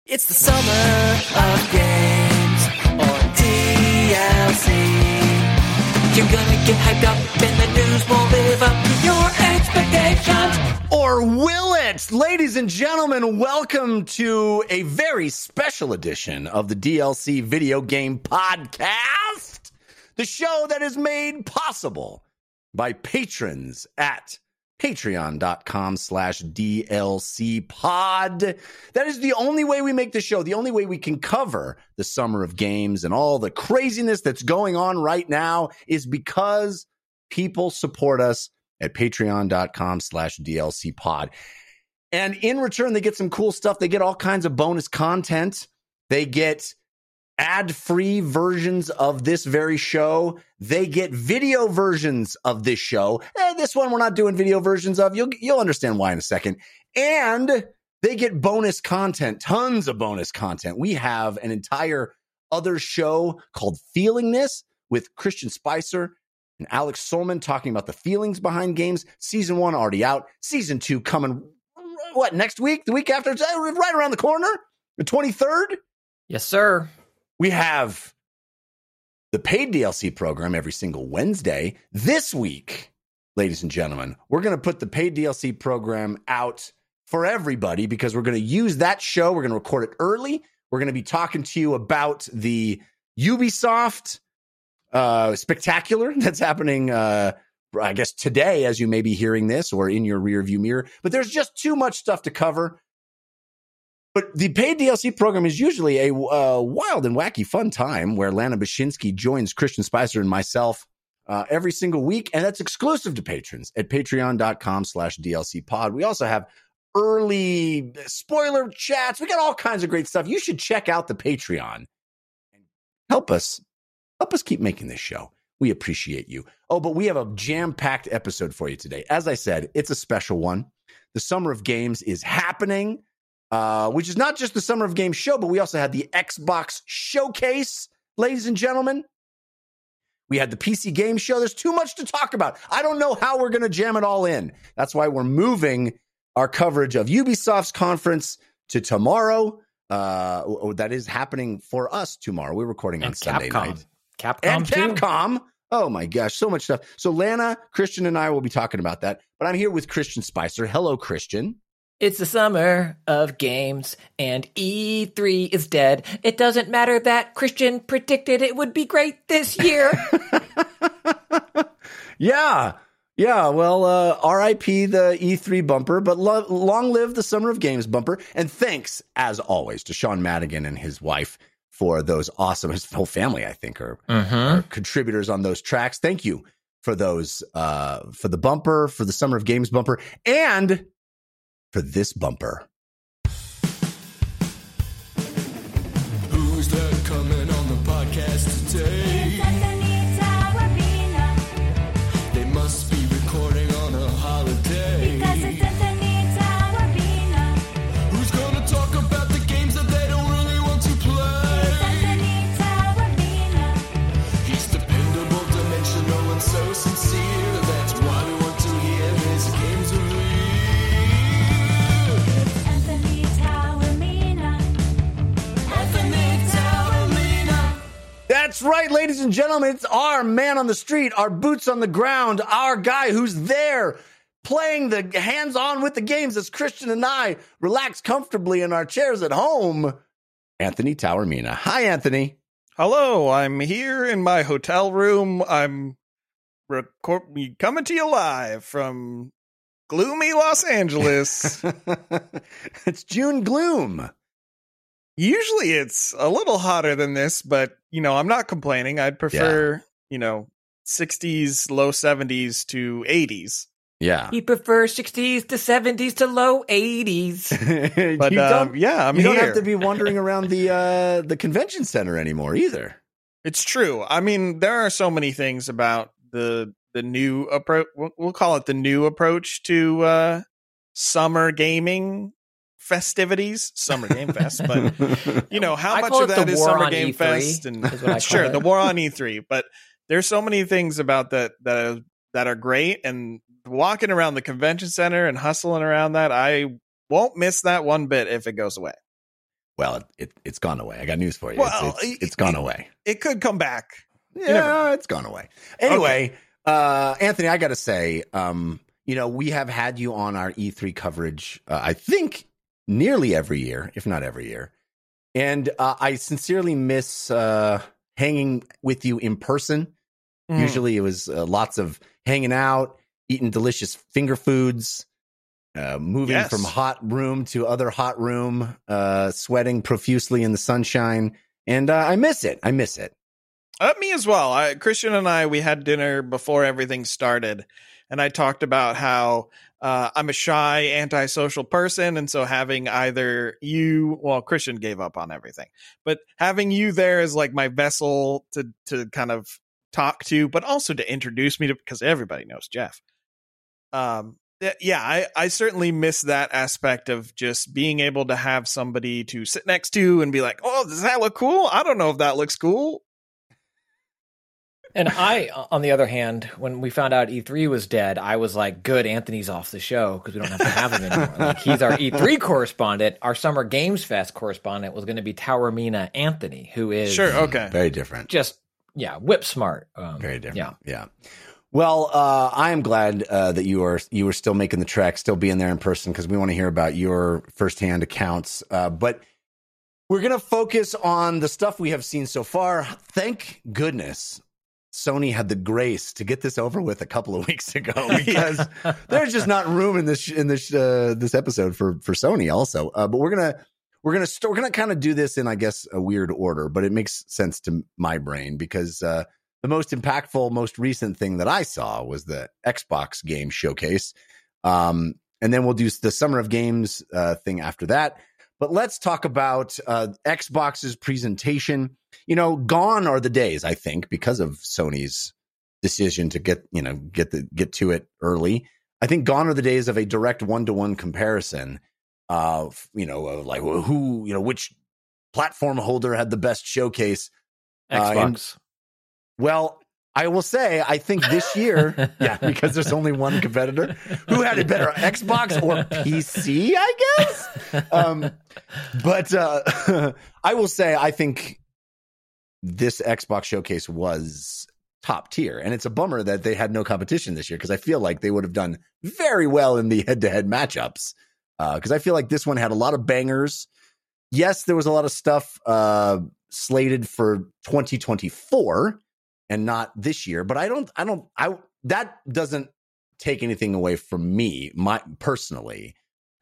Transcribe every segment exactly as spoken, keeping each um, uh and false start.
It's the summer of games on D L C. You're gonna get hyped up and the news won't live up to your expectations. Or will it? Ladies and gentlemen, welcome to a very special edition of the D L C Video Game Podcast, the show that is made possible by patrons at patreon.com slash DLC pod. That is the only way we make the show, the only way we can cover the summer of games and all the craziness that's going on right now is because people support us at patreon.com slash DLC pod. And in return, they get some cool stuff. They get all kinds of bonus content. They get ad-free versions of this very show. They get video versions of this show. Eh, this one we're not doing video versions of. You'll you'll understand why in a second. And they get bonus content, tons of bonus content. We have an entire other show called Feeling This with Christian Spicer and Alex Solman talking about the feelings behind games. Season one already out. Season two coming, what, next week? The week after? Right around the corner? The twenty-third? Yes, sir. We have the paid D L C program every single Wednesday. This week, ladies and gentlemen, we're going to put the paid D L C program out for everybody because we're going to use that show. We're going to record it early. We're going to be talking to you about the Ubisoft uh, spectacular that's happening, uh, I guess, today, as you may be hearing this or in your rearview mirror. But there's just too much stuff to cover. But the paid D L C program is usually a uh, wild and wacky fun time where Lana Bashinsky joins Christian Spicer and myself uh, every single week. And that's exclusive to patrons at patreon.com slash DLC pod. We also have early spoiler chats. We got all kinds of great stuff. You should check out the Patreon and help us, help us keep making this show. We appreciate you. Oh, but we have a jam-packed episode for you today. As I said, it's a special one. The Summer of Games is happening. Uh, which is not just the Summer of Games show, but we also had the Xbox Showcase, ladies and gentlemen. We had the P C Games show. There's too much to talk about. I don't know how we're going to jam it all in. That's why we're moving our coverage of Ubisoft's conference to tomorrow. Uh, that is happening for us tomorrow. We're recording on and Sunday Capcom. night. Capcom and too. Capcom. Oh, my gosh. So much stuff. So Lana, Christian, and I will be talking about that. But I'm here with Christian Spicer. Hello, Christian. It's the summer of games, and E three is dead. It doesn't matter that Christian predicted it would be great this year. yeah. Yeah. Well, uh, R I P the E three bumper, but lo- long live the Summer of Games bumper. And thanks, as always, to Sean Madigan and his wife for those awesome, his whole family, I think, are, mm-hmm. are contributors on those tracks. Thank you for those, uh, for the bumper, for the Summer of Games bumper, and for this bumper. Who's that coming on the podcast today? They must be recording on a holiday. Who's gonna talk about the games that they don't really want to play? He's dependable, dimensional, and so sincere. That's why we want to hear his games review. That's right, ladies and gentlemen. It's our man on the street, our boots on the ground, our guy who's there playing the hands-on with the games as Christian and I relax comfortably in our chairs at home, Anthony Taormina. Hi, Anthony. Hello, I'm here in my hotel room. I'm record- coming to you live from gloomy Los Angeles. It's June gloom. Usually it's a little hotter than this, but, you know, I'm not complaining. I'd prefer, yeah. you know, sixties, low seventies to eighties. Yeah. He prefers sixties to seventies to low eighties. But, um, yeah, I'm you here. don't have to be wandering around the uh, the convention center anymore either. It's true. I mean, there are so many things about the the new approach. We'll call it the new approach to uh, summer gaming festivities, Summer Game Fest, but you know, how I much call of it that the is war Summer on Game E three, Fest? And is what I sure, call the it. war on E three, but there's so many things about that that are, that are great, and walking around the convention center and hustling around that, I won't miss that one bit if it goes away. well, it, it it's gone away. I got news for you. Well, it's, it's, it's gone away. It could come back. Yeah, it's gone away. Anyway, okay. uh, Anthony, I got to say, um, you know, we have had you on our E three coverage, uh, I think, nearly every year, if not every year. And uh, I sincerely miss uh, hanging with you in person. Mm. Usually it was uh, lots of hanging out, eating delicious finger foods, uh, moving yes. from hot room to other hot room, uh, sweating profusely in the sunshine. And uh, I miss it. I miss it. Uh, me as well. I, Christian and I, we had dinner before everything started. And I talked about how uh, I'm a shy, antisocial person. And so having either you, well, Christian gave up on everything, but having you there is like my vessel to, to kind of talk to, but also to introduce me to, because everybody knows Jeff. Um, yeah, I, I certainly miss that aspect of just being able to have somebody to sit next to and be like, oh, does that look cool? I don't know if that looks cool. And I, on the other hand, when we found out E three was dead, I was like, good, Anthony's off the show because we don't have to have him anymore. Like, he's our E three correspondent. Our Summer Games Fest correspondent was going to be Tower Mina Anthony, who is sure, okay, very different. Just, yeah, whip smart. Um, very different. Yeah. Yeah. Well, uh, I am glad uh, that you are you are still making the trek, still being there in person, because we want to hear about your firsthand accounts. Uh, but we're going to focus on the stuff we have seen so far. Thank goodness Sony had the grace to get this over with a couple of weeks ago, because there's just not room in this in this uh, this episode for for Sony. Also, uh, but we're gonna we're gonna st- we're gonna kind of do this in, I guess, a weird order, but it makes sense to my brain because uh, the most impactful, most recent thing that I saw was the Xbox game showcase, um, and then we'll do the Summer of Games uh, thing after that. But let's talk about uh, Xbox's presentation. You know, gone are the days, I think, because of Sony's decision to get, you know, get the get to it early. I think gone are the days of a direct one-to-one comparison of, you know, of like who, you know, which platform holder had the best showcase. Xbox. Uh, and, well, I will say, I think this year, yeah, because there's only one competitor who had it better, Xbox or P C, I guess. Um, but uh, I will say, I think this Xbox showcase was top tier, and it's a bummer that they had no competition this year, because I feel like they would have done very well in the head-to-head matchups. Because uh, I feel like this one had a lot of bangers. Yes, there was a lot of stuff uh, slated for twenty twenty-four. And not this year, but I don't, I don't, I, that doesn't take anything away from me, my personally.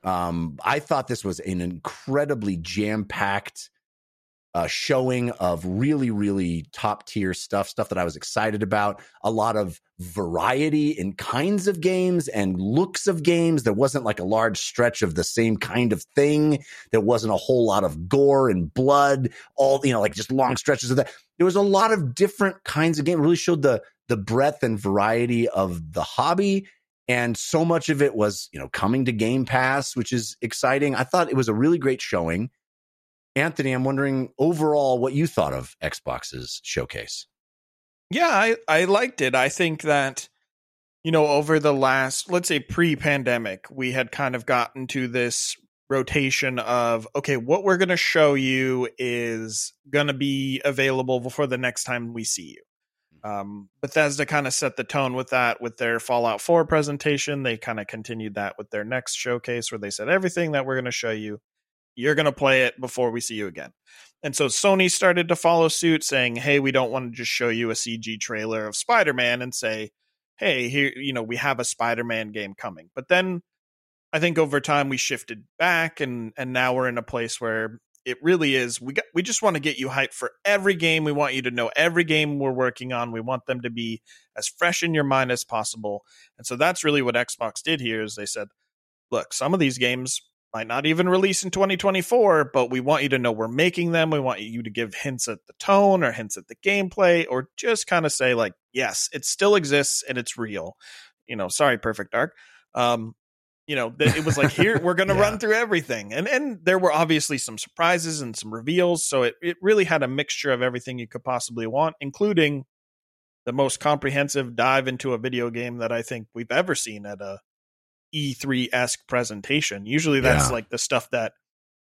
Um, I thought this was an incredibly jam-packed uh, showing of really, really top tier stuff, stuff that I was excited about. A lot of variety in kinds of games and looks of games. There wasn't like a large stretch of the same kind of thing. There wasn't a whole lot of gore and blood, all, you know, like just long stretches of that. There was a lot of different kinds of games. It really showed the the breadth and variety of the hobby. And so much of it was, you know, coming to Game Pass, which is exciting. I thought it was a really great showing. Anthony, I'm wondering overall what you thought of Xbox's showcase. Yeah, I, I liked it. I think that, you know, over the last, let's say pre-pandemic, we had kind of gotten to this rotation of, okay, what we're going to show you is going to be available before the next time we see you. Um, Bethesda kind of set the tone with that with their Fallout four presentation. They kind of continued that with their next showcase, where they said everything that we're going to show you, you're going to play it before we see you again. And so Sony started to follow suit, saying, hey, we don't want to just show you a C G trailer of Spider-Man and say, hey, here, you know, we have a Spider-Man game coming. But then I think over time we shifted back, and and now we're in a place where it really is, we got, we just want to get you hyped for every game. We want you to know every game we're working on. We want them to be as fresh in your mind as possible. And so that's really what Xbox did here, is they said, look, some of these games might not even release in twenty twenty-four, but we want you to know we're making them. We want you to give hints at the tone or hints at the gameplay, or just kind of say like, yes, it still exists and it's real. You know, sorry, Perfect Dark. Um, you know, th- it was like, here, we're going to yeah. run through everything. And and there were obviously some surprises and some reveals. So it, it really had a mixture of everything you could possibly want, including the most comprehensive dive into a video game that I think we've ever seen at a E three-esque presentation. Usually that's yeah. like the stuff that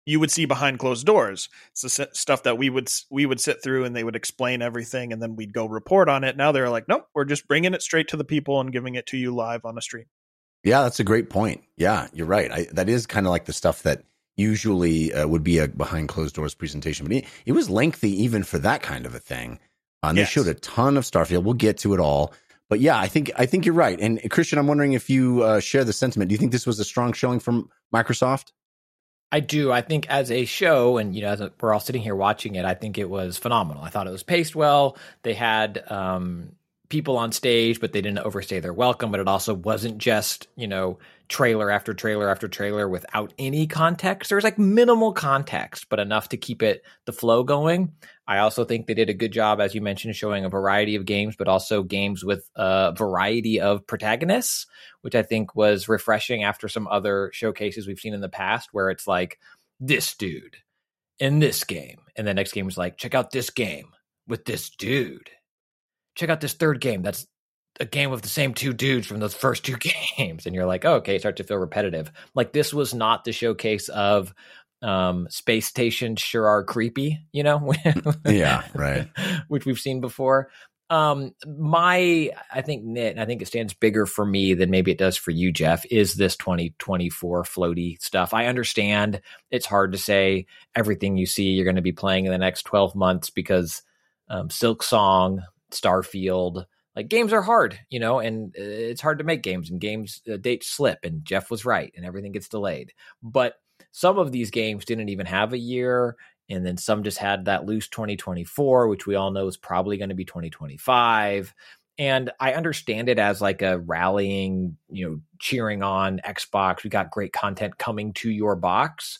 you would see behind closed doors. It's the s- stuff that we would we would sit through and they would explain everything and then we'd go report on it. Now they're like, nope, we're just bringing it straight to the people and giving it to you live on a stream. Yeah, that's a great point. Yeah, you're right. I, that is kind of like the stuff that usually uh, would be a behind closed doors presentation, but it, it was lengthy even for that kind of a thing. Uh, and yes. They showed a ton of Starfield. We'll get to it all. But yeah, I think I think you're right. And Christian, I'm wondering if you uh, share the sentiment. Do you think this was a strong showing from Microsoft? I do. I think as a show, and you know, as a, we're all sitting here watching it, I think it was phenomenal. I thought it was paced well. They had um, people on stage, but they didn't overstay their welcome. But it also wasn't just, you know, trailer after trailer after trailer without any context. There was like minimal context, but enough to keep it the flow going. I also think they did a good job, as you mentioned, showing a variety of games, but also games with a variety of protagonists, which I think was refreshing after some other showcases we've seen in the past where it's like this dude in this game. And the next game was like, check out this game with this dude. Check out this third game. That's a game with the same two dudes from those first two games. And you're like, oh, okay, start to feel repetitive. Like this was not the showcase of um, space stations sure are creepy, you know? Yeah, right. Which we've seen before. Um, my, I think, nit, and I think it stands bigger for me than maybe it does for you, Jeff, is this twenty twenty-four floaty stuff. I understand it's hard to say everything you see you're going to be playing in the next twelve months because um, Silk Song, Starfield, like games are hard, you know, and it's hard to make games and games uh, dates slip, and Jeff was right and everything gets delayed. But some of these games didn't even have a year. And then some just had that loose twenty twenty-four, which we all know is probably going to be twenty twenty-five. And I understand it as like a rallying, you know, cheering on Xbox. We got great content coming to your box.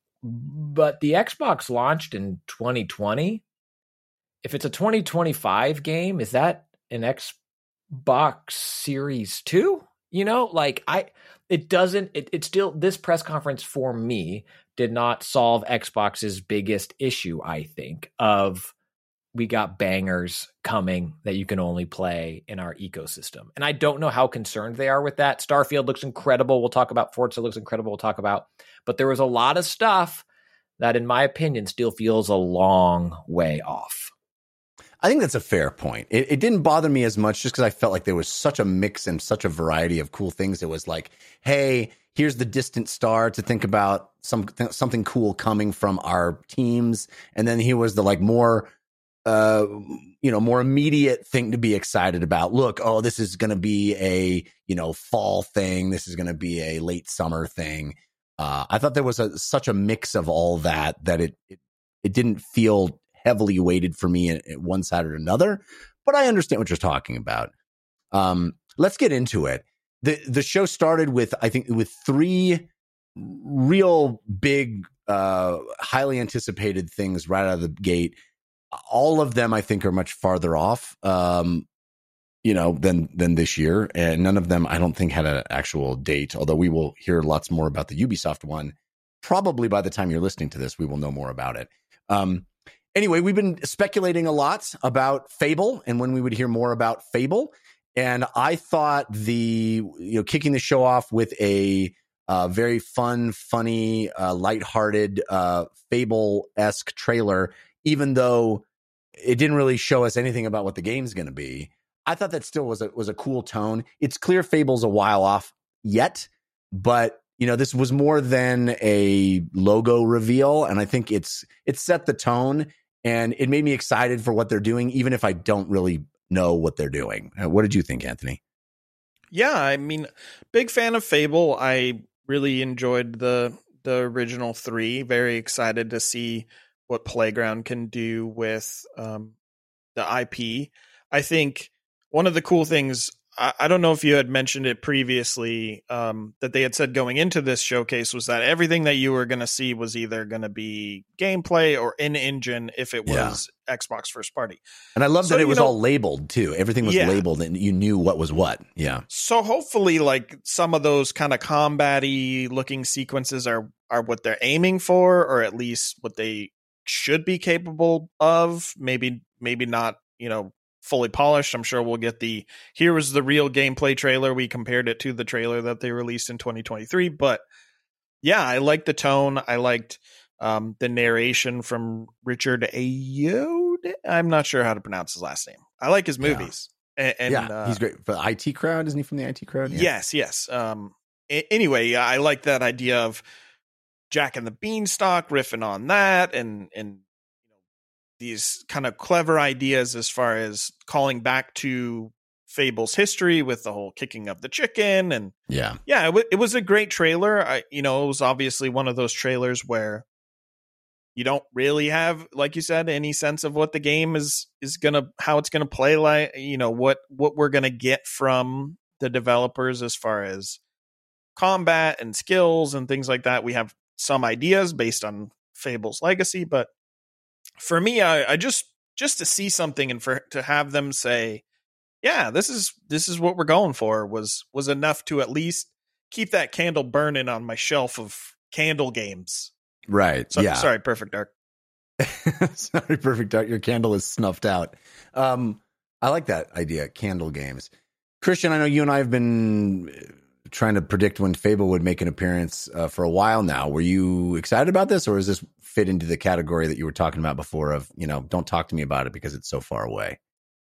But the Xbox launched in twenty twenty. If it's a twenty twenty-five game, is that an Xbox Series two? You know, like I, it doesn't, it, it still, this press conference for me did not solve Xbox's biggest issue, I think, of we got bangers coming that you can only play in our ecosystem. And I don't know how concerned they are with that. Starfield looks incredible. We'll talk about Forza looks incredible. We'll talk about, but there was a lot of stuff that, in my opinion, still feels a long way off. I think that's a fair point. It, it didn't bother me as much just because I felt like there was such a mix and such a variety of cool things. It was like, hey, here's the distant star to think about some something cool coming from our teams. And then here was the like more, uh, you know, more immediate thing to be excited about. Look, oh, this is going to be a, you know, fall thing. This is going to be a late summer thing. Uh, I thought there was a, such a mix of all that, that it, it, it didn't feel heavily weighted for me at, at one side or another, but I understand what you're talking about. Um, let's get into it. The the show started with, I think, with three real big, uh, highly anticipated things right out of the gate. All of them, I think, are much farther off, um, you know, than than this year, and none of them, I don't think, had an actual date. Although we will hear lots more about the Ubisoft one. Probably by the time you're listening to this, we will know more about it. Um, Anyway, we've been speculating a lot about Fable and when we would hear more about Fable. And I thought the, you know, kicking the show off with a uh, very fun, funny, uh, lighthearted uh, Fable-esque trailer, even though it didn't really show us anything about what the game's going to be, I thought that still was a, was a cool tone. It's clear Fable's a while off yet, but you know, this was more than a logo reveal. And I think it's it set the tone. And it made me excited for what they're doing, even if I don't really know what they're doing. What did you think, Anthony? Yeah, I mean, big fan of Fable. I really enjoyed the the original three. Very excited to see what Playground can do with um, the I P. I think one of the cool things, I, I don't know if you had mentioned it previously, um, that they had said going into this showcase was that everything that you were going to see was either going to be gameplay or in-engine if it was yeah. Xbox first party. And I love so, that it was know, all labeled too. Everything was yeah. labeled and you knew what was what. Yeah. So hopefully like some of those kind of combat-y looking sequences are, are what they're aiming for, or at least what they should be capable of. Maybe, maybe not, you know, fully polished. I'm sure we'll get the, here was the real gameplay trailer. We compared it to the trailer that they released in twenty twenty-three, but yeah, I liked the tone. I liked Um, the narration from Richard Ayoade. I'm not sure how to pronounce his last name. I like his movies. Yeah, and, and, yeah uh, he's great. For the I T crowd, isn't he from the I T crowd? Yeah. Yes, yes. Um, a- anyway, I like that idea of Jack and the Beanstalk riffing on that, and and you know, these kind of clever ideas as far as calling back to Fable's history with the whole kicking of the chicken, and Yeah. yeah, it, w- it was a great trailer. I, you know, it was obviously one of those trailers where you don't really have, like you said, any sense of what the game is is gonna, how it's gonna play, like, you know, what what we're gonna get from the developers as far as combat and skills and things like that. We have some ideas based on Fable's legacy, but for me, I, I just just to see something and for to have them say, yeah, this is this is what we're going for, was was enough to at least keep that candle burning on my shelf of candle games. Right. So, yeah. Sorry, Perfect Dark. Sorry, Perfect Dark. Your candle is snuffed out. Um, I like that idea, candle games. Christian, I know you and I have been trying to predict when Fable would make an appearance uh, for a while now. Were you excited about this, or does this fit into the category that you were talking about before of, you know, don't talk to me about it because it's so far away?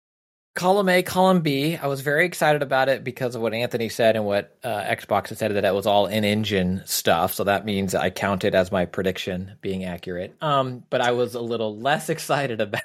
Column A, column B. I was very excited about it because of what Anthony said and what uh, Xbox had said, that it was all in-engine stuff. So that means I count it as my prediction being accurate. Um, but I was a little less excited about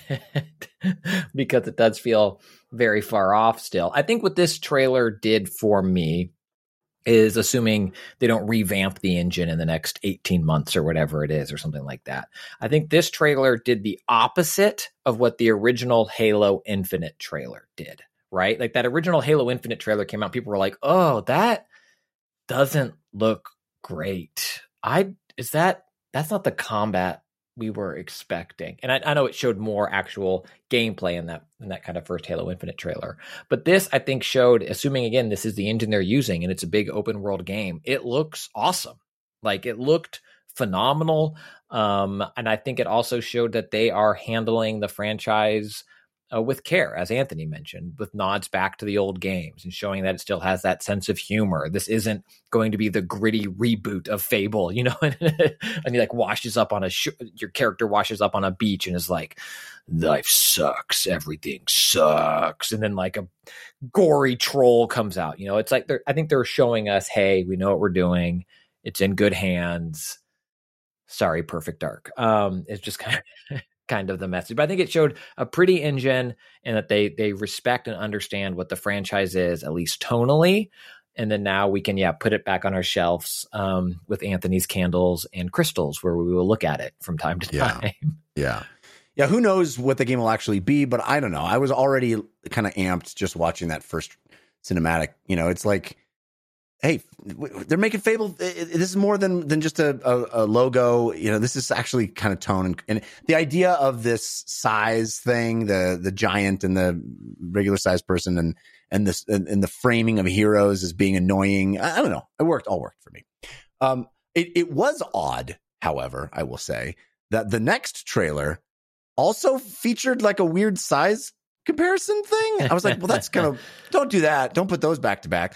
it because it does feel very far off still. I think what this trailer did for me is, assuming they don't revamp the engine in the next eighteen months or whatever it is, or something like that, I think this trailer did the opposite of what the original Halo Infinite trailer did, right? Like, that original Halo Infinite trailer came out, people were like, oh, that doesn't look great. I, is that, that's not the combat we were expecting. And I, I know it showed more actual gameplay in that in that kind of first Halo Infinite trailer. But this, I think, showed, assuming again this is the engine they're using and it's a big open world game, it looks awesome. Like, it looked phenomenal. Um, and I think it also showed that they are handling the franchise uh, with care, as Anthony mentioned, with nods back to the old games and showing that it still has that sense of humor. This isn't going to be the gritty reboot of Fable, you know, and he like washes up on a, sh- your character washes up on a beach and is like, life sucks, everything sucks. And then like a gory troll comes out, you know, it's like, they're, I think they're showing us, hey, we know what we're doing. It's in good hands. Sorry, Perfect Dark. Um, it's just kind of, kind of the message, but I think it showed a pretty engine, and that they they respect and understand what the franchise is, at least tonally. And then now we can, yeah, put it back on our shelves um, with Anthony's candles and crystals, where we will look at it from time to time. Yeah. Yeah. Yeah. Who knows what the game will actually be, but I don't know. I was already kind of amped just watching that first cinematic. You know, it's like, hey, they're making Fable. This is more than than just a, a, a logo. You know, this is actually kind of tone, and, and the idea of this size thing, the the giant and the regular sized person, and and this and, and the framing of heroes as being annoying. I, I don't know. It worked. All worked for me. Um, it it was odd, however, I will say that the next trailer also featured like a weird size comparison thing. I was like, well, that's kind of, don't do that. Don't put those back to back.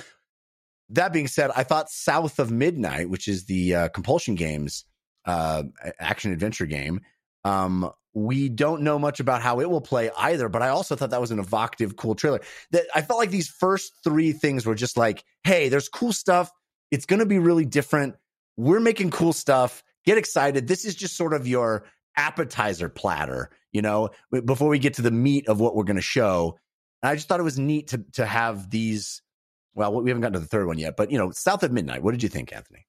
That being said, I thought South of Midnight, which is the uh, Compulsion Games uh, action adventure game, um, we don't know much about how it will play either. But I also thought that was an evocative, cool trailer. That I felt like these first three things were just like, hey, there's cool stuff. It's going to be really different. We're making cool stuff. Get excited. This is just sort of your appetizer platter, you know, before we get to the meat of what we're going to show. And I just thought it was neat to to have these. Well, we haven't gotten to the third one yet, but, you know, South of Midnight. What did you think, Anthony?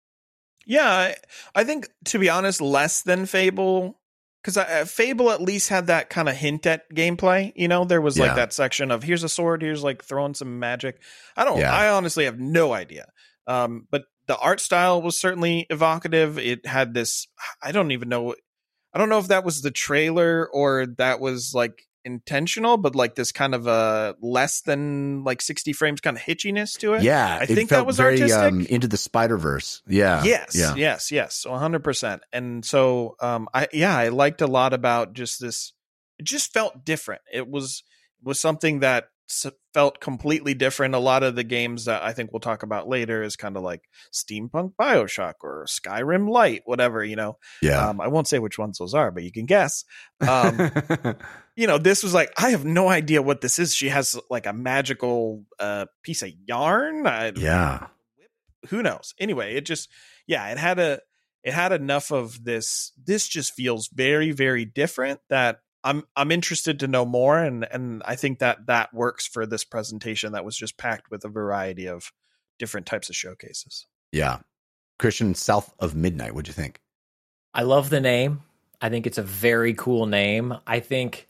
Yeah, I, I think, to be honest, less than Fable, because uh, Fable at least had that kind of hint at gameplay. You know, there was Yeah. like that section of here's a sword, here's like throwing some magic. I don't, Yeah. I honestly have no idea. Um, but the art style was certainly evocative. It had this, I don't even know, I don't know if that was the trailer or that was like intentional, but like this kind of a less than like sixty frames kind of hitchiness to it. Yeah, I it think felt that was very, artistic. Um, into the Spider-Verse. Yeah. Yes, Yeah. yes, yes, one hundred percent. And so, um, I yeah, I liked a lot about just this. It just felt different. It was was something that s- felt completely different. A lot of the games that I think we'll talk about later is kind of like Steampunk Bioshock or Skyrim Light, whatever, you know. Yeah. Um, I won't say which ones those are, but you can guess. Um, you know, this was like, I have no idea what this is. She has like a magical uh, piece of yarn. I, yeah. Who knows? Anyway, it just, yeah, it had a, it had enough of this. This just feels very, very different that I'm, I'm interested to know more. And, and I think that that works for this presentation that was just packed with a variety of different types of showcases. Yeah. Christian, South of Midnight. What'd you think? I love the name. I think it's a very cool name. I think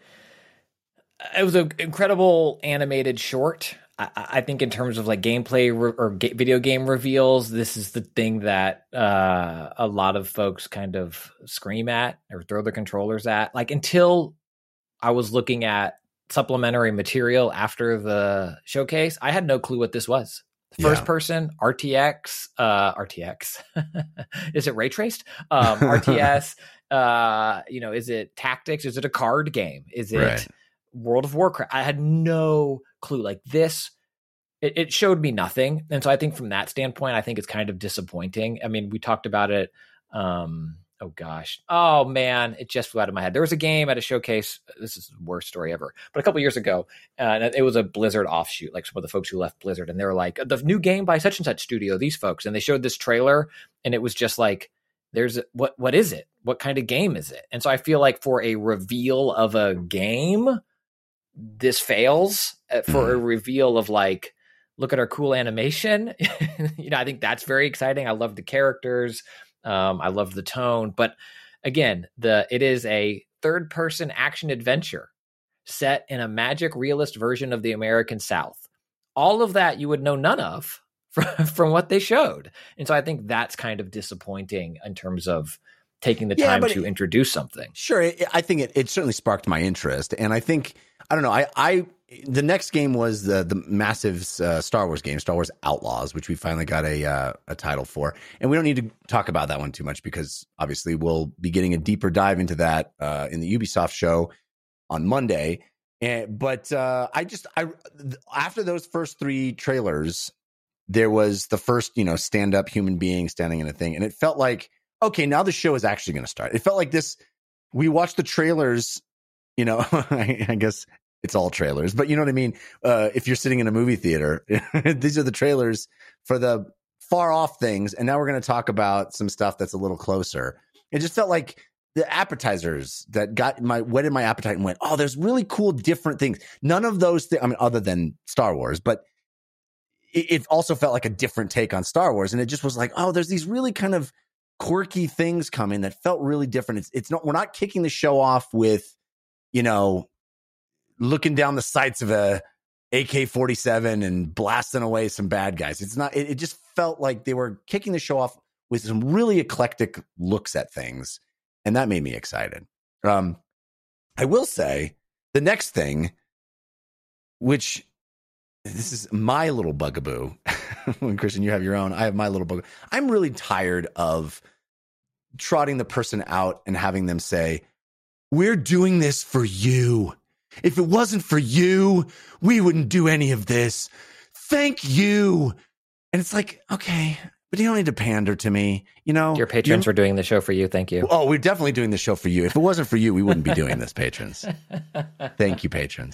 it was an incredible animated short. I, I think in terms of like gameplay re- or ga- video game reveals, this is the thing that uh, a lot of folks kind of scream at or throw their controllers at. Like until I was looking at supplementary material after the showcase, I had no clue what this was. First Yeah. person, R T X, uh, R T X. Is it ray traced? Um, R T S, uh, you know, is it tactics? Is it a card game? Is it Right. World of Warcraft? I had no clue. Like this, it, it showed me nothing. And so I think from that standpoint, I think it's kind of disappointing. I mean, we talked about it. Um, oh gosh. Oh man, it just flew out of my head. There was a game at a showcase. This is the worst story ever, but a couple years ago, uh, and it was a Blizzard offshoot, like some of the folks who left Blizzard. And they were like, the new game by such and such studio, these folks. And they showed this trailer and it was just like, there's what, what is it? What kind of game is it? And so I feel like for a reveal of a game, this fails. Uh, for a reveal of like, look at our cool animation. You know, I think that's very exciting. I love the characters. Um, I love the tone, but again, the it is a third-person action adventure set in a magic realist version of the American South. All of that you would know none of from, from what they showed, and so I think that's kind of disappointing in terms of taking the Yeah, time but to it- introduce something. Sure. It, I think it, it certainly sparked my interest. And I think, I don't know, I, I the next game was the the massive uh, Star Wars game, Star Wars Outlaws, which we finally got a uh, a title for. And we don't need to talk about that one too much because obviously we'll be getting a deeper dive into that uh, in the Ubisoft show on Monday. And, but uh, I just, I after those first three trailers, there was the first, you know, stand up human being standing in a thing. And it felt like, okay, now the show is actually going to start. It felt like this, we watched the trailers, you know, I, I guess it's all trailers, but you know what I mean? Uh, if you're sitting in a movie theater, these are the trailers for the far off things. And now we're going to talk about some stuff that's a little closer. It just felt like the appetizers that got my, whetted my appetite and went, oh, there's really cool, different things. None of those things, I mean, other than Star Wars, but it, it also felt like a different take on Star Wars. And it just was like, oh, there's these really kind of quirky things coming that felt really different. It's, it's not, we're not kicking the show off with, you know, looking down the sights of a A K forty-seven and blasting away some bad guys. It's not, it, it just felt like they were kicking the show off with some really eclectic looks at things. And that made me excited. Um, I will say the next thing, which this is my little bugaboo. When Christian, you have your own, I have my little bugaboo. I'm really tired of trotting the person out and having them say, we're doing this for you. If it wasn't for you, we wouldn't do any of this. Thank you. And it's like, okay, but you don't need to pander to me. You know, Your patrons You're- are doing the show for you. Thank you. Oh, we're definitely doing the show for you. If it wasn't for you, we wouldn't be doing this, patrons. Thank you, patrons.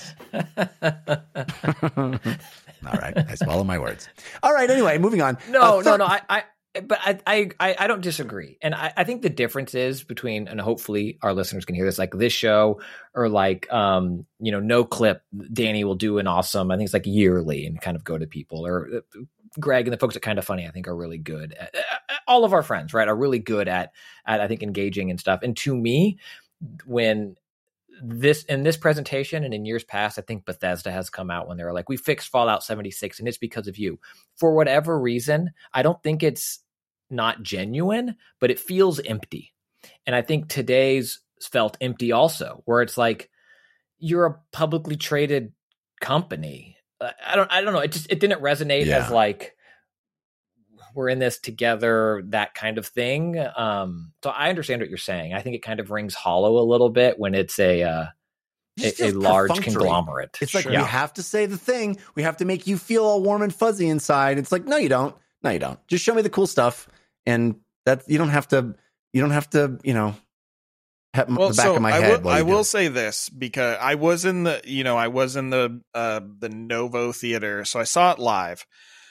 All right. I swallow my words. All right. Anyway, moving on. No, Uh, no, third- no. I, I, but I, I, I I don't disagree, and I, I think the difference is between, and hopefully our listeners can hear this, like this show, or like, um, you know, no clip. Danny will do an awesome. I think it's like yearly, and kind of go to people, or uh, Greg and the folks at Kind of Funny, I think, are really good. At, uh, all of our friends, right, are really good at, at I think engaging and stuff. And to me, when this in this presentation and in years past, I think Bethesda has come out when they were like, we fixed Fallout seventy-six and it's because of you. For whatever reason, I don't think it's not genuine, but it feels empty. And I think today's felt empty also, where it's like, you're a publicly traded company. I don't I don't know. It just it didn't resonate Yeah. as like, we're in this together, that kind of thing. Um, so I understand what you're saying. I think it kind of rings hollow a little bit when it's a, uh, just a, a feels large perfunctory. conglomerate. It's like Sure. we Yeah. have to say the thing. We have to make you feel all warm and fuzzy inside. It's like, no, you don't. No, you don't. Just show me the cool stuff, and that you don't have to. You don't have to. You know, have Well, the back so of my I head. will, while I you do will it. say this because I was in the, you know, I was in the uh, the Novo Theater, so I saw it live,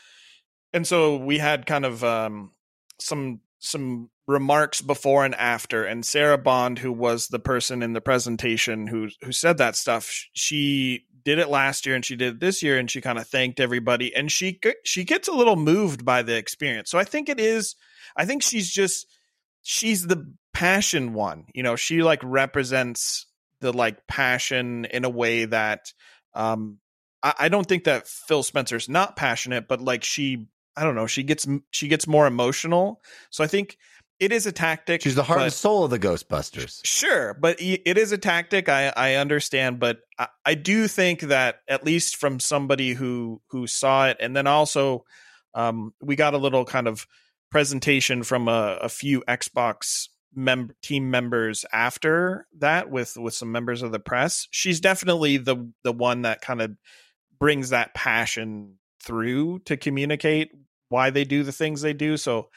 and so we had kind of um, some some remarks before and after, and Sarah Bond, who was the person in the presentation who who said that stuff, she did it last year and she did it this year, and she kind of thanked everybody, and she she gets a little moved by the experience. So I think it is, I think she's just she's the passion one, you know, she like represents the like passion in a way that um I, I don't think that Phil Spencer's not passionate, but like she, I don't know, she gets she gets more emotional. So I think it is a tactic. She's the heart but, and soul of the Ghostbusters. Sure, but it is a tactic. I, I understand, but I, I do think that at least from somebody who who saw it, and then also um, we got a little kind of presentation from a, a few Xbox mem- team members after that with with some members of the press. She's definitely the the one that kind of brings that passion through to communicate why they do the things they do. So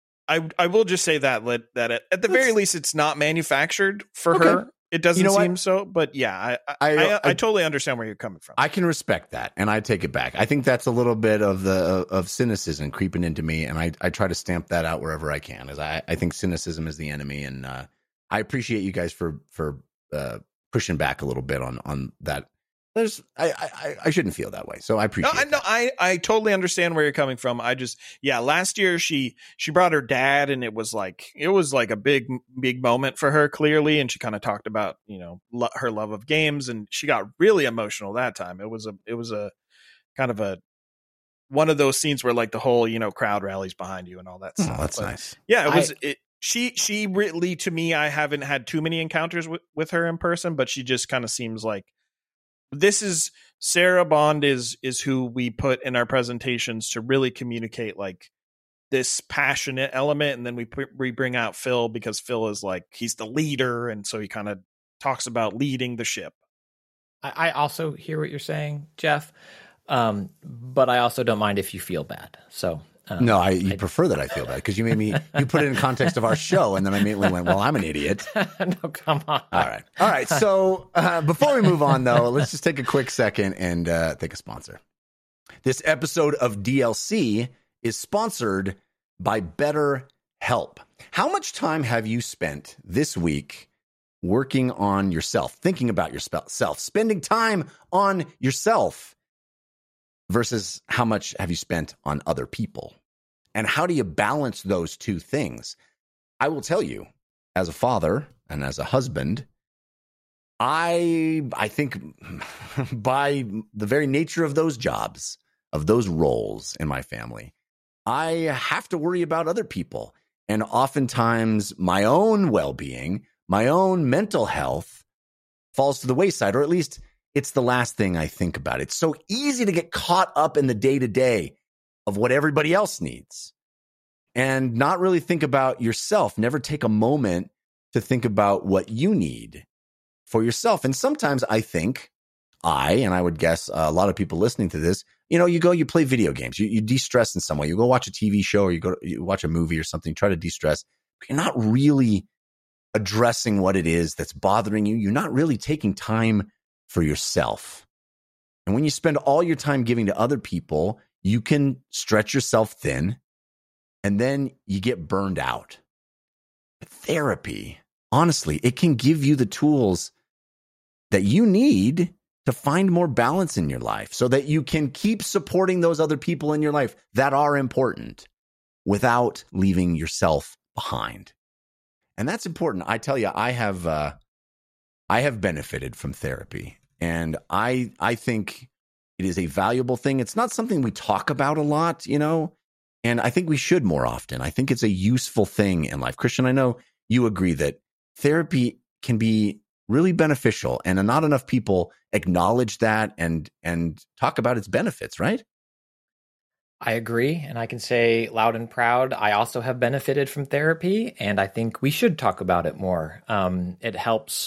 I I will just say that that, that at, at the very That's- least it's not manufactured for Okay. her. It doesn't You know what? seem so, but yeah, I I, I- I, I I- totally understand where you're coming from. I can respect that, and I take it back. I think that's a little bit of the of cynicism creeping into me, and I, I try to stamp that out wherever I can. As I, I think cynicism is the enemy, and uh, I appreciate you guys for for uh, pushing back a little bit on on that. There's I, I I shouldn't feel that way, so I No, appreciate. I no, that. I I totally understand where you're coming from. I just yeah, last year she she brought her dad, and it was like it was like a big big moment for her clearly, and she kind of talked about, you know, lo- her love of games, and she got really emotional that time. It was a it was a kind of a one of those scenes where like the whole, you know, crowd rallies behind you and all that Oh, stuff. that's But, nice. Yeah, it was I- it. She she really, to me, I haven't had too many encounters with, with her in person, but she just kind of seems like this is Sarah Bond is is who we put in our presentations to really communicate like this passionate element, and then we put, we bring out Phil because Phil is like he's the leader, and so he kind of talks about leading the ship. I, I also hear what you're saying, Jeff, um, but I also don't mind if you feel bad. So um, No, I you prefer that I feel that because you made me you put it in context of our show, and then I immediately went, "Well, I'm an idiot." no, come on. All right. All right. So uh, before we move on, though, let's just take a quick second and uh, thank a sponsor. This episode of D L C is sponsored by BetterHelp. How much time have you spent this week working on yourself, thinking about yourself, spending time on yourself versus how much have you spent on other people? And how do you balance those two things? I will tell you, as a father and as a husband, I I think by the very nature of those jobs, of those roles in my family, I have to worry about other people. And oftentimes my own well-being, my own mental health falls to the wayside, or at least it's the last thing I think about. It's so easy to get caught up in the day-to-day of what everybody else needs and not really think about yourself. Never take a moment to think about what you need for yourself. And sometimes I think I, and I would guess a lot of people listening to this, you know, you go, you play video games, you, you de-stress in some way. You go watch a T V show or you go you watch a movie or something, try to de-stress. But you're not really addressing what it is that's bothering you. You're not really taking time for yourself. And when you spend all your time giving to other people, you can stretch yourself thin and then you get burned out. But therapy, honestly, it can give you the tools that you need to find more balance in your life so that you can keep supporting those other people in your life that are important without leaving yourself behind. And that's important. I tell you, I have uh, I have benefited from therapy, and I I think it is a valuable thing. It's not something we talk about a lot, you know, and I think we should more often. I think it's a useful thing in life. Christian, I know you agree that therapy can be really beneficial, and not enough people acknowledge that and and talk about its benefits, right? I agree, and I can say loud and proud, I also have benefited from therapy, and I think we should talk about it more. Um, it helps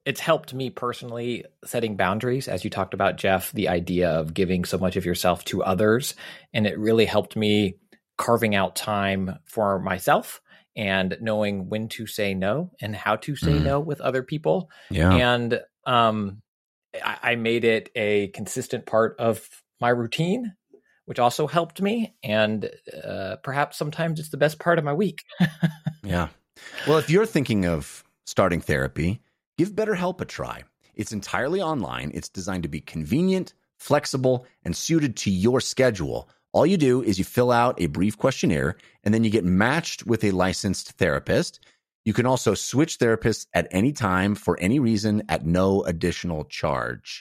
it's helped me personally setting boundaries, as you talked about, Jeff, the idea of giving so much of yourself to others. And it really helped me carving out time for myself and knowing when to say no and how to say mm. no with other people. Yeah. And um, I, I made it a consistent part of my routine, which also helped me. And uh, perhaps sometimes it's the best part of my week. Yeah. Well, if you're thinking of starting therapy, give BetterHelp a try. It's entirely online. It's designed to be convenient, flexible, and suited to your schedule. All you do is you fill out a brief questionnaire, and then you get matched with a licensed therapist. You can also switch therapists at any time for any reason at no additional charge.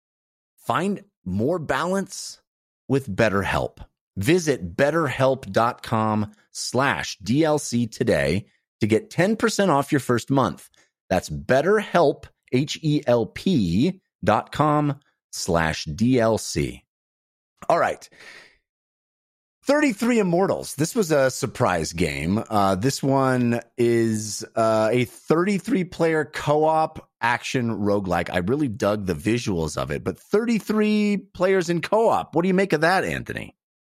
Find more balance with BetterHelp. Visit betterhelp.com slash DLC today to get ten percent off your first month. That's BetterHelp, H E L P dot com slash D L C. All right. thirty-three Immortals. This was a surprise game. Uh, this one is uh, a thirty-three player co-op action roguelike. I really dug the visuals of it, but thirty-three players in co-op. What do you make of that, Anthony?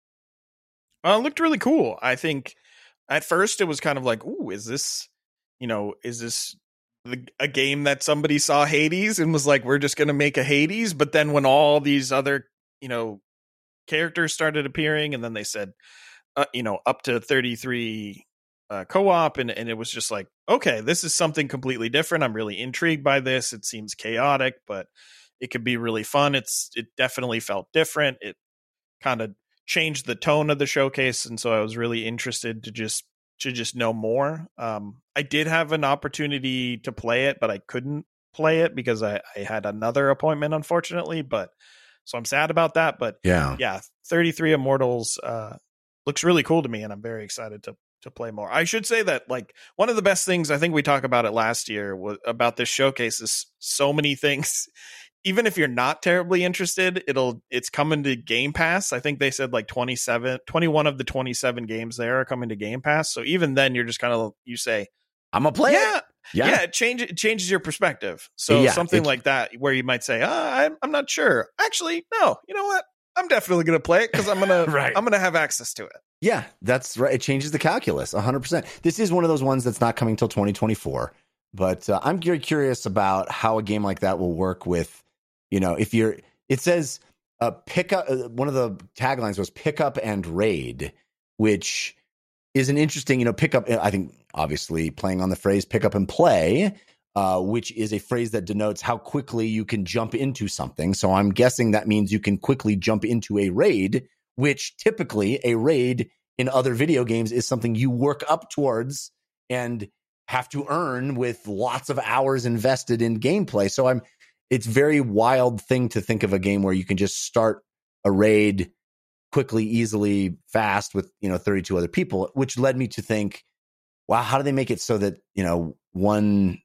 Uh, it looked really cool. I think at first it was kind of like, ooh, is this, you know, is this the, a game that somebody saw Hades and was like, we're just going to make a Hades? But then when all these other, you know, characters started appearing, and then they said, uh, you know, up to thirty-three uh, co-op, and, and it was just like, okay, this is something completely different. I'm really intrigued by this. It seems chaotic, but it could be really fun. It's it definitely felt different. It kind of changed the tone of the showcase, and so I was really interested to just to just know more. Um, I did have an opportunity to play it, but I couldn't play it because I, I had another appointment, unfortunately. But so I'm sad about that. But yeah, yeah, thirty-three Immortals uh, looks really cool to me, and I'm very excited to to play more. I should say that, like, one of the best things, I think we talked about it last year, was about this showcase is so many things. Even if you're not terribly interested, it'll it's coming to Game Pass. I think they said like twenty-seven, twenty-one of the twenty-seven games there are coming to Game Pass. So even then, you're just kind of, you say, I'm gonna play yeah, it. Yeah, yeah, it, change, it changes your perspective. So yeah, something it, like that, where you might say, oh, I'm, I'm not sure. Actually, no, you know what? I'm definitely gonna play it because I'm gonna right. I'm gonna have access to it. Yeah, that's right. It changes the calculus one hundred percent. This is one of those ones that's not coming till twenty twenty-four. But uh, I'm very curious about how a game like that will work with, you know, if you're, it says uh, pick up, uh, one of the taglines was pick up and raid, which is an interesting, you know, pick up, I think obviously playing on the phrase pick up and play, uh, which is a phrase that denotes how quickly you can jump into something. So I'm guessing that means you can quickly jump into a raid, which typically a raid in other video games is something you work up towards and have to earn with lots of hours invested in gameplay. So I'm, it's very wild thing to think of a game where you can just start a raid quickly, easily, fast with, you know, thirty-two other people, which led me to think, wow, how do they make it so that, you know, one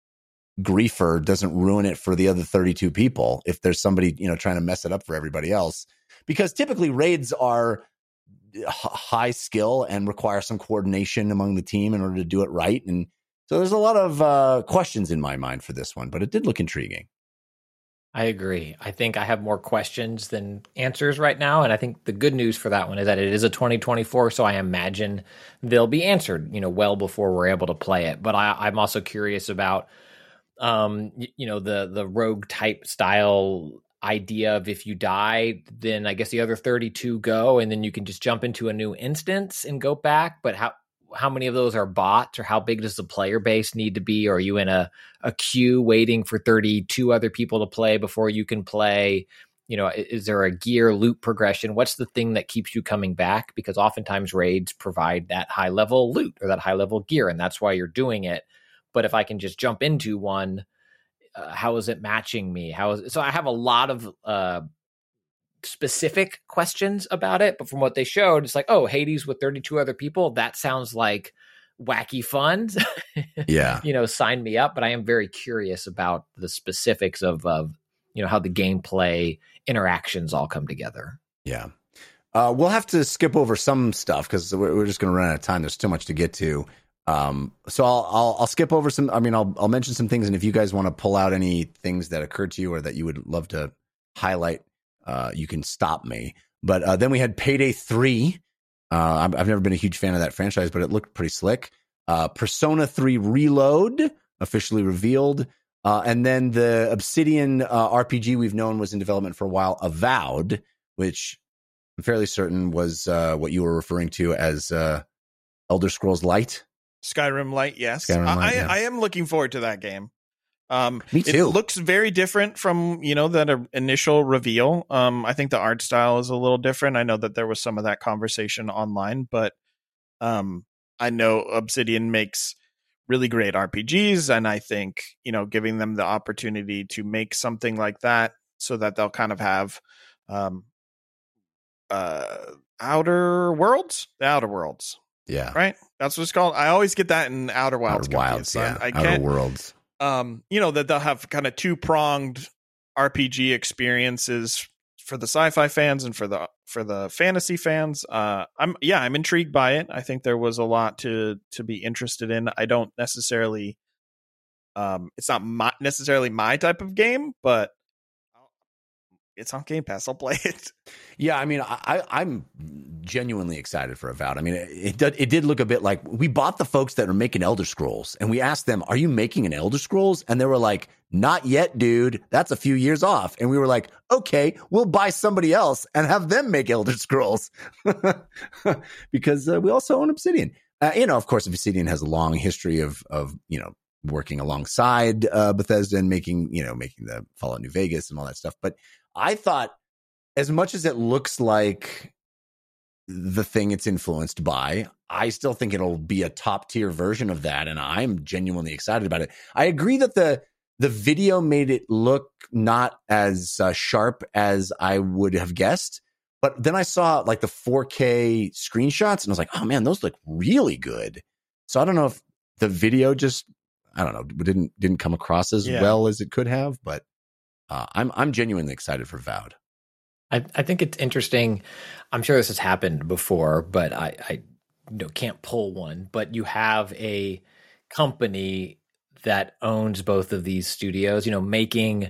griefer doesn't ruin it for the other thirty-two people if there's somebody, you know, trying to mess it up for everybody else? Because typically raids are h- high skill and require some coordination among the team in order to do it right. And so there's a lot of uh, questions in my mind for this one, but it did look intriguing. I agree. I think I have more questions than answers right now. And I think the good news for that one is that it is a twenty twenty-four. So I imagine they'll be answered, you know, well before we're able to play it. But I, I'm also curious about, um, you, you know, the, the rogue type style idea of if you die, then I guess the other thirty-two go, and then you can just jump into a new instance and go back. But how, how many of those are bots, or how big does the player base need to be? Or are you in a, a queue waiting for thirty-two other people to play before you can play? You know, is there a gear loot progression? What's the thing that keeps you coming back? Because oftentimes raids provide that high level loot or that high level gear, and that's why you're doing it. But if I can just jump into one, uh, how is it matching me? How is it? So I have a lot of uh, specific questions about it, but from what they showed, it's like, oh, Hades with thirty-two other people, that sounds like wacky fun. Yeah. You know, sign me up. But I am very curious about the specifics of, of you know, how the gameplay interactions all come together. Yeah. Uh, we'll have to skip over some stuff because we're, we're just going to run out of time. There's too much to get to. Um, so I'll, I'll I'll skip over some. I mean, I'll I'll mention some things, and if you guys want to pull out any things that occurred to you or that you would love to highlight, uh, you can stop me. But uh, then we had Payday three. Uh, I've, I've never been a huge fan of that franchise, but it looked pretty slick. Uh, Persona three Reload officially revealed, uh, and then the Obsidian uh, R P G we've known was in development for a while, Avowed, which I'm fairly certain was uh, what you were referring to as uh, Elder Scrolls Light. Skyrim Light, yes. Skyrim Light, I, yeah. I am looking forward to that game. Um, Me too. It looks very different from, you know, that initial reveal. Um, I think the art style is a little different. I know that there was some of that conversation online, but um, I know Obsidian makes really great R P Gs, and I think, you know, giving them the opportunity to make something like that so that they'll kind of have um, uh, Outer Worlds, the Outer Worlds. Yeah. Right? That's what it's called. I always get that in Outer Wilds. Outer Wilds, confused. yeah. I, I Outer can't, Worlds. um, you know, that they'll have kind of two pronged R P G experiences for the sci-fi fans and for the for the fantasy fans. Uh, I'm yeah, I'm intrigued by it. I think there was a lot to to be interested in. I don't necessarily, um, it's not my, necessarily my type of game, but it's on Game Pass. I'll play it. Yeah, I mean, I, I'm genuinely excited for Avowed. I mean, it, it did, it did look a bit like we bought the folks that are making Elder Scrolls, and we asked them, "Are you making an Elder Scrolls?" And they were like, "Not yet, dude. That's a few years off." And we were like, "Okay, we'll buy somebody else and have them make Elder Scrolls," because uh, we also own Obsidian. Uh, you know, of course, Obsidian has a long history of of you know working alongside uh, Bethesda and making you know making the Fallout New Vegas and all that stuff, but I thought, as much as it looks like the thing it's influenced by, I still think it'll be a top tier version of that, and I'm genuinely excited about it. I agree that the the video made it look not as uh, sharp as I would have guessed, but then I saw like the four K screenshots, and I was like, oh man, those look really good. So I don't know if the video just, I don't know, didn't didn't come across as Yeah. well as it could have, but. Uh, I'm I'm genuinely excited for Avowed. I, I think it's interesting. I'm sure this has happened before, but I, I you know, can't pull one. But you have a company that owns both of these studios, you know, making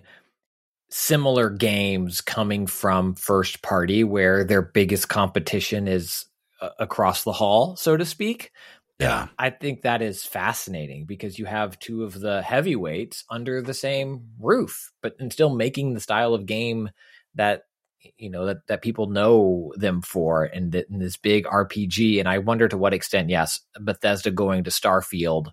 similar games coming from first party where their biggest competition is uh, across the hall, so to speak. Yeah. I think that is fascinating because you have two of the heavyweights under the same roof, but and still making the style of game that you know that, that people know them for, and, th- and this big R P G. And I wonder to what extent, yes, Bethesda going to Starfield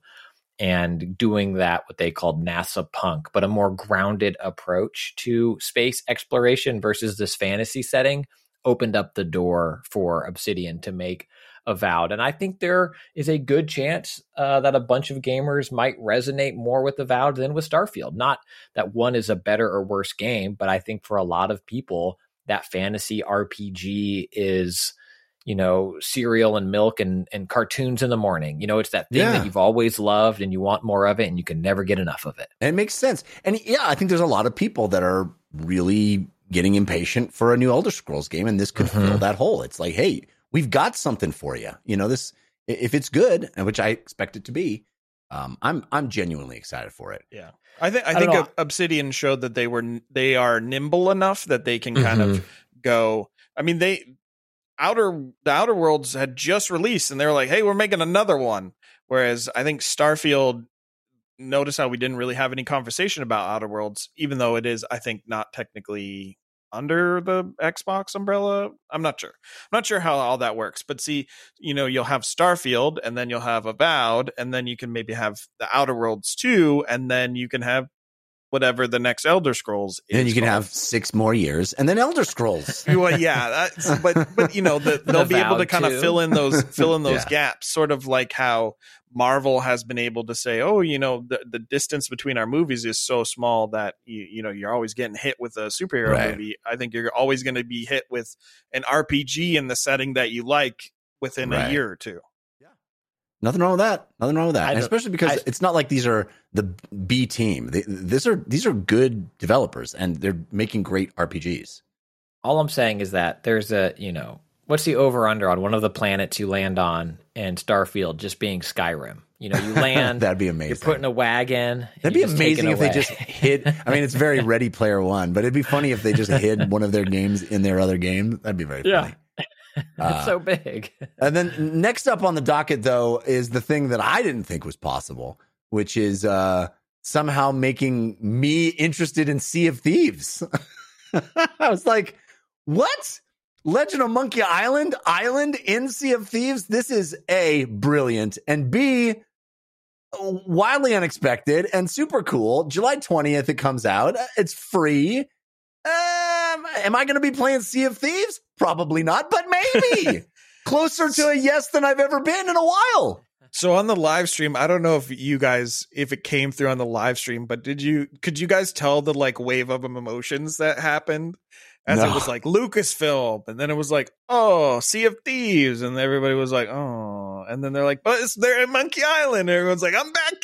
and doing that what they called NASA Punk, but a more grounded approach to space exploration versus this fantasy setting opened up the door for Obsidian to make Avowed. And I think there is a good chance uh, that a bunch of gamers might resonate more with Avowed than with Starfield. Not that one is a better or worse game, but I think for a lot of people, that fantasy R P G is, you know, cereal and milk and, and cartoons in the morning. You know, it's that thing Yeah. that you've always loved and you want more of it and you can never get enough of it. And it makes sense. And yeah, I think there's a lot of people that are really getting impatient for a new Elder Scrolls game, and this could Mhm. fill that hole. It's like, hey, we've got something for you. You know, this if it's good, and which I expect it to be, um, I'm I'm genuinely excited for it. Yeah. I think I, I don't think know. Ob- Obsidian showed that they were they are nimble enough that they can kind of go. I mean, they outer the Outer Worlds had just released, and they were like, "Hey, we're making another one." Whereas I think Starfield. Notice how we didn't really have any conversation about Outer Worlds, even though it is, I think, not technically under the Xbox umbrella. I'm not sure. I'm not sure how all that works. But see, you know, you'll have Starfield, and then you'll have Avowed, and then you can maybe have the Outer Worlds too, and then you can have whatever the next Elder Scrolls is. And then you can called. have six more years, and then Elder Scrolls. Well, yeah, that's, but but you know the, they'll be able to Avowed kind of too. fill in those fill in those Yeah. gaps, sort of like how Marvel has been able to say, oh, you know, the the distance between our movies is so small that you you know you're always getting hit with a superhero Right. movie. I think you're always going to be hit with an R P G in the setting that you like within Right. a year or two. Nothing wrong with that. Nothing wrong with that. I And don't- especially because I- it's not like these are the B team. They, these are these are good developers, and they're making great R P Gs. All I'm saying is that there's a, you know, What's the over under on one of the planets you land on and Starfield just being Skyrim? You know, you land. That'd be amazing. You're putting a wagon. That'd be amazing if they just hid. I mean, it's very Ready Player One, but it'd be funny if they just hid one of their games in their other game. That'd be very funny. Yeah. It's Uh, so big. And then next up on the docket, though, is the thing that I didn't think was possible, which is uh, somehow making me interested in Sea of Thieves. I was like, what? Legend of Monkey Island? Island in Sea of Thieves? This is A, brilliant, and B, wildly unexpected and super cool. July twentieth, it comes out. It's free. Um, am I going to be playing Sea of Thieves? Probably not, but maybe. Closer to a yes than I've ever been in a while. So on the live stream, I don't know if you guys, if it came through on the live stream, but did you, could you guys tell the like wave of emotions that happened? As No. it was like Lucasfilm, and then it was like, oh, Sea of Thieves, and everybody was like, oh, and then they're like, but it's they're in Monkey Island, and everyone's like, I'm back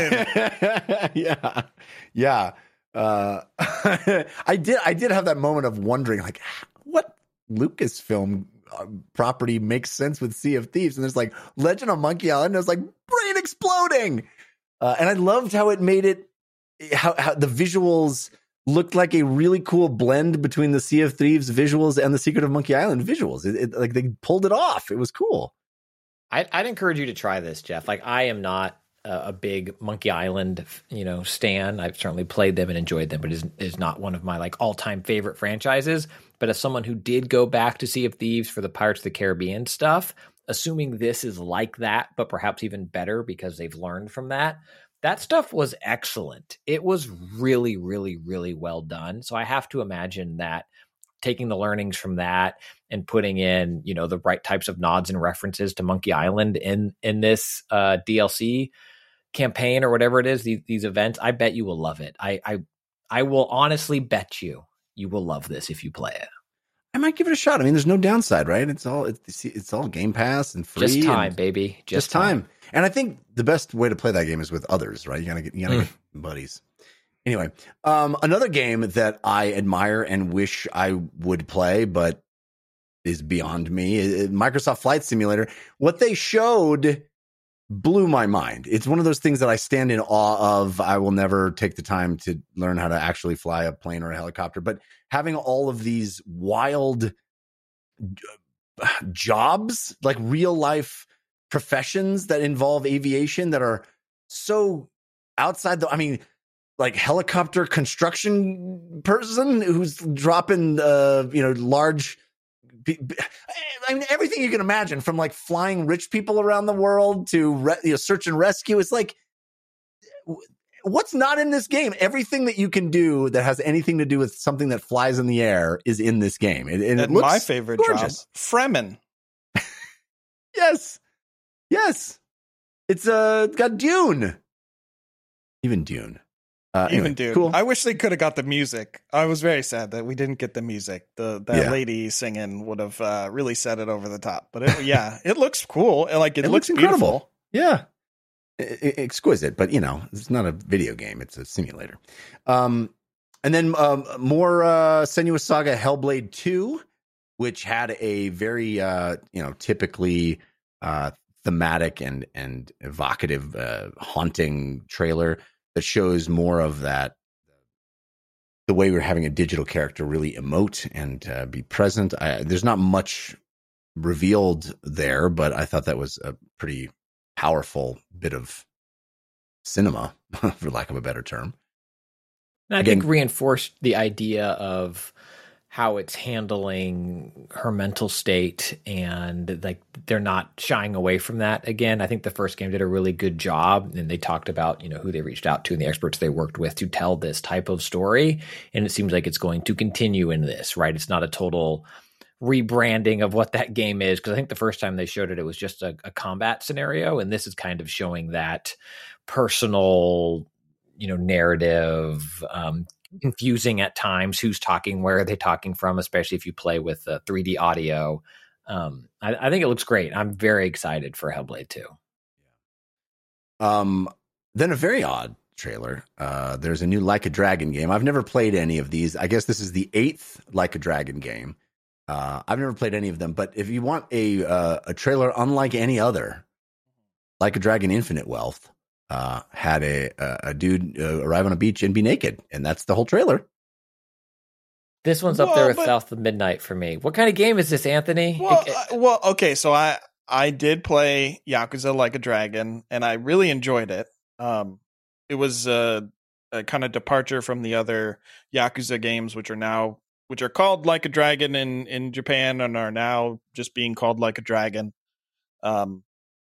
in. yeah, yeah. Uh, I did. I did have that moment of wondering, like, what Lucasfilm uh, property makes sense with Sea of Thieves? And there's like Legend of Monkey Island. And it was like brain exploding, uh, and I loved how it made it. How, how the visuals looked like a really cool blend between the Sea of Thieves visuals and the Secret of Monkey Island visuals. It, it, like they pulled it off. It was cool. I'd, I'd encourage you to try this, Jeff. Like, I am not a, a big Monkey Island, you know, stan. I've certainly played them and enjoyed them, but is is not one of my like all time favorite franchises. But as someone who did go back to Sea of Thieves for the Pirates of the Caribbean stuff, assuming this is like that, but perhaps even better because they've learned from that. That stuff was excellent. It was really, really, really well done. So I have to imagine that taking the learnings from that and putting in, you know, the right types of nods and references to Monkey Island in in this uh, D L C campaign or whatever it is, these, these events, I bet you will love it. I, I I will honestly bet you you will love this if you play it. I might give it a shot. I mean, there's no downside, right? It's all it's, it's all Game Pass and free. Just time, and, baby. Just, Just time. And I think the best way to play that game is with others, right? You gotta get you gotta Mm. get buddies. Anyway, um, another game that I admire and wish I would play, but is beyond me, is Microsoft Flight Simulator. What they showed blew my mind. It's one of those things that I stand in awe of. I will never take the time to learn how to actually fly a plane or a helicopter, but having all of these wild jobs, like real life professions that involve aviation that are so outside the, I mean, like helicopter construction person who's dropping, uh, you know, large, I mean, everything you can imagine, from like flying rich people around the world to re- you know, search and rescue. It's like, what's not in this game? Everything that you can do that has anything to do with something that flies in the air is in this game. And, and it And looks my favorite gorgeous. job, Fremen. Yes. Yes. It's uh, it's got Dune. Even Dune. Uh, Even anyway, dude, cool. I wish they could have got the music. I was very sad that we didn't get the music. The that Yeah. lady singing would have uh, really set it over the top. But it, yeah, it looks cool. Like it, It looks, looks incredible. beautiful. Yeah. I- I- exquisite, but you know, it's not a video game. It's a simulator. Um, and then um, more uh, Senua's Saga Hellblade two, which had a very, uh, you know, typically uh, thematic and, and evocative, uh, haunting trailer that shows more of that, the way we're having a digital character really emote and uh, be present. I, there's not much revealed there, but I thought that was a pretty powerful bit of cinema, for lack of a better term. And I Again- think reinforced the idea of how it's handling her mental state, and like they're not shying away from that. Again, I think the first game did a really good job, and they talked about, you know, who they reached out to and the experts they worked with to tell this type of story. And it seems like it's going to continue in this, right? It's not a total rebranding of what that game is, because I think the first time they showed it, it was just a, a combat scenario, and this is kind of showing that personal, you know, narrative, um, confusing at times. Who's talking? Where are they talking from? Especially if you play with uh, three D audio. Um, I, I think it looks great. I'm very excited for Hellblade two. Um, then a very odd trailer. Uh, there's a new Like a Dragon game. I've never played any of these. I guess this is the eighth Like a Dragon game. Uh, I've never played any of them, but if you want a uh, a trailer unlike any other, Like a Dragon Infinite Wealth uh, had a, a, a dude uh, arrive on a beach and be naked, and that's the whole trailer. This one's up Well, there with but- South of Midnight for me. What kind of game is this, Anthony? Well, It- uh, well, okay. So I I did play Yakuza Like a Dragon, and I really enjoyed it. Um, it was a, a kind of departure from the other Yakuza games, which are now which are called Like a Dragon in in Japan, and are now just being called Like a Dragon. Um,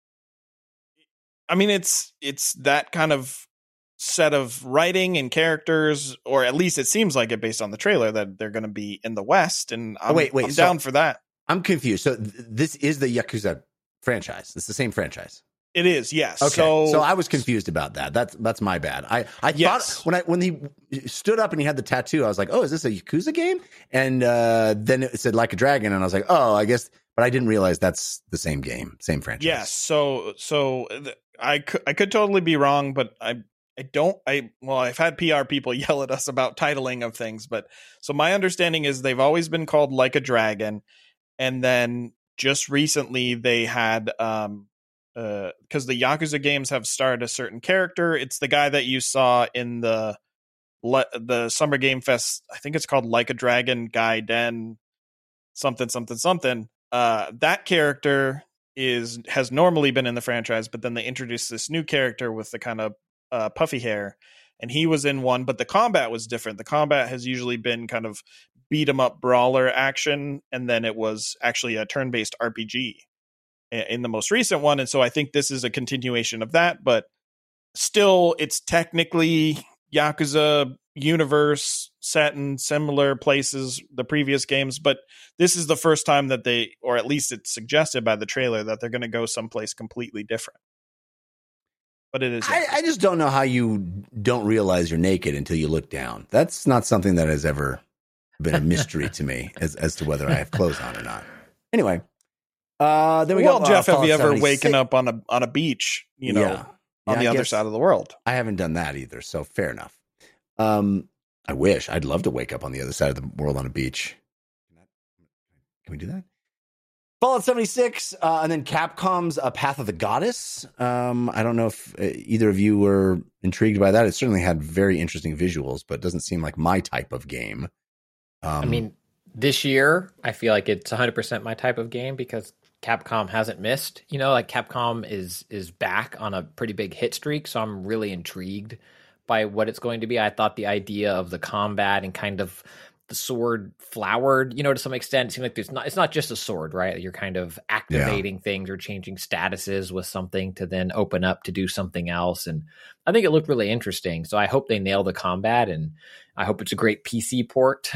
I mean, it's it's that kind of set of writing and characters, or at least it seems like it based on the trailer that they're going to be in the West, and I'm, Oh, wait, wait, I'm so- down for that. I'm confused. So th- this is the Yakuza franchise. It's the same franchise. It is, yes. Okay, so, So, I was confused about that. That's that's my bad. I I Yes. thought when I when he stood up and he had the tattoo, I was like, oh, is this a Yakuza game? And uh, then it said Like a Dragon, and I was like, oh, I guess. But I didn't realize that's the same game, same franchise. yes. So, so th- I could, I could totally be wrong, but I, I don't, I, well, I've had P R people yell at us about titling of things, but so my understanding is they've always been called Like a Dragon. And then just recently they had, um, uh, cause the Yakuza games have starred a certain character. It's the guy that you saw in the, le- the Summer Game Fest. I think it's called Like a Dragon Gaiden, something, something, something. Uh, that character is has normally been in the franchise, but then they introduced this new character with the kind of uh, puffy hair, and he was in one, but the combat was different. The combat has usually been kind of beat 'em up brawler action, and then it was actually a turn-based R P G in the most recent one, and so I think this is a continuation of that, but still, it's technically Yakuza universe set in similar places, the previous games, but this is the first time that they, or at least it's suggested by the trailer, that they're going to go someplace completely different. But it is. I, I just don't know how you don't realize you're naked until you look down. That's not something that has ever been a mystery to me as as to whether I have clothes on or not. Anyway, uh, then we well, got Jeff, have Fallout you ever seventy-six. waken up on a on a beach, you know, Yeah. on Yeah, the I other guess- side of the world? I haven't done that either, so fair enough. Um, I wish. I'd love to wake up on the other side of the world on a beach. Can we do that? Fallout seventy-six, uh, and then Capcom's uh, Path of the Goddess. Um, I don't know if uh, either of you were intrigued by that. It certainly had very interesting visuals, but doesn't seem like my type of game. Um, I mean, this year, I feel like it's one hundred percent my type of game because Capcom hasn't missed. You know, like Capcom is is back on a pretty big hit streak, so I'm really intrigued by what it's going to be. I thought the idea of the combat and kind of the sword flowered, you know, to some extent. It seemed like there's not, it's not just a sword, right? You're kind of activating things or changing statuses with something to then open up to do something else. And I think it looked really interesting. So I hope they nail the combat, and I hope it's a great P C port.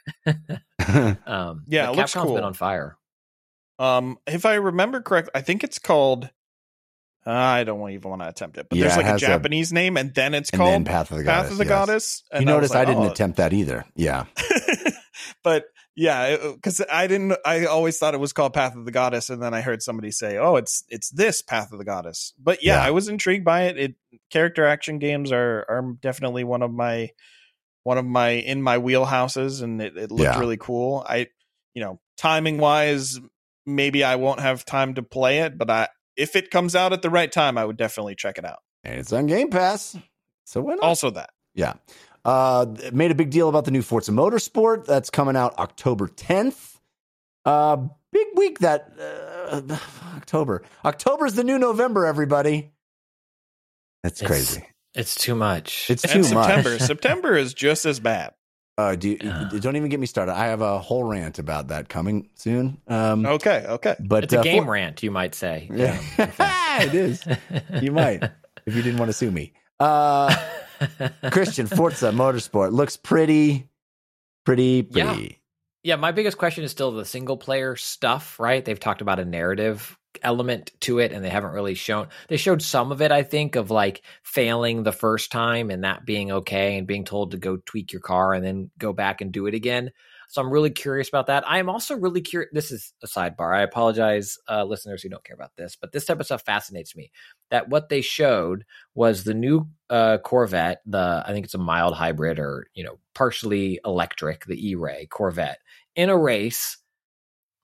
um, Yeah, but it looks Capcom's cool. been on fire. Um, if I remember correct, I think it's called. Uh, I don't even want to attempt it, but Yeah, there's it like a has a- Japanese name, and then it's and called then Path of the Path Goddess. of the yes. Goddess. You And notice was I, like, didn't oh. attempt that either. Yeah. But yeah, because I didn't. I always thought it was called Path of the Goddess, and then I heard somebody say, "Oh, it's it's this Path of the Goddess." But yeah, Yeah. I was intrigued by it. It character action games are are definitely one of my one of my in my wheelhouses, and it, it looked Yeah. really cool. I, you know, timing wise, maybe I won't have time to play it, but I if it comes out at the right time, I would definitely check it out. And it's on Game Pass. So why not? Also, that. Yeah. Uh, made a big deal about the new Forza Motorsport that's coming out October tenth. Uh, big week that uh, October. October's the new November, everybody. That's It's- crazy. It's too much. It's too And September. much. September is just as bad. Uh, do you, Yeah. don't even get me started. I have a whole rant about that coming soon. Um, Okay, okay. but it's a uh, game for- rant, you might say. Yeah, it is. You might, if you didn't want to sue me. Uh, Christian, Forza Motorsport looks pretty, pretty, pretty. Yeah. Yeah, my biggest question is still the single player stuff, right? They've talked about a narrative element to it, and they haven't really shown. They showed some of it, I think, of like failing the first time and that being okay, and being told to go tweak your car and then go back and do it again. So I'm really curious about that. I am also really curious. This is a sidebar. I apologize, uh, listeners who don't care about this, but this type of stuff fascinates me. That what they showed was the new uh, Corvette, the I think it's a mild hybrid or you know partially electric, the E-Ray Corvette in a race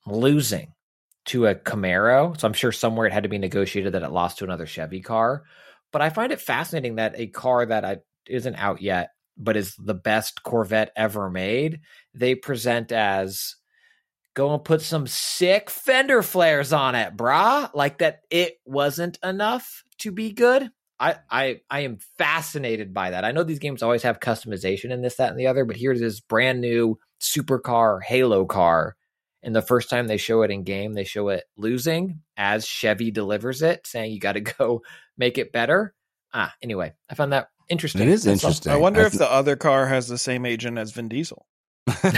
losing to a Camaro. So I'm sure somewhere it had to be negotiated that it lost to another Chevy car. But I find it fascinating that a car that I, isn't out yet, but is the best Corvette ever made, they present as, go and put some sick fender flares on it, brah. Like that it wasn't enough to be good. I, I, I am fascinated by that. I know these games always have customization in this, that, and the other, but here's this brand new supercar, Halo car. And the first time they show it in game, they show it losing as Chevy delivers it, saying you got to go make it better. Ah, anyway, I found that interesting. It is That's interesting. I wonder I if th- the other car has the same agent as Vin Diesel. There's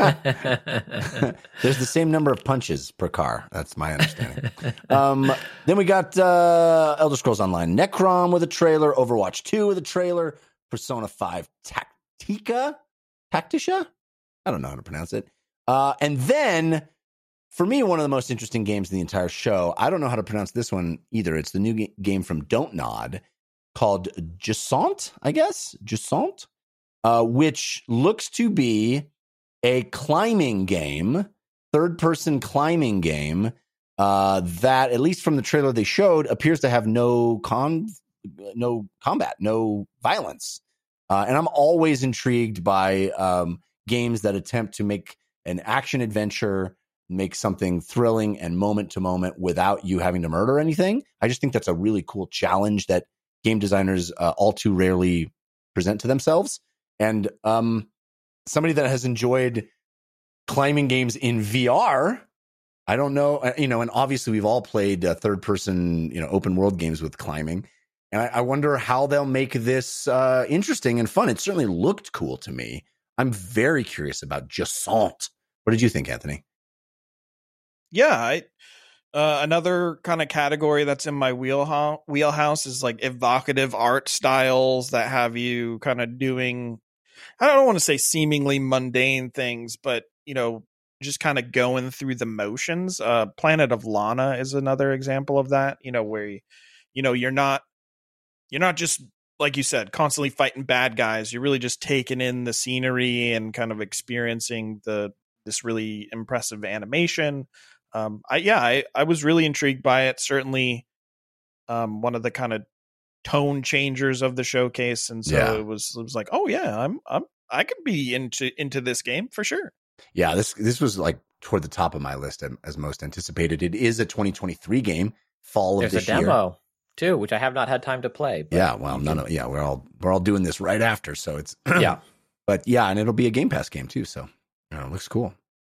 the same number of punches per car. That's my understanding. um, then we got uh, Elder Scrolls Online Necrom with a trailer, Overwatch two with a trailer, Persona five Tactica? Tacticia? I don't know how to pronounce it. Uh, and then, for me, one of the most interesting games in the entire show, I don't know how to pronounce this one either. It's the new ga- game from Don't Nod called Jusant, I guess? Jusant? Uh, which looks to be a climbing game, third-person climbing game uh, that, at least from the trailer they showed, appears to have no con, no combat, no violence. Uh, and I'm always intrigued by um, games that attempt to make an action adventure, make something thrilling and moment to moment without you having to murder anything. I just think that's a really cool challenge that game designers uh, all too rarely present to themselves. And um, somebody that has enjoyed climbing games in V R, I don't know, you know, and obviously we've all played uh, third person, you know, open world games with climbing. And I, I wonder how they'll make this uh, interesting and fun. It certainly looked cool to me. I'm very curious about Jusant. What did you think, Anthony? Yeah, I, uh, another kind of category that's in my wheelhouse, wheelhouse is like evocative art styles that have you kind of doing, I don't want to say seemingly mundane things, but, you know, just kind of going through the motions. Uh, Planet of Lana is another example of that, you know, where, you, you know, you're not, you're not just, like you said, constantly fighting bad guys. You're really just taking in the scenery and kind of experiencing the, this really impressive animation. Um, I, yeah, I, I was really intrigued by it. Certainly, um, one of the kind of tone changers of the showcase. And so Yeah. it was, it was like, oh yeah, I'm, I'm, I could be into, into this game for sure. Yeah, this this was like toward the top of my list as most anticipated. It is a twenty twenty-three game, fall of There's this a year. demo too, which I have not had time to play. But Yeah, well, you none can- of yeah, we're all we're all doing this right after, so it's yeah. but yeah, and it'll be a Game Pass game too, so you know, it looks cool.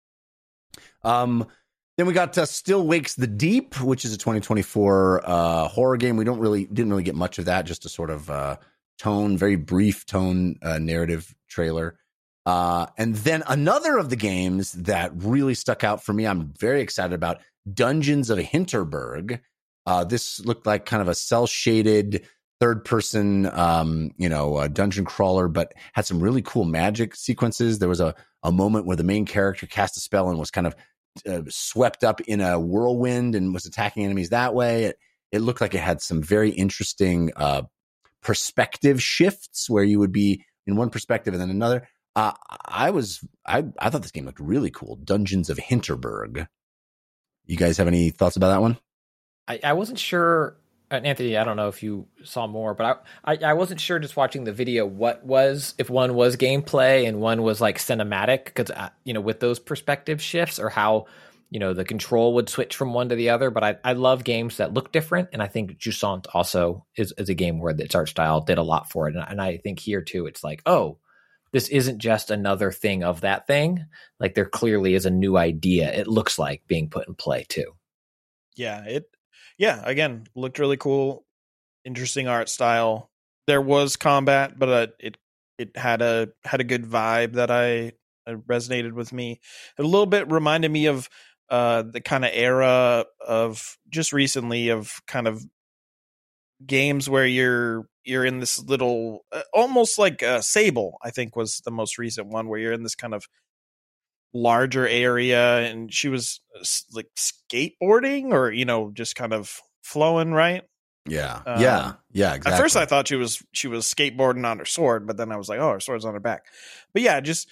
Um, then we got uh, Still Wakes the Deep, which is a twenty twenty-four uh, horror game. We don't really didn't really get much of that, just a sort of uh, tone, very brief tone uh, narrative trailer. Uh, and then another of the games that really stuck out for me, I'm very excited about, Dungeons of Hinterberg. Uh, this looked like kind of a cel-shaded third-person, um, you know, uh, dungeon crawler, but had some really cool magic sequences. There was a, a moment where the main character cast a spell and was kind of uh, swept up in a whirlwind and was attacking enemies that way. It, it looked like it had some very interesting uh, perspective shifts where you would be in one perspective and then another. Uh, I was, I, I thought this game looked really cool. Dungeons of Hinterberg. You guys have any thoughts about that one? I, I wasn't sure, and Anthony, I don't know if you saw more, but I, I, I wasn't sure just watching the video what was, if one was gameplay and one was like cinematic, because, uh, you know, with those perspective shifts or how, you know, the control would switch from one to the other. But I, I love games that look different. And I think Jusant also is, is a game where its art style did a lot for it. And, and I think here too, it's like, oh, this isn't just another thing of that thing. Like there clearly is a new idea, it looks like, being put in play too. Yeah, it, yeah, again, looked really cool. Interesting art style. There was combat, but uh, it, it had a, had a good vibe that I, uh, resonated with me. A little bit reminded me of uh, the kind of era of just recently of kind of games where you're, you're in this little, uh, almost like uh, Sable, I think was the most recent one, where you're in this kind of larger area and she was uh, like skateboarding or, you know, just kind of flowing, right? Yeah. Um, yeah. Yeah. Exactly. At first I thought she was, she was skateboarding on her sword, but then I was like, oh, her sword's on her back. But yeah, just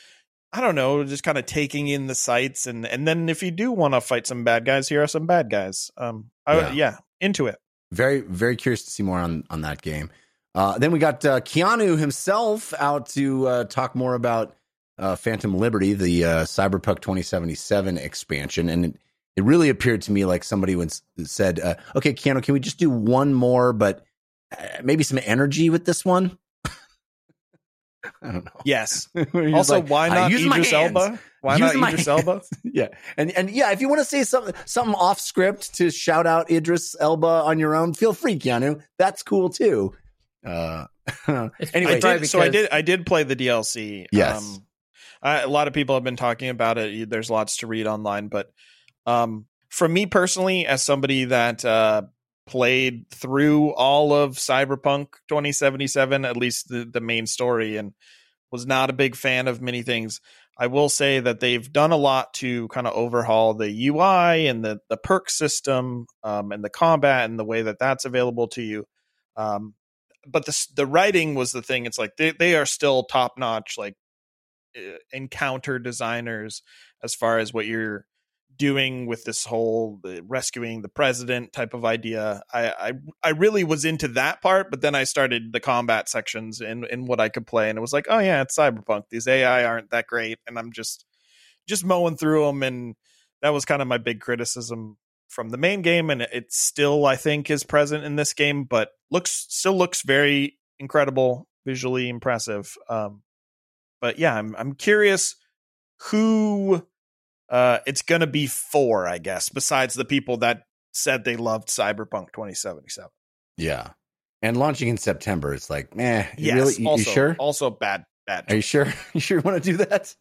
I don't know, just kind of taking in the sights, and and then if you do want to fight some bad guys, here are some bad guys. Um, I, Yeah. yeah, into it. Very, very curious to see more on, on that game. Uh, then we got uh, Keanu himself out to uh, talk more about uh, Phantom Liberty, the uh, Cyberpunk twenty seventy-seven expansion. And it, it really appeared to me like somebody once said, uh, okay, Keanu, can we just do one more, but uh, maybe some energy with this one? I don't know. Yes. He's Also, like, why "I not use my Idris hands. Elba? Why Use not my Idris hands." Elba? Yeah, and and yeah, if you want to say something something off script to shout out Idris Elba on your own, feel free, Keanu. That's cool too. Uh, It's anyway, I did, so I because- did. I did play the D L C. Yes. Um, I, a lot of people have been talking about it. There's lots to read online, but um, for me personally, as somebody that uh, played through all of Cyberpunk twenty seventy-seven, at least the, the main story, and was not a big fan of many things, I will say that they've done a lot to kind of overhaul the U I and the the perk system, um, and the combat and the way that that's available to you. Um, but the the writing was the thing. It's like they they are still top notch, like uh, encounter designers as far as what you're doing with this whole uh, rescuing the president type of idea. I, I I really was into that part, but then I started the combat sections in in what I could play, and it was like, oh yeah, it's Cyberpunk. These A I aren't that great, and I'm just just mowing through them, and that was kind of my big criticism from the main game, and it still, I think, is present in this game, but looks still looks very incredible, visually impressive. Um, but yeah, I'm I'm curious who uh, it's going to be for, I guess, besides the people that said they loved Cyberpunk twenty seventy-seven. yeah, and launching in September, it's like, meh. You Yes, really, you, also, you sure? also bad, bad. Are you sure? You sure you want to do that?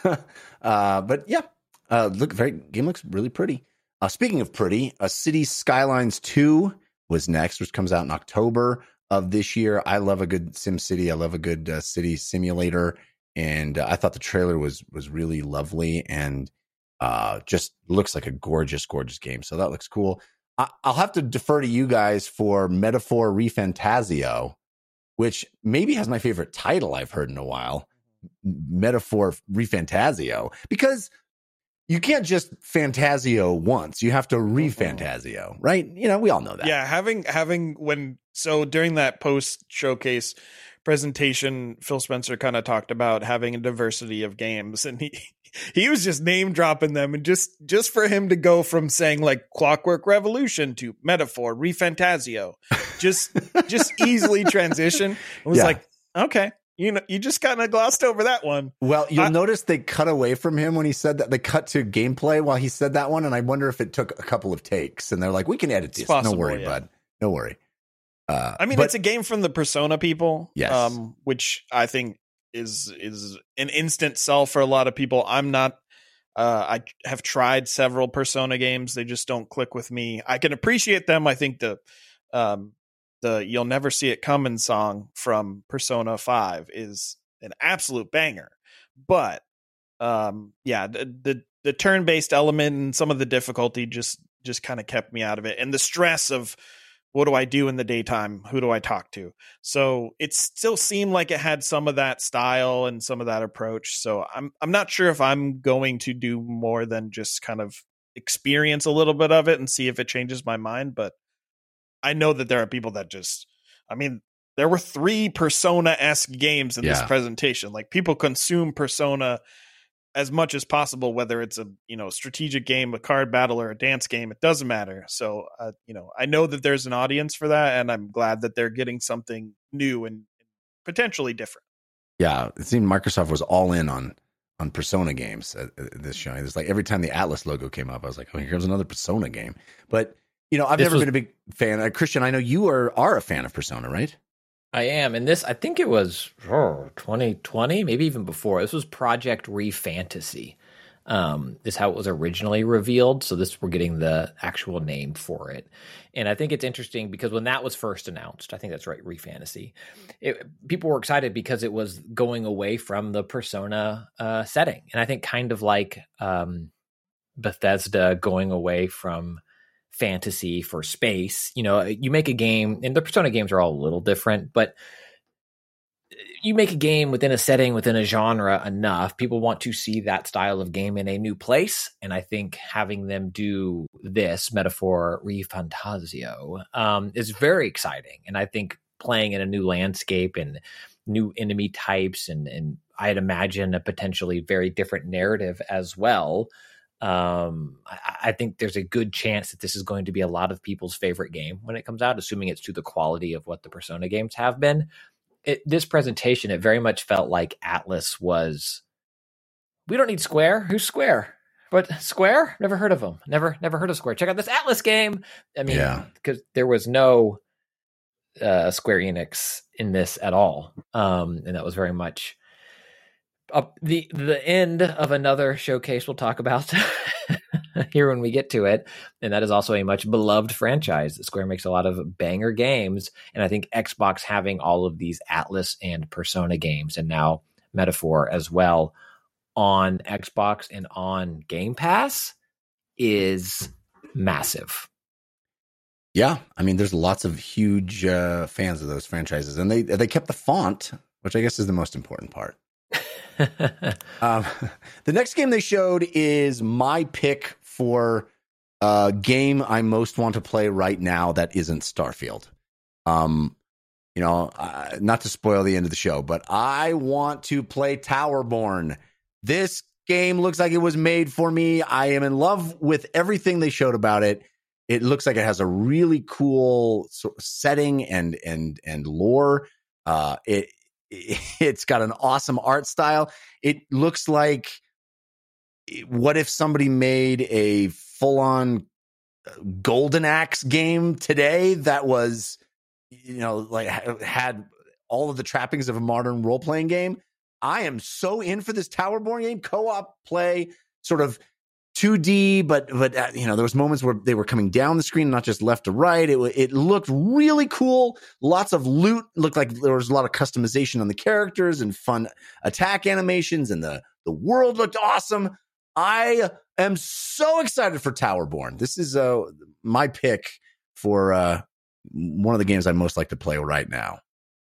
uh, but yeah, uh, look, very game looks really pretty. Uh, speaking of pretty, uh, Cities Skylines two was next, which comes out in October of this year. I love a good Sim City. I love a good uh, city simulator, and uh, I thought the trailer was was really lovely and uh, just looks like a gorgeous, gorgeous game. So that looks cool. I- I'll have to defer to you guys for Metaphor Refantasio, which maybe has my favorite title I've heard in a while. Metaphor Refantasio, because you can't just Fantasio once. You have to refantasio, right? You know, we all know that. Yeah, having having when so during that post showcase presentation, Phil Spencer kind of talked about having a diversity of games, and he he was just name dropping them, and just just for him to go from saying like Clockwork Revolution to Metaphor Refantasio, just just easily transition. It was Yeah. like, okay, you know, you just kind of glossed over that one. Well, you'll I- notice they cut away from him when he said that. They cut to gameplay while he said that one, and I wonder if it took a couple of takes. And they're like, "We can edit It's this. possible, no worry, yeah. bud. No worry." Uh, I mean, but- it's a game from the Persona people, Yes. um, which I think is is an instant sell for a lot of people. I'm not. Uh, I have tried several Persona games; they just don't click with me. I can appreciate them. I think the um, the "You'll Never See It Coming" song from Persona five is an absolute banger, but um, yeah, the the, the turn based element and some of the difficulty just just kind of kept me out of it, and the stress of what do I do in the daytime? Who do I talk to? So it still seemed like it had some of that style and some of that approach. So I'm I'm not sure if I'm going to do more than just kind of experience a little bit of it and see if it changes my mind. But I know that there are people that just, I mean, there were three Persona-esque games in this Yeah. presentation. Like people consume Persona as much as possible, whether it's a you know strategic game, a card battle, or a dance game. It doesn't matter. So uh, you know, I know that there's an audience for that, and I'm glad that they're getting something new and potentially different. Yeah, it seemed Microsoft was all in on on Persona games at, at this showing. It's like every time the Atlas logo came up, I was like, "Oh, here comes another Persona game." But you know, I've This never was- been a big fan. Uh, Christian, I know you are are a fan of Persona, right? I am. And this, I think it was oh, twenty twenty, maybe even before. This was Project Refantasy. Um, is how it was originally revealed. So this, we're getting the actual name for it. And I think it's interesting because when that was first announced, I think that's right, Refantasy, it, people were excited because it was going away from the Persona uh, setting. And I think kind of like um, Bethesda going away from fantasy for space. You know, you make a game, and the Persona games are all a little different, but you make a game within a setting, within a genre enough, people want to see that style of game in a new place. And I think having them do this Metaphor ReFantazio um, is very exciting. And I think playing in a new landscape and new enemy types, and, and I'd imagine a potentially very different narrative as well. Um, I, I think there's a good chance that this is going to be a lot of people's favorite game when it comes out, assuming it's to the quality of what the Persona games have been. It, this presentation, it very much felt like Atlas was, we don't need Square. Who's Square? But Square? Never heard of them. Never, never heard of Square. Check out this Atlas game. I mean, Yeah. because there was no uh, Square Enix in this at all. Um, and that was very much uh, the the end of another showcase we'll talk about here when we get to it. And that is also a much beloved franchise. Square makes a lot of banger games. And I think Xbox having all of these Atlas and Persona games, and now Metaphor as well, on Xbox and on Game Pass is massive. Yeah, I mean, there's lots of huge uh, fans of those franchises, and they they kept the font, which I guess is the most important part. um, the next game they showed is my pick for a game I most want to play right now that isn't Starfield. Um, you know, uh, not to spoil the end of the show, but I want to play Towerborn. This game looks like it was made for me. I am in love with everything they showed about it. It looks like it has a really cool sort of setting and and and lore. Uh, it it's got an awesome art style. It looks like, what if somebody made a full-on Golden Axe game today that was, you know, like had all of the trappings of a modern role-playing game? I am so in for this Towerborn game. Co-op play, sort of two D, but but uh, you know, there was moments where they were coming down the screen, not just left to right. It it looked really cool. Lots of loot. Looked like there was a lot of customization on the characters and fun attack animations, and the the world looked awesome. I am so excited for Towerborn. This is uh, my pick for uh, one of the games I most like to play right now.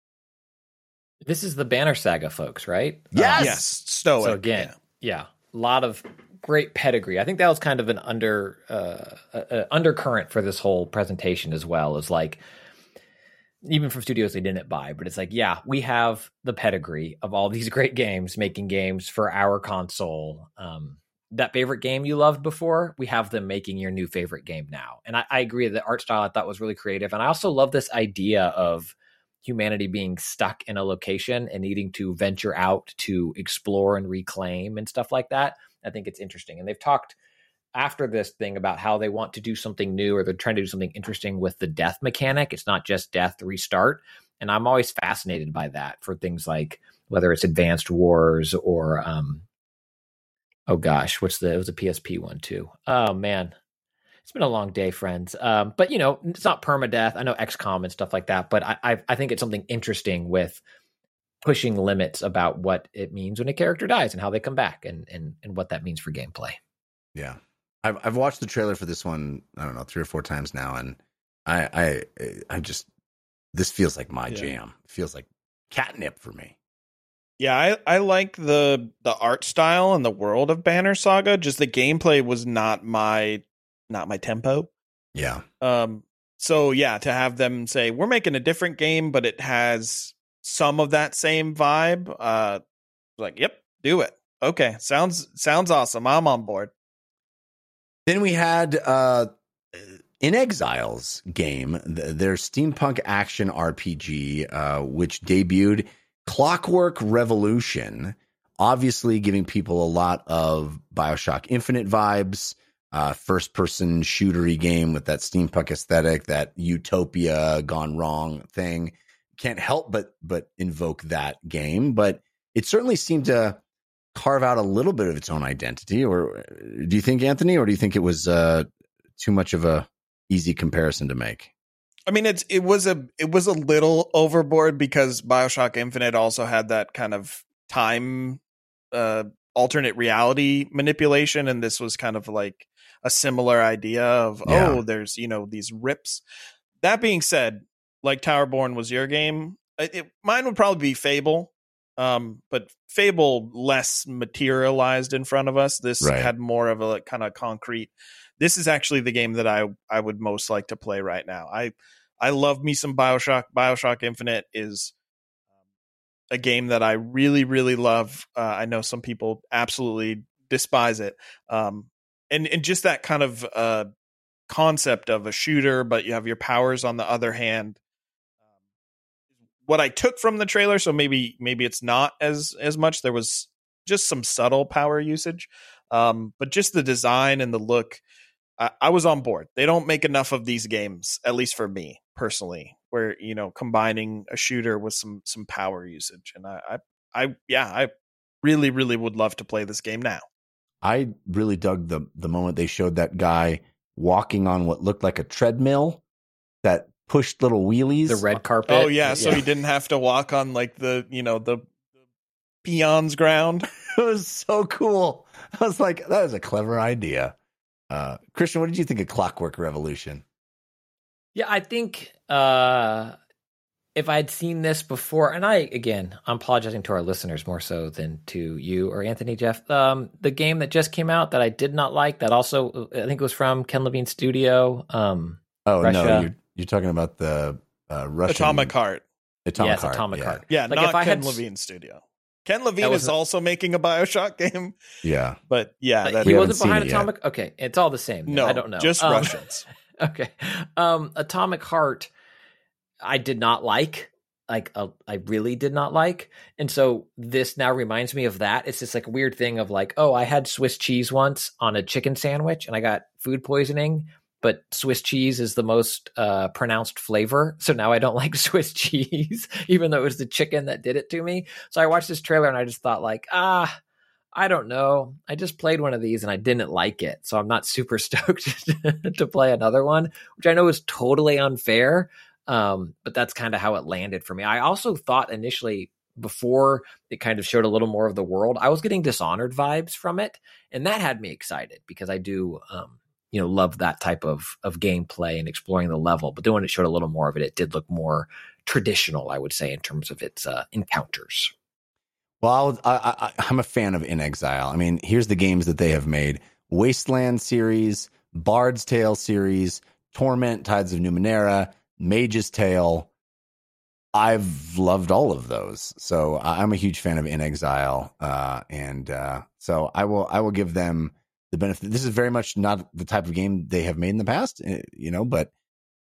This is the Banner Saga, folks, right? Yes. Um, Yes, Stoic. So again, yeah, a lot of great pedigree. I think that was kind of an under uh, uh, undercurrent for this whole presentation as well. Is like, even from studios they didn't buy, but it's like, yeah, we have the pedigree of all these great games, making games for our console. Um, that favorite game you loved before, we have them making your new favorite game now. And I, I agree, the art style I thought was really creative. And I also love this idea of humanity being stuck in a location and needing to venture out to explore and reclaim and stuff like that. I think it's interesting. And they've talked after this thing about how they want to do something new, or they're trying to do something interesting with the death mechanic. It's not just death restart. And I'm always fascinated by that for things like whether it's Advanced Wars or, um, oh gosh, what's the, it was a P S P one too. Oh man, it's been a long day, friends. Um, but you know, it's not permadeath. I know X COM and stuff like that, but I, I, I think it's something interesting with pushing limits about what it means when a character dies and how they come back, and and and what that means for gameplay. Yeah, I've I've watched the trailer for this one, I don't know, three or four times now, and I I I just, this feels like my Yeah. jam. It feels like catnip for me. Yeah, I, I like the the art style and the world of Banner Saga. Just the gameplay was not my not my tempo. Yeah, Um, so yeah, to have them say we're making a different game, but it has some of that same vibe. Uh, like, yep, do it. Okay, sounds sounds awesome. I'm on board. then we had uh, In Exile's game, th- their steampunk action R P G, uh, which debuted. Clockwork Revolution, obviously giving people a lot of BioShock Infinite vibes. Uh, first-person shootery game with that steampunk aesthetic, that utopia gone wrong thing. Can't help but but invoke that game, but it certainly seemed to carve out a little bit of its own identity. Or do you think, Anthony, or do you think it was uh, too much of a easy comparison to make? I mean, it's it was a it was a little overboard because BioShock Infinite also had that kind of time uh, alternate reality manipulation, and this was kind of like a similar idea of Yeah. oh, there's you know these rips. That being said, like Towerborn was your game, it, it, mine would probably be Fable. Um, but Fable less materialized in front of us. This Right. had more of a like, kind of concrete. This is actually the game that I I would most like to play right now. I I love me some BioShock. BioShock Infinite is a game that I really really love. Uh, I know some people absolutely despise it. Um, and and just that kind of uh concept of a shooter, but you have your powers on the other hand. What I took from the trailer, so maybe maybe it's not as as much. There was just some subtle power usage, um, but just the design and the look, I, I was on board. They don't make enough of these games, at least for me personally, where you know combining a shooter with some some power usage. And I, I, I yeah, I really really would love to play this game now. I really dug the the moment they showed that guy walking on what looked like a treadmill that pushed little wheelies. The red carpet. Oh yeah, so he didn't have to walk on like the you know the, the peons ground. It was so cool. I was like, that was a clever idea. Uh, Christian, what did you think of Clockwork Revolution? Yeah, I think uh, if I'd seen this before, and I, again, I'm apologizing to our listeners more so than to you or Anthony, Jeff. Um, the game that just came out that I did not like, that also, I think it was from Ken Levine's studio. Um, Oh, Russia. no, you're, you're talking about the uh, Russian... Atomic Heart. Atomic yes, Heart. Atomic yeah. Heart. Yeah, Like, not if I Ken had- Levine's studio. Ken Levine That is was- also making a BioShock game, Yeah. but yeah, Like, that, he We wasn't haven't behind seen it yet. Atomic. Okay, it's all the same. no, I don't know. just Um, Russians. Okay. Um, Atomic Heart, I did not like. Like, uh, I really did not like. And so this now reminds me of that. It's this like weird thing of like, oh, I had Swiss cheese once on a chicken sandwich and I got food poisoning, but Swiss cheese is the most uh, pronounced flavor. So now I don't like Swiss cheese, even though it was the chicken that did it to me. So I watched this trailer and I just thought like, ah, I don't know. I just played one of these and I didn't like it. So I'm not super stoked to play another one, which I know is totally unfair. Um, but that's kind of how it landed for me. I also thought initially, before it kind of showed a little more of the world, I was getting Dishonored vibes from it. And that had me excited because I do, um, you know, love that type of, of gameplay and exploring the level. But then when it showed a little more of it, it did look more traditional, I would say, in terms of its uh, encounters. Well, I, I, I'm a fan of In Exile. I mean, here's the games that they have made. Wasteland series, Bard's Tale series, Torment, Tides of Numenera, Mage's Tale. I've loved all of those. So I'm a huge fan of In Exile. Uh, and uh, so I will I will give them the benefit. This is very much not the type of game they have made in the past, you know, but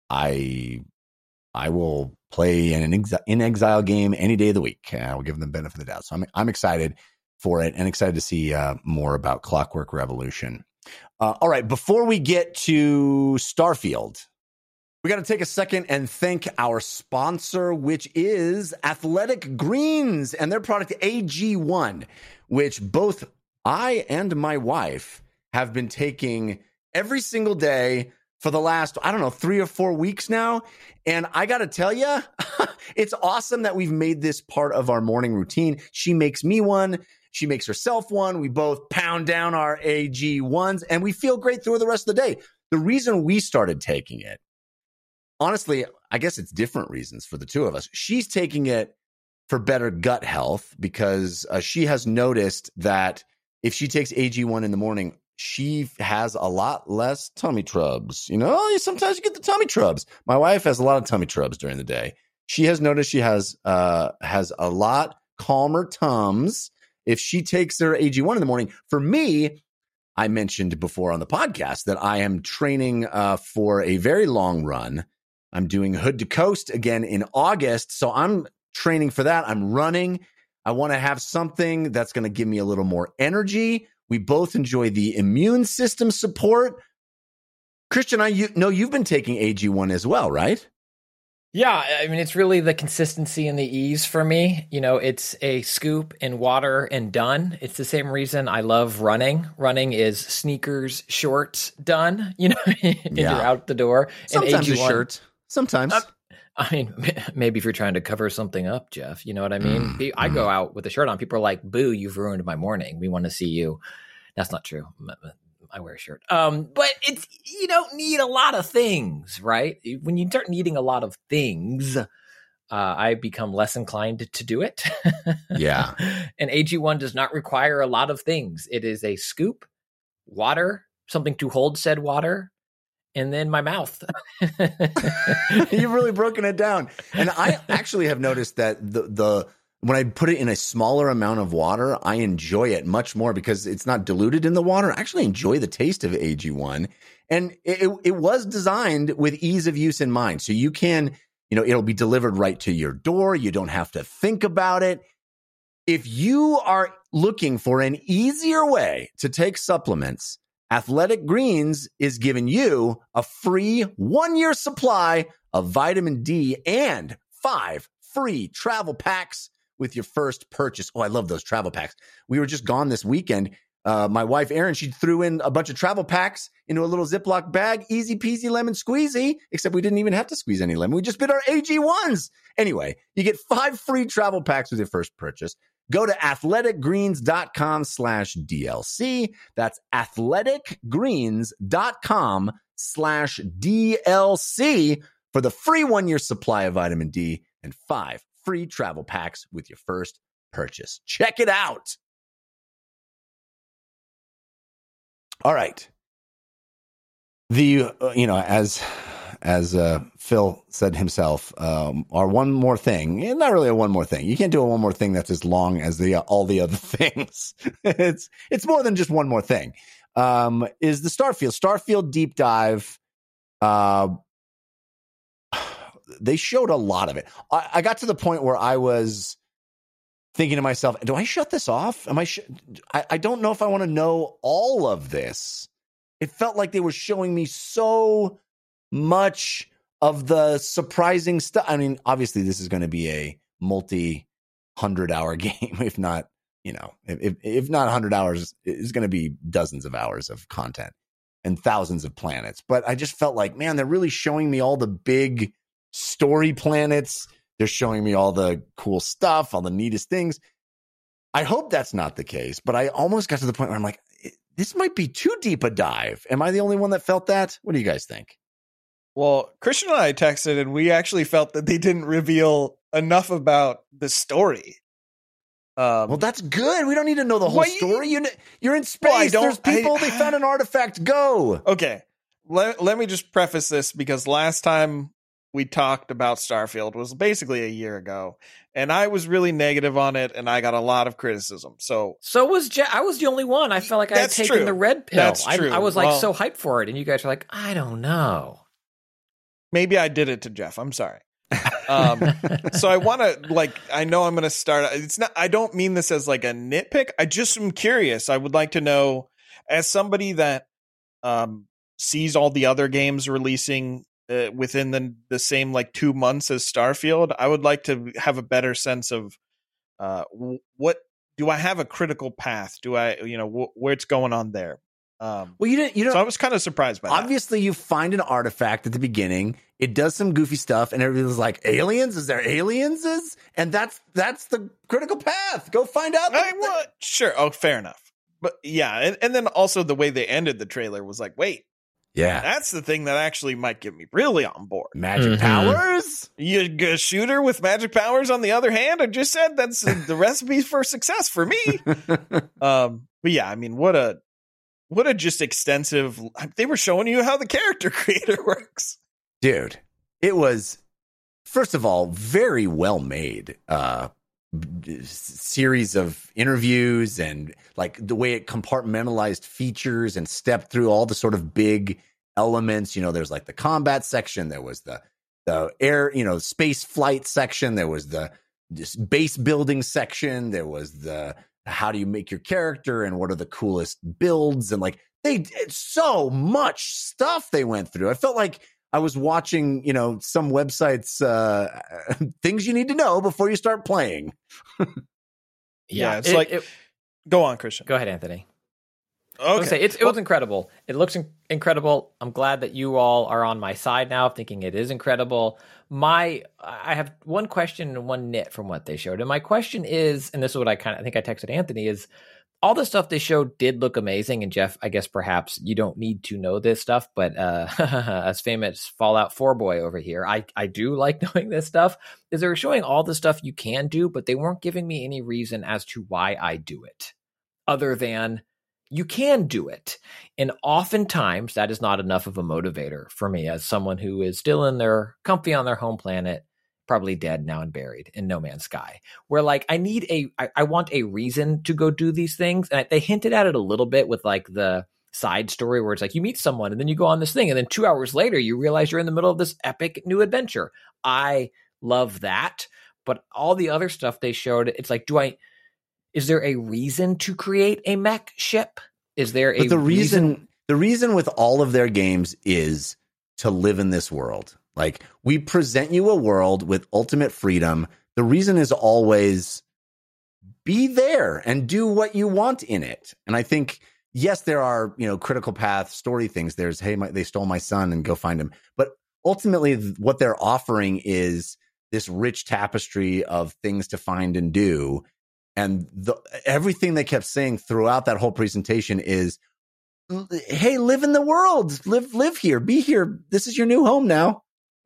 I I will play an In Exile game any day of the week. I will give them the benefit of the doubt. So I'm I'm excited for it and excited to see uh, more about Clockwork Revolution. Uh, all right, before we get to Starfield, we got to take a second and thank our sponsor, which is Athletic Greens and their product A G one, which both I and my wife have been taking every single day for the last, I don't know, three or four weeks now. And I got to tell you, it's awesome that we've made this part of our morning routine. She makes me one. She makes herself one. We both pound down our A G ones and we feel great through the rest of the day. The reason we started taking it, honestly, I guess it's different reasons for the two of us. She's taking it for better gut health because uh, she has noticed that if she takes A G one in the morning, she has a lot less tummy trubs. You know, sometimes you get the tummy trubs. My wife has a lot of tummy trubs during the day. She has noticed she has uh, has a lot calmer tums if she takes her A G one in the morning. For me, I mentioned before on the podcast that I am training uh, for a very long run. I'm doing Hood to Coast again in August. So I'm training for that. I'm running. I want to have something that's going to give me a little more energy. We both enjoy the immune system support. Christian, I you, know you've been taking A G one as well, right? Yeah, I mean, it's really the consistency and the ease for me. You know, it's a scoop in water and done. It's the same reason I love running. Running is sneakers, shorts, done. You know, and Yeah. you're out the door. Sometimes and a A G one, shirt. Sometimes. Uh, I mean, maybe if you're trying to cover something up, Jeff, you know what I mean? Mm, Pe- I go out with a shirt on. People are like, boo, you've ruined my morning. We want to see you. That's not true. I wear a shirt. Um, but it's, you don't need a lot of things, right? When you start needing a lot of things, uh, I become less inclined to do it. Yeah. And A G one does not require a lot of things. It is a scoop, water, something to hold said water, and then my mouth. You've really broken it down. And I actually have noticed that the the when I put it in a smaller amount of water, I enjoy it much more because it's not diluted in the water. I actually enjoy the taste of A G one. And it, it was designed with ease of use in mind. So you can, you know, it'll be delivered right to your door. You don't have to think about it. If you are looking for an easier way to take supplements, Athletic Greens is giving you a free one-year supply of vitamin D and five free travel packs with your first purchase. Oh, I love those travel packs. We were just gone this weekend. Uh, my wife, Erin, she threw in a bunch of travel packs into a little Ziploc bag. Easy peasy lemon squeezy, except we didn't even have to squeeze any lemon. We just bit our A G ones. Anyway, you get five free travel packs with your first purchase. Go to athleticgreens.com slash DLC. That's athleticgreens.com slash DLC for the free one-year supply of vitamin D and five free travel packs with your first purchase. Check it out. All right. The, uh, you know, as as uh, Phil said himself, um, our one more thing, eh, not really a one more thing. You can't do a one more thing that's as long as the uh, all the other things. it's it's more than just one more thing. Um, is the Starfield Starfield deep dive? Uh, they showed a lot of it. I, I got to the point where I was thinking to myself, do I shut this off? Am I, sh- I, I don't know if I want to know all of this. It felt like they were showing me so much of the surprising stuff. I mean, obviously this is going to be a multi hundred hour game. If not, you know, if, if not a hundred hours, it's going to be dozens of hours of content and thousands of planets. But I just felt like, man, they're really showing me all the big story planets. They're showing me all the cool stuff, all the neatest things. I hope that's not the case, but I almost got to the point where I'm like, this might be too deep a dive. Am I the only one that felt that? What do you guys think? Well, Christian and I texted, and we actually felt that they didn't reveal enough about the story. Um, well, that's good. We don't need to know the whole why- story. You, you're in space. Well, I don't- There's people. I- they found an artifact. Go. Okay, let, let me just preface this because last time we talked about Starfield was basically a year ago, and I was really negative on it, and I got a lot of criticism. So, So was Je- I was the only one. I felt like I had That's taken true. the red pill. That's I, true. I was like Well- so hyped for it, and you guys are like, I don't know. maybe I did it to Jeff. I'm sorry. Um, so I want to like, I know I'm going to start. It's not, I don't mean this as like a nitpick. I just am curious. I would like to know, as somebody that um, sees all the other games releasing uh, within the, the same like two months as Starfield, I would like to have a better sense of uh, w- what do I have a critical path? Do I, you know, wh- where it's going on there? Um, Well, you didn't. You know, so I was kind of surprised by that. obviously, you find an artifact at the beginning. It does some goofy stuff, and everybody's like, "Aliens? Is there aliens?" Is and that's that's the critical path. Go find out. I, well, sure. Oh, fair enough. But yeah, and, and then also the way they ended the trailer was like, wait, Yeah, that's the thing that actually might get me really on board. magic Mhm. powers. You a shooter with magic powers, on the other hand, I just said that's the recipe for success for me. Um, but yeah, I mean, what a what a just extensive. They were showing you how the character creator works. Dude, it was, first of all, very well made uh b- s- series of interviews, and like the way it compartmentalized features and stepped through all the sort of big elements. You know, there's like the combat section, there was the the air, you know, space flight section, there was the this base building section, there was the how do you make your character and what are the coolest builds, and like they did so much stuff they went through. I felt like I was watching, you know, some websites, uh, things you need to know before you start playing. Yeah, it's it- like- it- Go on, Christian. go ahead, Anthony. I was gonna Okay, say, it's, it was incredible. It looks in- incredible. I'm glad that you all are on my side now, thinking it is incredible. My, I have one question and one nit from what they showed, and my question is, and this is what I kind of I think I texted Anthony is, all the stuff they showed did look amazing. And Jeff, I guess perhaps you don't need to know this stuff, but uh, as famous Fallout four boy over here, I, I do like knowing this stuff. Is they were showing all the stuff you can do, but they weren't giving me any reason as to why I do it, other than you can do it. And oftentimes that is not enough of a motivator for me as someone who is still in their comfy on their home planet, probably dead now and buried in No Man's Sky, where like I need a, I, I want a reason to go do these things. And they hinted at it a little bit with like the side story where it's like you meet someone and then you go on this thing. And then two hours later, you realize you're in the middle of this epic new adventure. I love that. But all the other stuff they showed, it's like, do I, is there a reason to create a mech ship? Is there a but the reason, reason? The reason with all of their games is to live in this world. Like, we present you a world with ultimate freedom. The reason is always be there and do what you want in it. And I think, yes, there are, you know, critical path story things. There's, hey, my, they stole my son and go find him. But ultimately, what they're offering is this rich tapestry of things to find and do. And the, everything they kept saying throughout that whole presentation is, hey, live in the world, live, live here, be here. This is your new home now.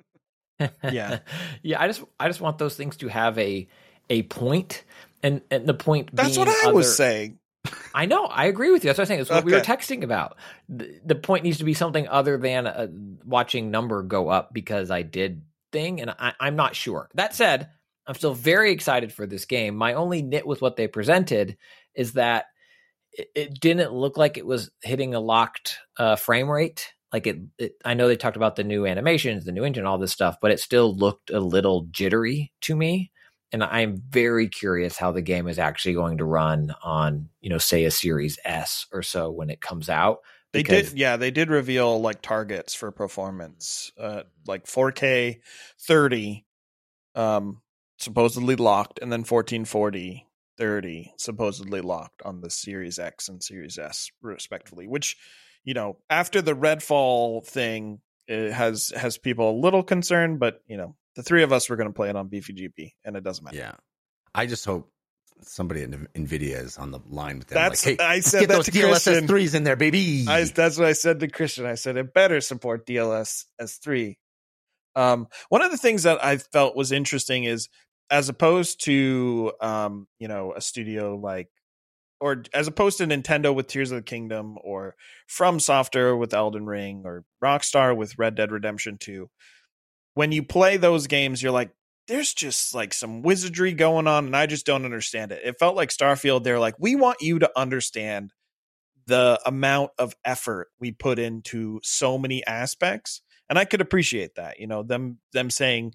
Yeah. yeah. I just, I just want those things to have a, a point, and, and the point That's being what I other, was saying. I know. I agree with you. That's what I'm saying. That's what Okay. we were texting about. The, the point needs to be something other than uh, watching number go up because I did thing. And I, I'm not sure. That said, I'm still very excited for this game. My only nit with what they presented is that it, it didn't look like it was hitting a locked uh, frame rate. Like it, it, I know they talked about the new animations, the new engine, all this stuff, but it still looked a little jittery to me. And I'm very curious how the game is actually going to run on, you know, say a Series S or so when it comes out. They because- did, yeah, they did reveal like targets for performance, uh, like four K thirty, um, supposedly locked, and then fourteen forty thirty supposedly locked on the Series X and Series S, respectively. Which, you know, after the Redfall thing, it has has people a little concerned, but you know, the three of us were going to play it on B F G P, and it doesn't matter. Yeah, I just hope somebody at NVIDIA is on the line with them. That's like, hey, I let's said get that those to D L S S Christian. threes in there, baby. I, that's what I said to Christian. I said it better support D L S S three. Um, one of the things that I felt was interesting is, as opposed to um, you know, a studio like, or as opposed to Nintendo with Tears of the Kingdom, or From Software with Elden Ring, or Rockstar with Red Dead Redemption two, when you play those games, you're like, there's just like some wizardry going on, and I just don't understand it. It felt like Starfield. They're like, we want you to understand the amount of effort we put into so many aspects, and I could appreciate that. You know, them them saying,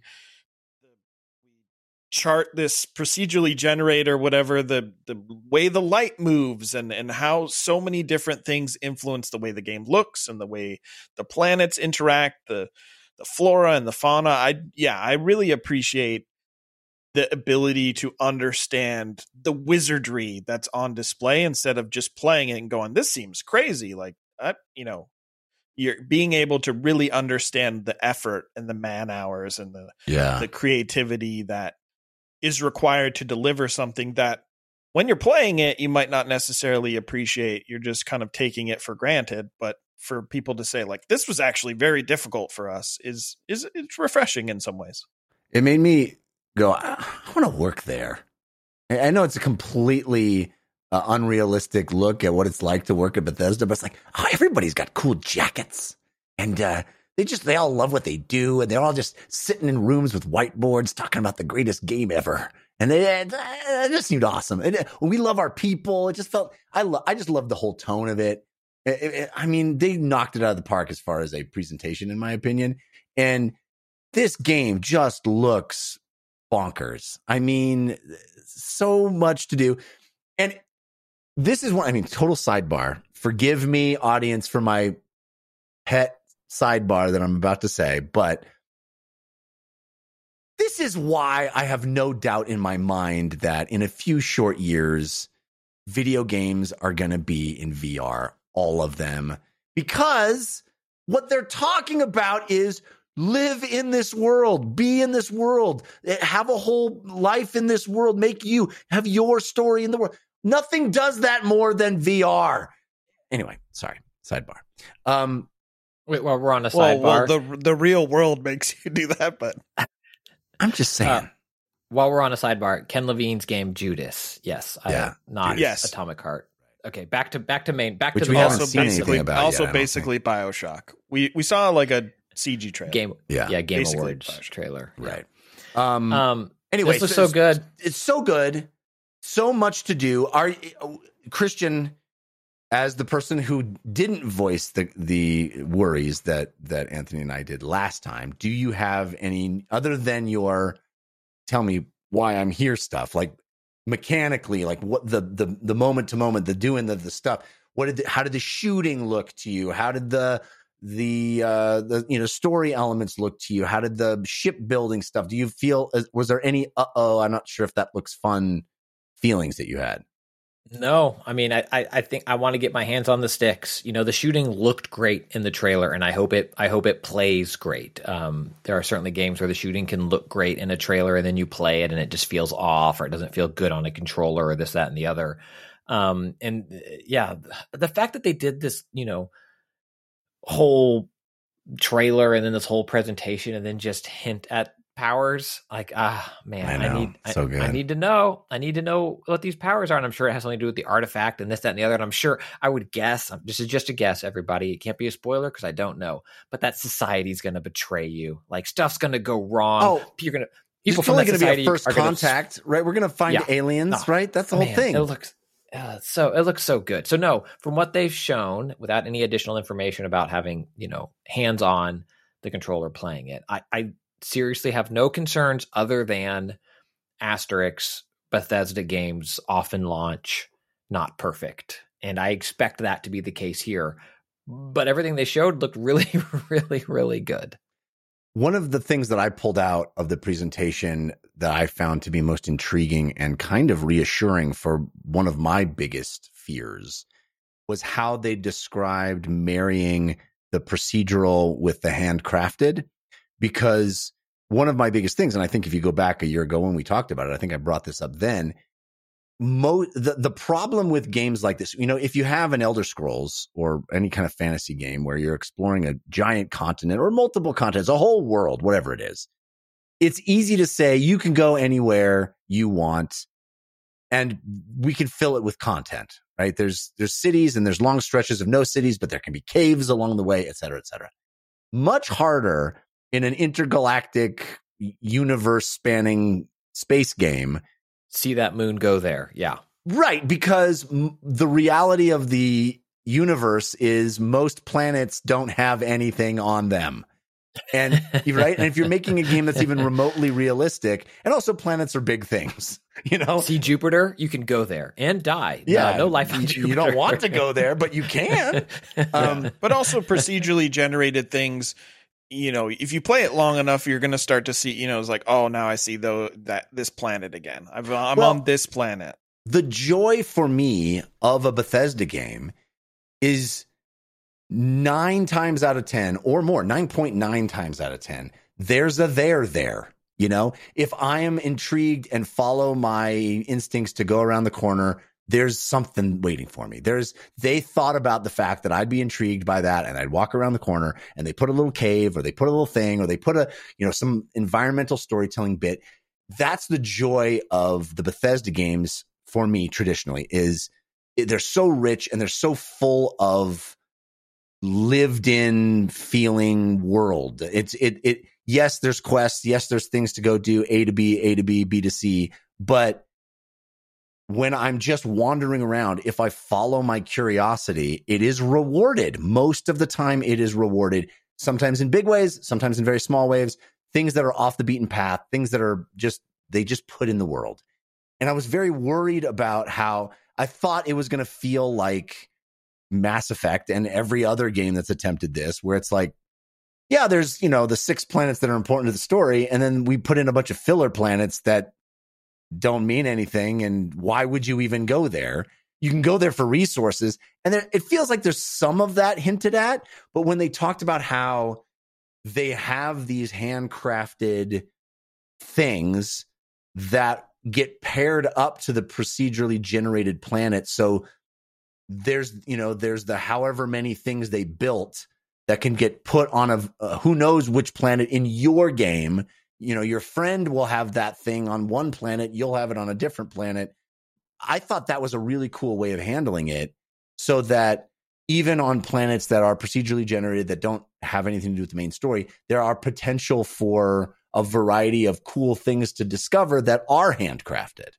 chart this procedurally generate or whatever, the the way the light moves, and and how so many different things influence the way the game looks and the way the planets interact, the the flora and the fauna. I yeah, I really appreciate the ability to understand the wizardry that's on display instead of just playing it and going, this seems crazy. Like, I, you know, you're being able to really understand the effort and the man hours and the yeah, the creativity that is required to deliver something that when you're playing it, you might not necessarily appreciate. You're just kind of taking it for granted. But for people to say like, this was actually very difficult for us is, is it's refreshing in some ways. it made me go, I, I want to work there. I I know it's a completely uh, unrealistic look at what it's like to work at Bethesda, but it's like, oh, everybody's got cool jackets, and uh, they just, they all love what they do, and they're all just sitting in rooms with whiteboards talking about the greatest game ever. And they, it, it just seemed awesome. And we love our people. It just felt, I lo- I just loved the whole tone of it. It, it. I mean, they knocked it out of the park as far as a presentation, in my opinion. And this game just looks bonkers. I mean, so much to do. And this is one, I mean, total sidebar. Forgive me, audience, for my pet sidebar that I'm about to say, but this is why I have no doubt in my mind that in a few short years, video games are going to be in V R, all of them, because what they're talking about is live in this world, be in this world, have a whole life in this world, make you have your story in the world. Nothing does that more than V R. Anyway, sorry. Sidebar. Um, Wait, well, we're on a Well, sidebar. well, the the real world makes you do that, but I'm just saying. Uh, While we're on a sidebar, Ken Levine's game Judas. Yes, Yeah. I, not Yes. Atomic Heart. Okay, back to back to main back Which to we the haven't also seen anything basically about also yet, I don't basically BioShock. We we saw like a C G trailer. game. Yeah. Yeah, Game Basically Awards Bioshock. trailer. Yeah. Right. Um, Um. anyway, this was so good. It's so good. So much to do. Are Christian, as the person who didn't voice the the worries that that Anthony and I did last time, do you have any other than your tell me why I'm here stuff, like mechanically, like what the the the moment to moment, the doing the the stuff? What did the, how did the shooting look to you? How did the the uh the you know story elements look to you? How did the ship building stuff? Do you feel was there any uh oh I'm not sure if that looks fun feelings that you had? No, I mean, I, I, I think I want to get my hands on the sticks. You know, the shooting looked great in the trailer, and I hope it, I hope it plays great. Um, there are certainly games where the shooting can look great in a trailer, and then you play it, and it just feels off, or it doesn't feel good on a controller, or this, that, and the other. Um, and uh, yeah, the fact that they did this, you know, whole trailer and then this whole presentation, and then just hint at powers, like ah man, I I, know. need So I, good. I need to know. I need to know what these powers are, and I'm sure it has something to do with the artifact and this, that, and the other. And I'm sure I would guess. This is just a guess, everybody. It can't be a spoiler because I don't know. But that society's going to betray you. Like stuff's going to go wrong. Oh, you're going to It's people from only that going to be society a first are gonna- contact, right? We're going to find Yeah. aliens, No. right? That's the whole Man, thing. It looks uh, so. It looks so good. So no, from what they've shown, without any additional information about having you know hands on the controller playing it, I, I seriously have no concerns other than asterisks. Bethesda games often launch not perfect, and I expect that to be the case here. But everything they showed looked really, really, really good. One of the things that I pulled out of the presentation that I found to be most intriguing and kind of reassuring for one of my biggest fears was how they described marrying the procedural with the handcrafted. Because one of my biggest things, and I think if you go back a year ago when we talked about it, I think I brought this up then, Mo- the, the problem with games like this, you know, if you have an Elder Scrolls or any kind of fantasy game where you're exploring a giant continent or multiple continents, a whole world, whatever it is, it's easy to say you can go anywhere you want and we can fill it with content, right? There's, there's cities and there's long stretches of no cities, but there can be caves along the way, et cetera, et cetera. Much harder in an intergalactic universe spanning space game. See that moon go there. Yeah. Right, because m- the reality of the universe is most planets don't have anything on them. And right, and if you're making a game that's even remotely realistic, and also planets are big things, you know. See Jupiter, you can go there and die. Yeah, no, no life on you, Jupiter. you don't want to go there, but you can. Um, but also procedurally generated things. You know, if you play it long enough, you're going to start to see, you know, it's like, oh, now I see though that this planet again. I've, I'm Well, on this planet. the joy for me of a Bethesda game is nine times out of ten or more, nine point nine times out of ten, there's a there there. You know, if I am intrigued and follow my instincts to go around the corner, there's something waiting for me. There's, they thought about the fact that I'd be intrigued by that and I'd walk around the corner and they put a little cave or they put a little thing or they put a, you know, some environmental storytelling bit. That's the joy of the Bethesda games for me traditionally is they're so rich and they're so full of lived in feeling world. It's, it, it, yes, there's quests. Yes, there's things to go do, A to B, A to B, B to C, but when I'm just wandering around, if I follow my curiosity, it is rewarded. Most of the time it is rewarded, sometimes in big ways, sometimes in very small ways, things that are off the beaten path, things that are just, they just put in the world. And I was very worried about how I thought it was going to feel like Mass Effect and every other game that's attempted this, where it's like, yeah, there's, you know, the six planets that are important to the story. And then we put in a bunch of filler planets that don't mean anything, and why would you even go there? You can go there for resources, and there, it feels like there's some of that hinted at, but when they talked about how they have these handcrafted things that get paired up to the procedurally generated planet. So there's, you know, there's the however many things they built that can get put on a uh, who knows which planet in your game. You know, your friend will have that thing on one planet, you'll have it on a different planet. I thought that was a really cool way of handling it, so that even on planets that are procedurally generated that don't have anything to do with the main story, there are potential for a variety of cool things to discover that are handcrafted.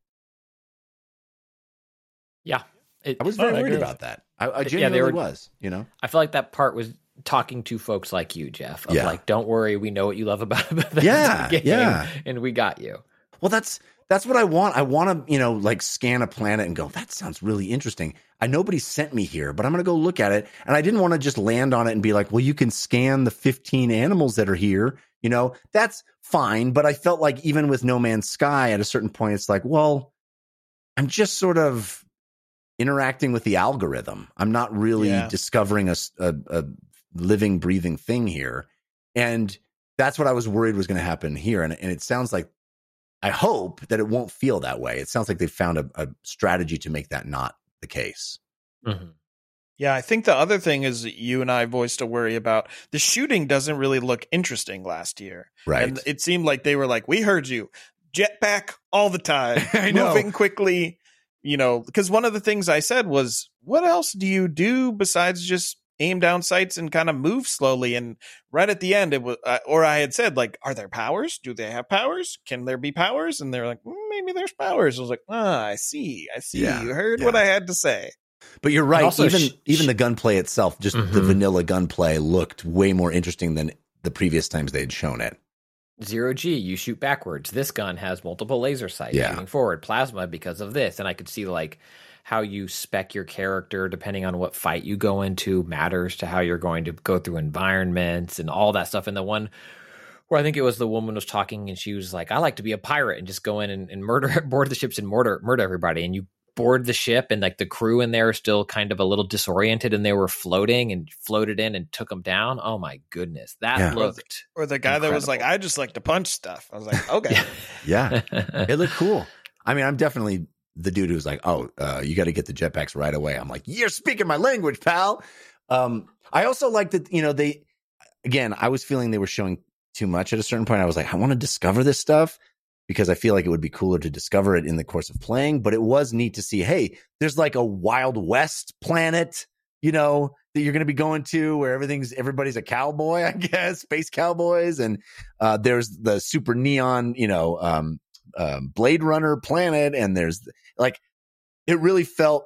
Yeah. It, I was very Oh, I worried agree. about that. I, I Yeah, genuinely they were- was, you know? I feel like that part was talking to folks like you, Jeff. Of Yeah. like, don't worry, we know what you love about the Yeah, game, yeah. and we got you. Well, that's that's what I want. I want to, you know, like scan a planet and go, that sounds really interesting. I nobody sent me here, but I'm going to go look at it. And I didn't want to just land on it and be like, well, you can scan the fifteen animals that are here. You know, that's fine. But I felt like even with No Man's Sky, at a certain point, it's like, well, I'm just sort of interacting with the algorithm. I'm not really Yeah. discovering a, s- a- a living, breathing thing here. And that's what I was worried was going to happen here. And, and it sounds like, I hope that it won't feel that way. It sounds like they found a, a strategy to make that not the case. Mm-hmm. Yeah, I think the other thing is that you and I voiced a worry about the shooting doesn't really look interesting last year. Right. And it seemed like they were like, we heard you. Jetpack all the time. I know. Moving quickly. You know, because one of the things I said was, what else do you do besides just aim down sights and kind of move slowly? And right at the end, it was, uh, or I had said, like, are there powers? Do they have powers? Can there be powers? And they're like, mm, maybe there's powers. I was like, ah, I see. I see. Yeah, You heard yeah. what I had to say. But you're right. also Even sh- even sh- the gunplay itself, just the Mhm. vanilla gunplay, looked way more interesting than the previous times they had shown it. Zero G, you shoot backwards. This gun has multiple laser sights Yeah. shooting forward. Plasma because of this. And I could see like how you spec your character depending on what fight you go into matters to how you're going to go through environments and all that stuff. And the one where I think it was the woman was talking and she was like, I like to be a pirate and just go in and, and murder, board the ships and murder, murder everybody. And you board the ship and like the crew in there are still kind of a little disoriented and they were floating and floated in and took them down. Oh my goodness. That Yeah. looked Or the guy that was like, Incredible. I just like to punch stuff. I was like, okay. Yeah, it looked cool. I mean, I'm definitely the dude who's like, oh, uh, you got to get the jetpacks right away. I'm like, you're speaking my language, pal. Um, I also like that, you know, they, again, I was feeling they were showing too much at a certain point. I was like, I want to discover this stuff because I feel like it would be cooler to discover it in the course of playing. But it was neat to see, hey, there's like a Wild West planet, you know, that you're going to be going to where everything's, everybody's a cowboy, I guess, space cowboys. And uh, there's the super neon, you know, um, um, Blade Runner planet. And there's like, it really felt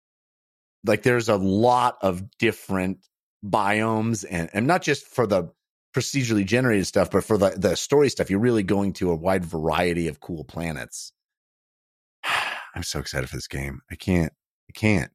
like there's a lot of different biomes and, and not just for the procedurally generated stuff, but for the, the story stuff, you're really going to a wide variety of cool planets. I'm so excited for this game. I can't, I can't.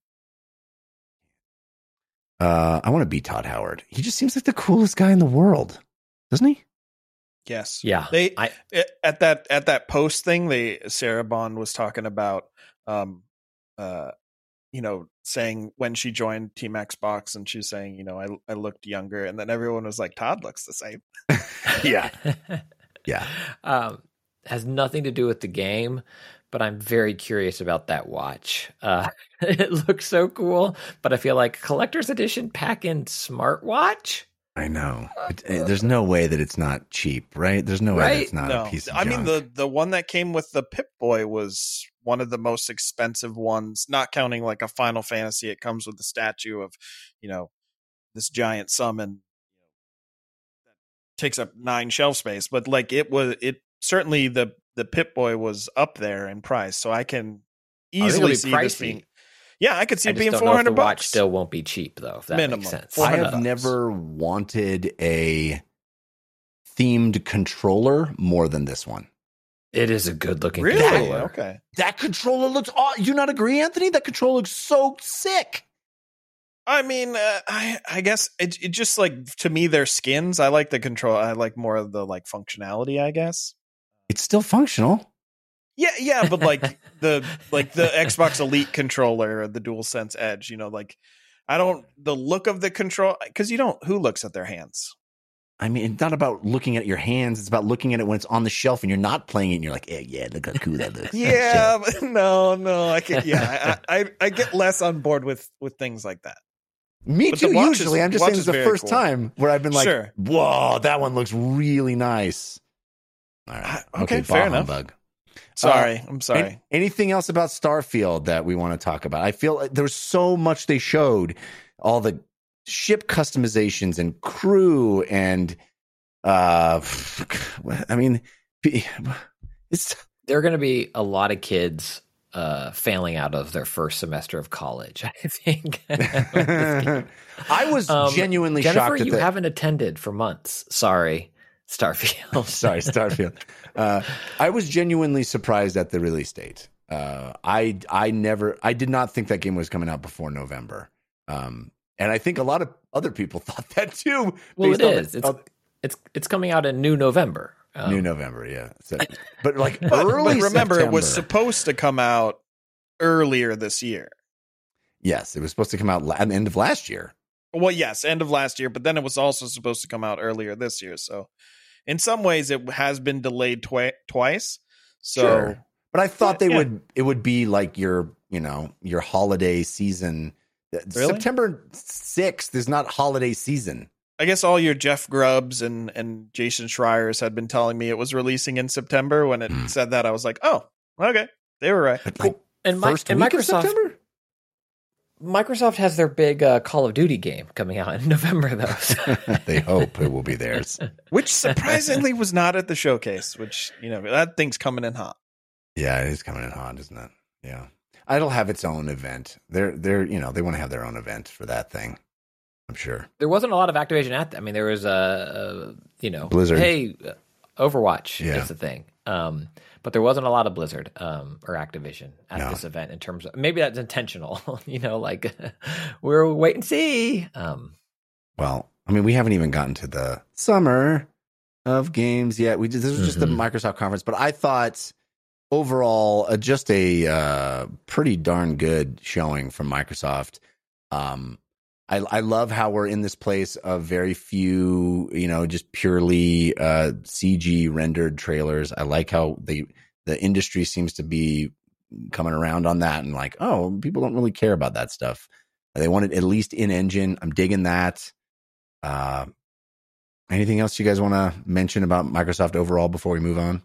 Uh, I want to be Todd Howard. He just seems like the coolest guy in the world, doesn't he? Yes. yeah. They I, at that at that post thing, they Sarah Bond was talking about, um, uh, you know, saying when she joined Team Xbox, and she's saying, you know, I I looked younger, and then everyone was like, Todd looks the same. Yeah. Yeah. um, has nothing to do with the game, but I'm very curious about that watch. Uh, it looks so cool, but I feel like collector's edition pack-in smartwatch. I know. It, it- there's no way that it's not cheap, right? There's no way Right? that it's not no, a piece of I mean junk. the the one that came with the Pip-Boy was one of the most expensive ones, not counting like a Final Fantasy. It comes with the statue of, you know, this giant summon that takes up nine shelf space, but like it was, it certainly the the Pip-Boy was up there in price, so I can it'll easily be see this pricey. being. Yeah, I could see I it just being don't four know if hundred the watch bucks. still won't be cheap though. If that Minimum. makes sense. four I hundred have bucks. never wanted a themed controller more than this one. It is a good looking Really? controller. Okay. That controller looks aw- you not agree, Anthony? That controller looks so sick. I mean, uh, I I guess it it just like to me their skins. I like the control. I like more of the like functionality, I guess. It's still functional. Yeah, yeah, but like the like the Xbox Elite controller or the DualSense Edge, you know, like I don't the look of the control because you don't who looks at their hands. I mean, it's not about looking at your hands. It's about looking at it when it's on the shelf and you're not playing it and you're like, yeah, yeah, look how cool that looks. Yeah, but no, no, I can. Yeah, I, I, I get less on board with with things like that. Me But too, the watch usually. is- I'm just watch saying it's is the very first cool. time where I've been like, Sure. whoa, that one looks really nice. All right. I- okay, fair bah enough. humbug. Sorry, Uh, I'm sorry. An- anything else about Starfield that we want to talk about? I feel like there was so much they showed, all the ship customizations and crew and uh I mean it's There are going to be a lot of kids uh, failing out of their first semester of college, I think. I was Um, genuinely Jennifer, shocked at you the haven't attended for months. Sorry, Starfield. sorry, Starfield. Uh, I was genuinely surprised at the release date. Uh, I I never I did not think that game was coming out before November. Um, and I think a lot of other people thought that too. Well, based it on is. the- It's, of- it's it's coming out in new November. Um, New November, yeah. So, but like But, early but remember, it was September. supposed to come out earlier this year. Yes, it was supposed to come out la- at the end of last year. Well, yes, end of last year, but then it was also supposed to come out earlier this year. So, in some ways, it has been delayed twi- twice. So, Sure. But I thought they Yeah. would it would be like your, you know, your holiday season. Really? September sixth is not holiday season. I guess all your Jeff Grubbs and, and Jason Schreiers had been telling me it was releasing in September. When it Hmm. said that, I was like, oh, okay. They were right. But like and Mi- first and week of Microsoft September? Microsoft has their big uh, Call of Duty game coming out in November, though. So- They hope it will be theirs. Which surprisingly was not at the showcase, which, you know, that thing's coming in hot. Yeah, it is coming in hot, isn't it? Yeah. It'll have its own event. They're they're you know, they want to have their own event for that thing. I'm sure. there wasn't a lot of activation at that. I mean, there was a, uh, you know, Blizzard. Hey, uh, Overwatch Yeah. is the thing. Um, but there wasn't a lot of Blizzard um, or Activision at No. this event in terms of maybe that's intentional. You know, like we're wait and see. Um, Well, I mean, we haven't even gotten to the summer of games yet. We did, this was just the Mhm. Microsoft conference, but I thought overall uh, just a uh, pretty darn good showing from Microsoft. Um, I, I love how we're in this place of very few, you know, just purely uh, C G rendered trailers. I like how the the industry seems to be coming around on that and like, oh, people don't really care about that stuff. They want it at least in engine. I'm digging that. Uh, anything else you guys want to mention about Microsoft overall before we move on?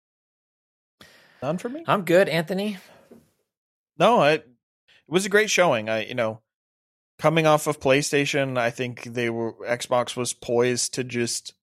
None for me? I'm good, Anthony. No, it, it was a great showing. I, you know, coming off of PlayStation, I think they were Xbox was poised to just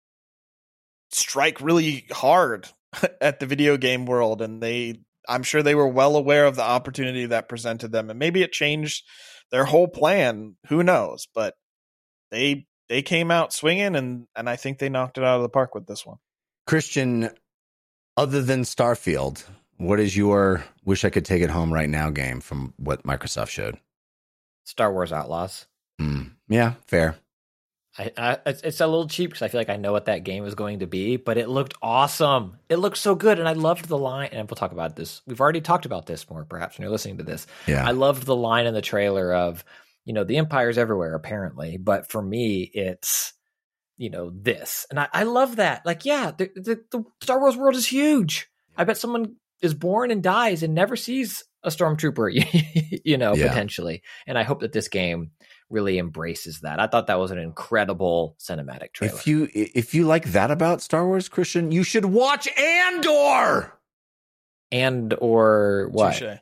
strike really hard at the video game world, and they, I'm sure they were well aware of the opportunity that presented them, and maybe it changed their whole plan. Who knows? But they they came out swinging, and and I think they knocked it out of the park with this one. Christian, other than Starfield, what is your wish I could take it home right now game from what Microsoft showed? Star Wars Outlaws. Mm, yeah, fair. I, I, it's, it's a little cheap because I feel like I know what that game is going to be, but it looked awesome. It looked so good, and I loved the line. And we'll talk about this. We've already talked about this more, perhaps, when you're listening to this. Yeah. I loved the line in the trailer of, you know, the Empire's everywhere, apparently, but for me, it's, you know, this. And I, I love that. Like, yeah, the, the, the Star Wars world is huge. I bet someone is born and dies and never sees a stormtrooper, you know, Yeah. potentially. And I hope that this game really embraces that. I thought that was an incredible cinematic trailer. If you if you like that about Star Wars, Christian, you should watch Andor. and or what? Touche.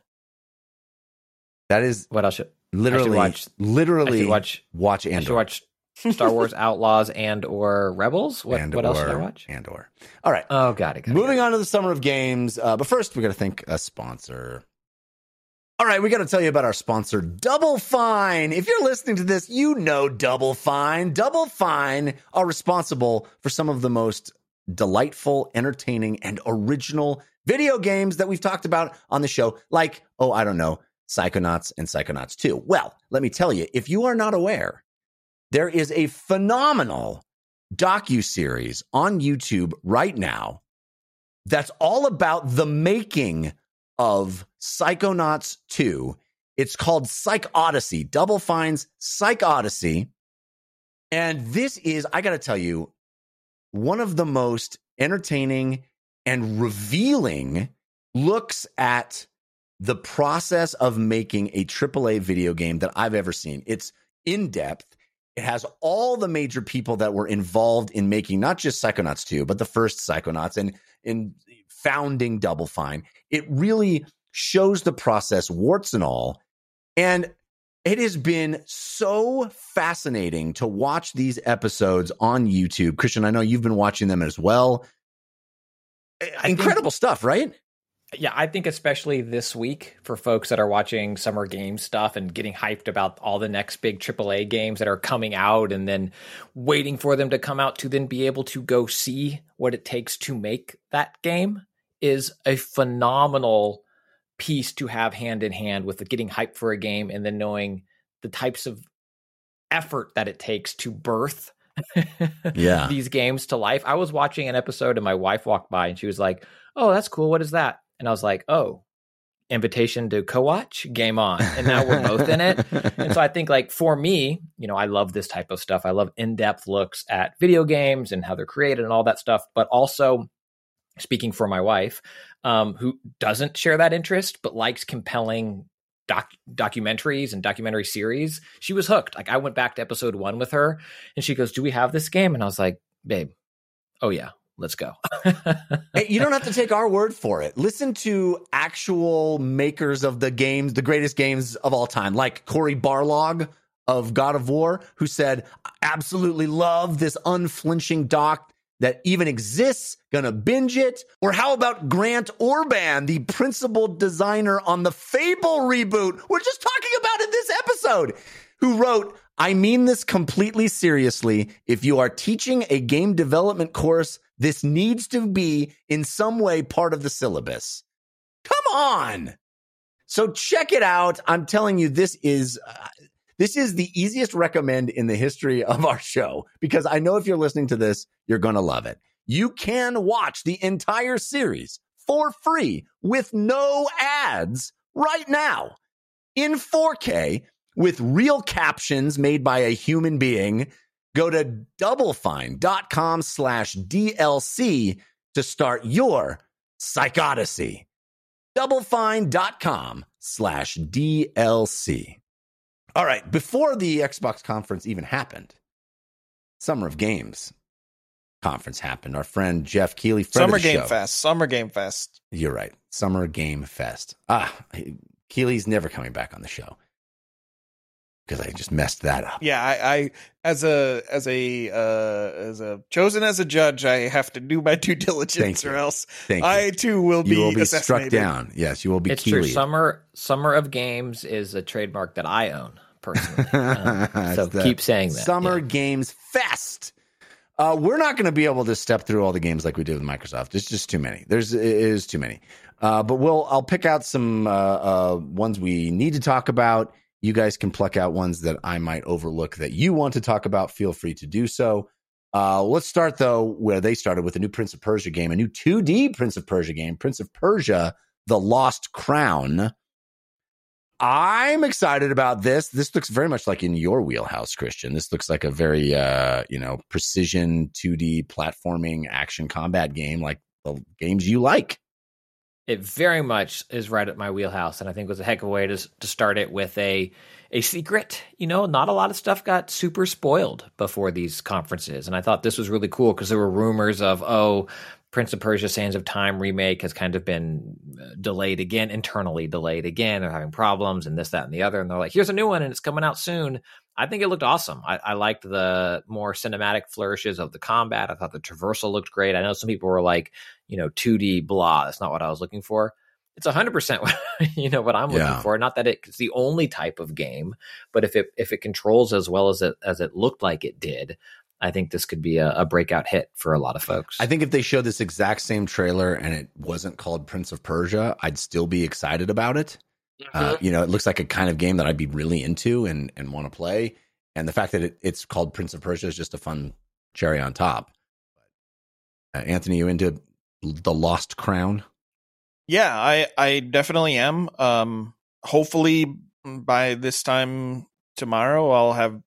That is What else should literally watch- literally I should watch? watch I Andor. should watch Star Wars Outlaws and or Rebels. What, and what else or, should I watch? Andor. All right. Oh, got it. Got it, Moving got on to the summer of games. Uh, but first, we got to thank a sponsor. All right, we got to tell you about our sponsor, Double Fine. If you're listening to this, you know Double Fine. Double Fine are responsible for some of the most delightful, entertaining, and original video games that we've talked about on the show, like, oh, I don't know, Psychonauts and Psychonauts two. Well, let me tell you, if you are not aware, there is a phenomenal docuseries on YouTube right now that's all about the making of Psychonauts two. It's called Psych Odyssey, Double Fine's Psych Odyssey. And this is, I got to tell you, one of the most entertaining and revealing looks at the process of making a triple A video game that I've ever seen. It's in depth. It has all the major people that were involved in making not just Psychonauts two, but the first Psychonauts and in founding Double Fine. It really shows the process, warts and all. And it has been so fascinating to watch these episodes on YouTube. Christian, I know you've been watching them as well. I Incredible think, stuff, right? Yeah, I think especially this week for folks that are watching Summer Games stuff and getting hyped about all the next big triple A games that are coming out and then waiting for them to come out to then be able to go see what it takes to make that game is a phenomenal piece to have hand in hand with the getting hyped for a game and then knowing the types of effort that it takes to birth yeah. these games to life. I was watching an episode and my wife walked by and she was like, "Oh, that's cool. What is that?" And I was like, "Oh, invitation to co-watch, game on." And now we're both in it. And so I think like for me, you know, I love this type of stuff. I love in-depth looks at video games and how they're created and all that stuff. But also speaking for my wife, um, who doesn't share that interest, but likes compelling doc- documentaries and documentary series, she was hooked. Like I went back to episode one with her and she goes, "Do we have this game?" And I was like, "Babe, oh yeah. Let's go." Hey, you don't have to take our word for it. Listen to actual makers of the games, the greatest games of all time, like Cory Barlog of God of War, who said, "I absolutely love this unflinching doc that even exists, gonna binge it." Or how about Grant Orban, the principal designer on the Fable reboot we're just talking about in this episode, who wrote, "I mean this completely seriously. If you are teaching a game development course, this needs to be in some way part of the syllabus." Come on. So check it out. I'm telling you, this is uh, this is the easiest recommend in the history of our show, because I know if you're listening to this, you're going to love it. You can watch the entire series for free with no ads right now in four K with real captions made by a human being. Go to doublefine.com slash DLC to start your Psychodyssey. Doublefine.com slash DLC. All right, before the Xbox conference even happened, Summer of Games conference happened. Our friend Jeff Keighley, friend Summer of the Game show. Fest. Summer Game Fest. You're right. Summer Game Fest. Ah, Keighley's never coming back on the show, because I just messed that up. Yeah, I, I as a as a uh, as a chosen as a judge, I have to do my due diligence, Thank or you. else Thank I you. too will be, You will be struck assassinated. down. Yes, you will be It's true. Keighley. Summer Summer of Games is a trademark that I own personally. Um, so The keep saying that. Summer yeah. Games Fest. Uh, we're not going to be able to step through all the games like we did with Microsoft. There's just too many. There's it is too many. Uh, but we'll I'll pick out some uh, uh, ones we need to talk about. You guys can pluck out ones that I might overlook that you want to talk about. Feel free to do so. Uh, let's start, though, where they started with a new Prince of Persia game, a new two D Prince of Persia game, Prince of Persia, The Lost Crown. I'm excited about this. This looks very much like in your wheelhouse, Christian. This looks like a very, uh, you know, precision two D platforming action combat game, like the games you like. It very much is right at my wheelhouse, and I think it was a heck of a way to to start it with a a secret. You know, not a lot of stuff got super spoiled before these conferences, and I thought this was really cool because there were rumors of, oh, Prince of Persia: Sands of Time remake has kind of been delayed again, internally delayed again. They're having problems and this, that, and the other, and they're like, here's a new one, and it's coming out soon. I think it looked awesome. I, I liked the more cinematic flourishes of the combat. I thought the traversal looked great. I know some people were like, you know, two D blah. That's not what I was looking for. It's one hundred percent what, you know, what I'm looking Yeah. for. Not that it's the only type of game, but if it if it controls as well as it as it looked like it did, I think this could be a, a breakout hit for a lot of folks. I think if they showed this exact same trailer and it wasn't called Prince of Persia, I'd still be excited about it. Uh, you know, it looks like a kind of game that I'd be really into and, and want to play. And the fact that it, it's called Prince of Persia is just a fun cherry on top. Uh, Anthony, you into The Lost Crown? Yeah, I, I definitely am. Um, hopefully by this time tomorrow, I'll have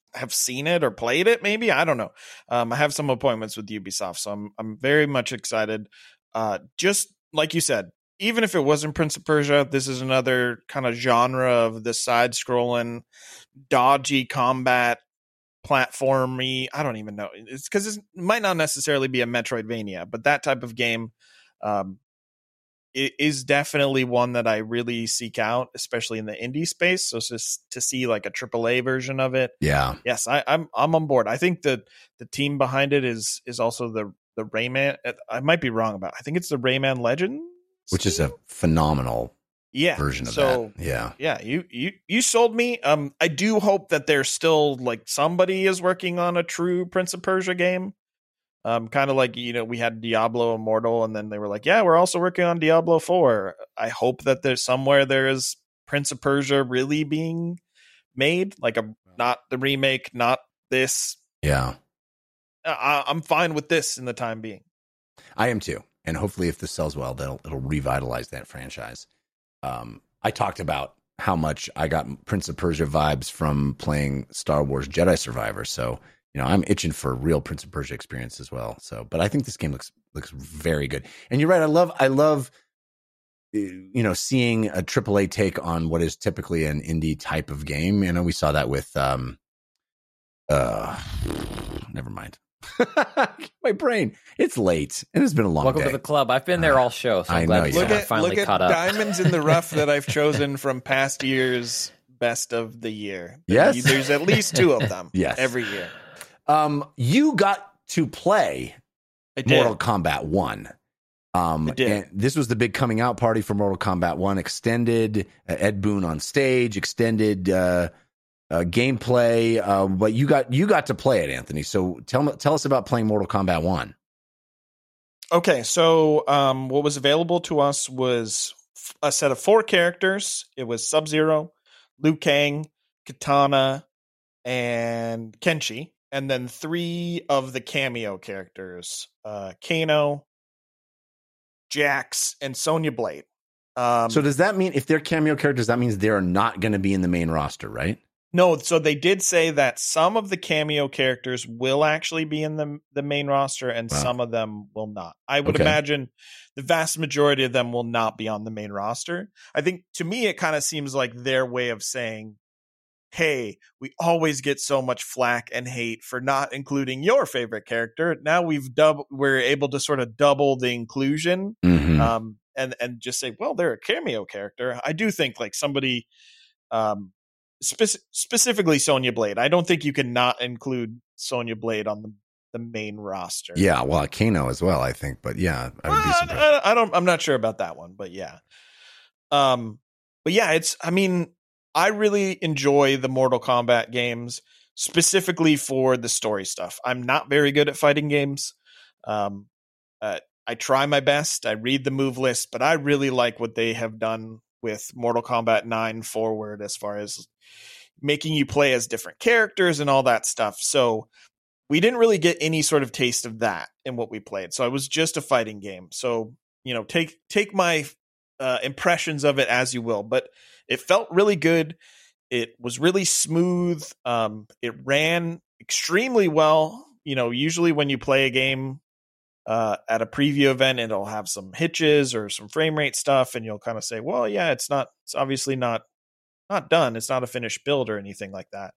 have seen it or played it. Maybe I don't know. Um, I have some appointments with Ubisoft, so I'm I'm very much excited. Uh, just like you said, even if it wasn't Prince of Persia, this is another kind of genre of the side-scrolling, dodgy combat platformy. I don't even know. It's because it might not necessarily be a Metroidvania, but that type of game. Um, It is definitely one that I really seek out, especially in the indie space. So just to see like a triple A version of it. Yeah. Yes, I, I'm I'm on board. I think that the team behind it is is also the the Rayman. I might be wrong about. I think it's the Rayman Legends, Which is a phenomenal yeah version of so, that. Yeah. Yeah, you you you sold me. Um, I do hope that there's still like somebody is working on a true Prince of Persia game. Um, kind of like, you know, we had Diablo Immortal, and then they were like, yeah, we're also working on Diablo four. I hope that there's somewhere there is Prince of Persia really being made, like a not the remake, not this. Yeah. I, I'm fine with this in the time being. I am too. And hopefully if this sells well, that'll it'll revitalize that franchise. Um, I talked about how much I got Prince of Persia vibes from playing Star Wars Jedi Survivor. So, you know, I'm itching for a real Prince of Persia experience as well. So, but I think this game looks looks very good. And you're right. I love I love you know seeing a triple A take on what is typically an indie type of game. You know, we saw that with um, uh, never mind. My brain. It's late and it's been a long Welcome day. to the club. I've been there all show, so I'm I glad know we you Look have. are at finally look at caught up. diamonds in the rough that I've chosen from past years' best of the year. Yes. There's at least two of them. Yes. every year. Um, you got to play I did. Mortal Kombat one. Um, I did. And this was the big coming out party for Mortal Kombat one. Extended uh, Ed Boon on stage. Extended uh, uh, gameplay. Uh, but you got you got to play it, Anthony. So tell me, tell us about playing Mortal Kombat one. Okay, so um, what was available to us was f- a set of four characters. It was Sub-Zero, Liu Kang, Kitana, and Kenshi, and then three of the cameo characters: uh, Kano, Jax, and Sonya Blade. Um, So does that mean if they're cameo characters, that means they're not going to be in the main roster, right? No, so they did say that some of the cameo characters will actually be in the the main roster, and Wow. some of them will not. I would Okay. imagine the vast majority of them will not be on the main roster. I think to me, it kind of seems like their way of saying, "Hey, we always get so much flack and hate for not including your favorite character. Now we've dub we're able to sort of double the inclusion." Mm-hmm. um, and and just say, well, they're a cameo character. I do think like somebody, um, spec- specifically Sonya Blade. I don't think you can not include Sonya Blade on the, the main roster. Yeah, well, Kano as well, I think. But yeah, I would be Well, surprised. I, I don't. I'm not sure about that one, but yeah. Um, but yeah, it's. I mean, I really enjoy the Mortal Kombat games specifically for the story stuff. I'm not very good at fighting games. Um, uh, I try my best. I read the move list, but I really like what they have done with Mortal Kombat nine forward as far as making you play as different characters and all that stuff. So we didn't really get any sort of taste of that in what we played. So it was just a fighting game. So, you know, take take my uh, impressions of it as you will, but it felt really good. It was really smooth. Um, it ran extremely well. You know, usually when you play a game uh, at a preview event, it'll have some hitches or some frame rate stuff, and you'll kind of say, "Well, yeah, it's not. It's obviously not not done. It's not a finished build or anything like that."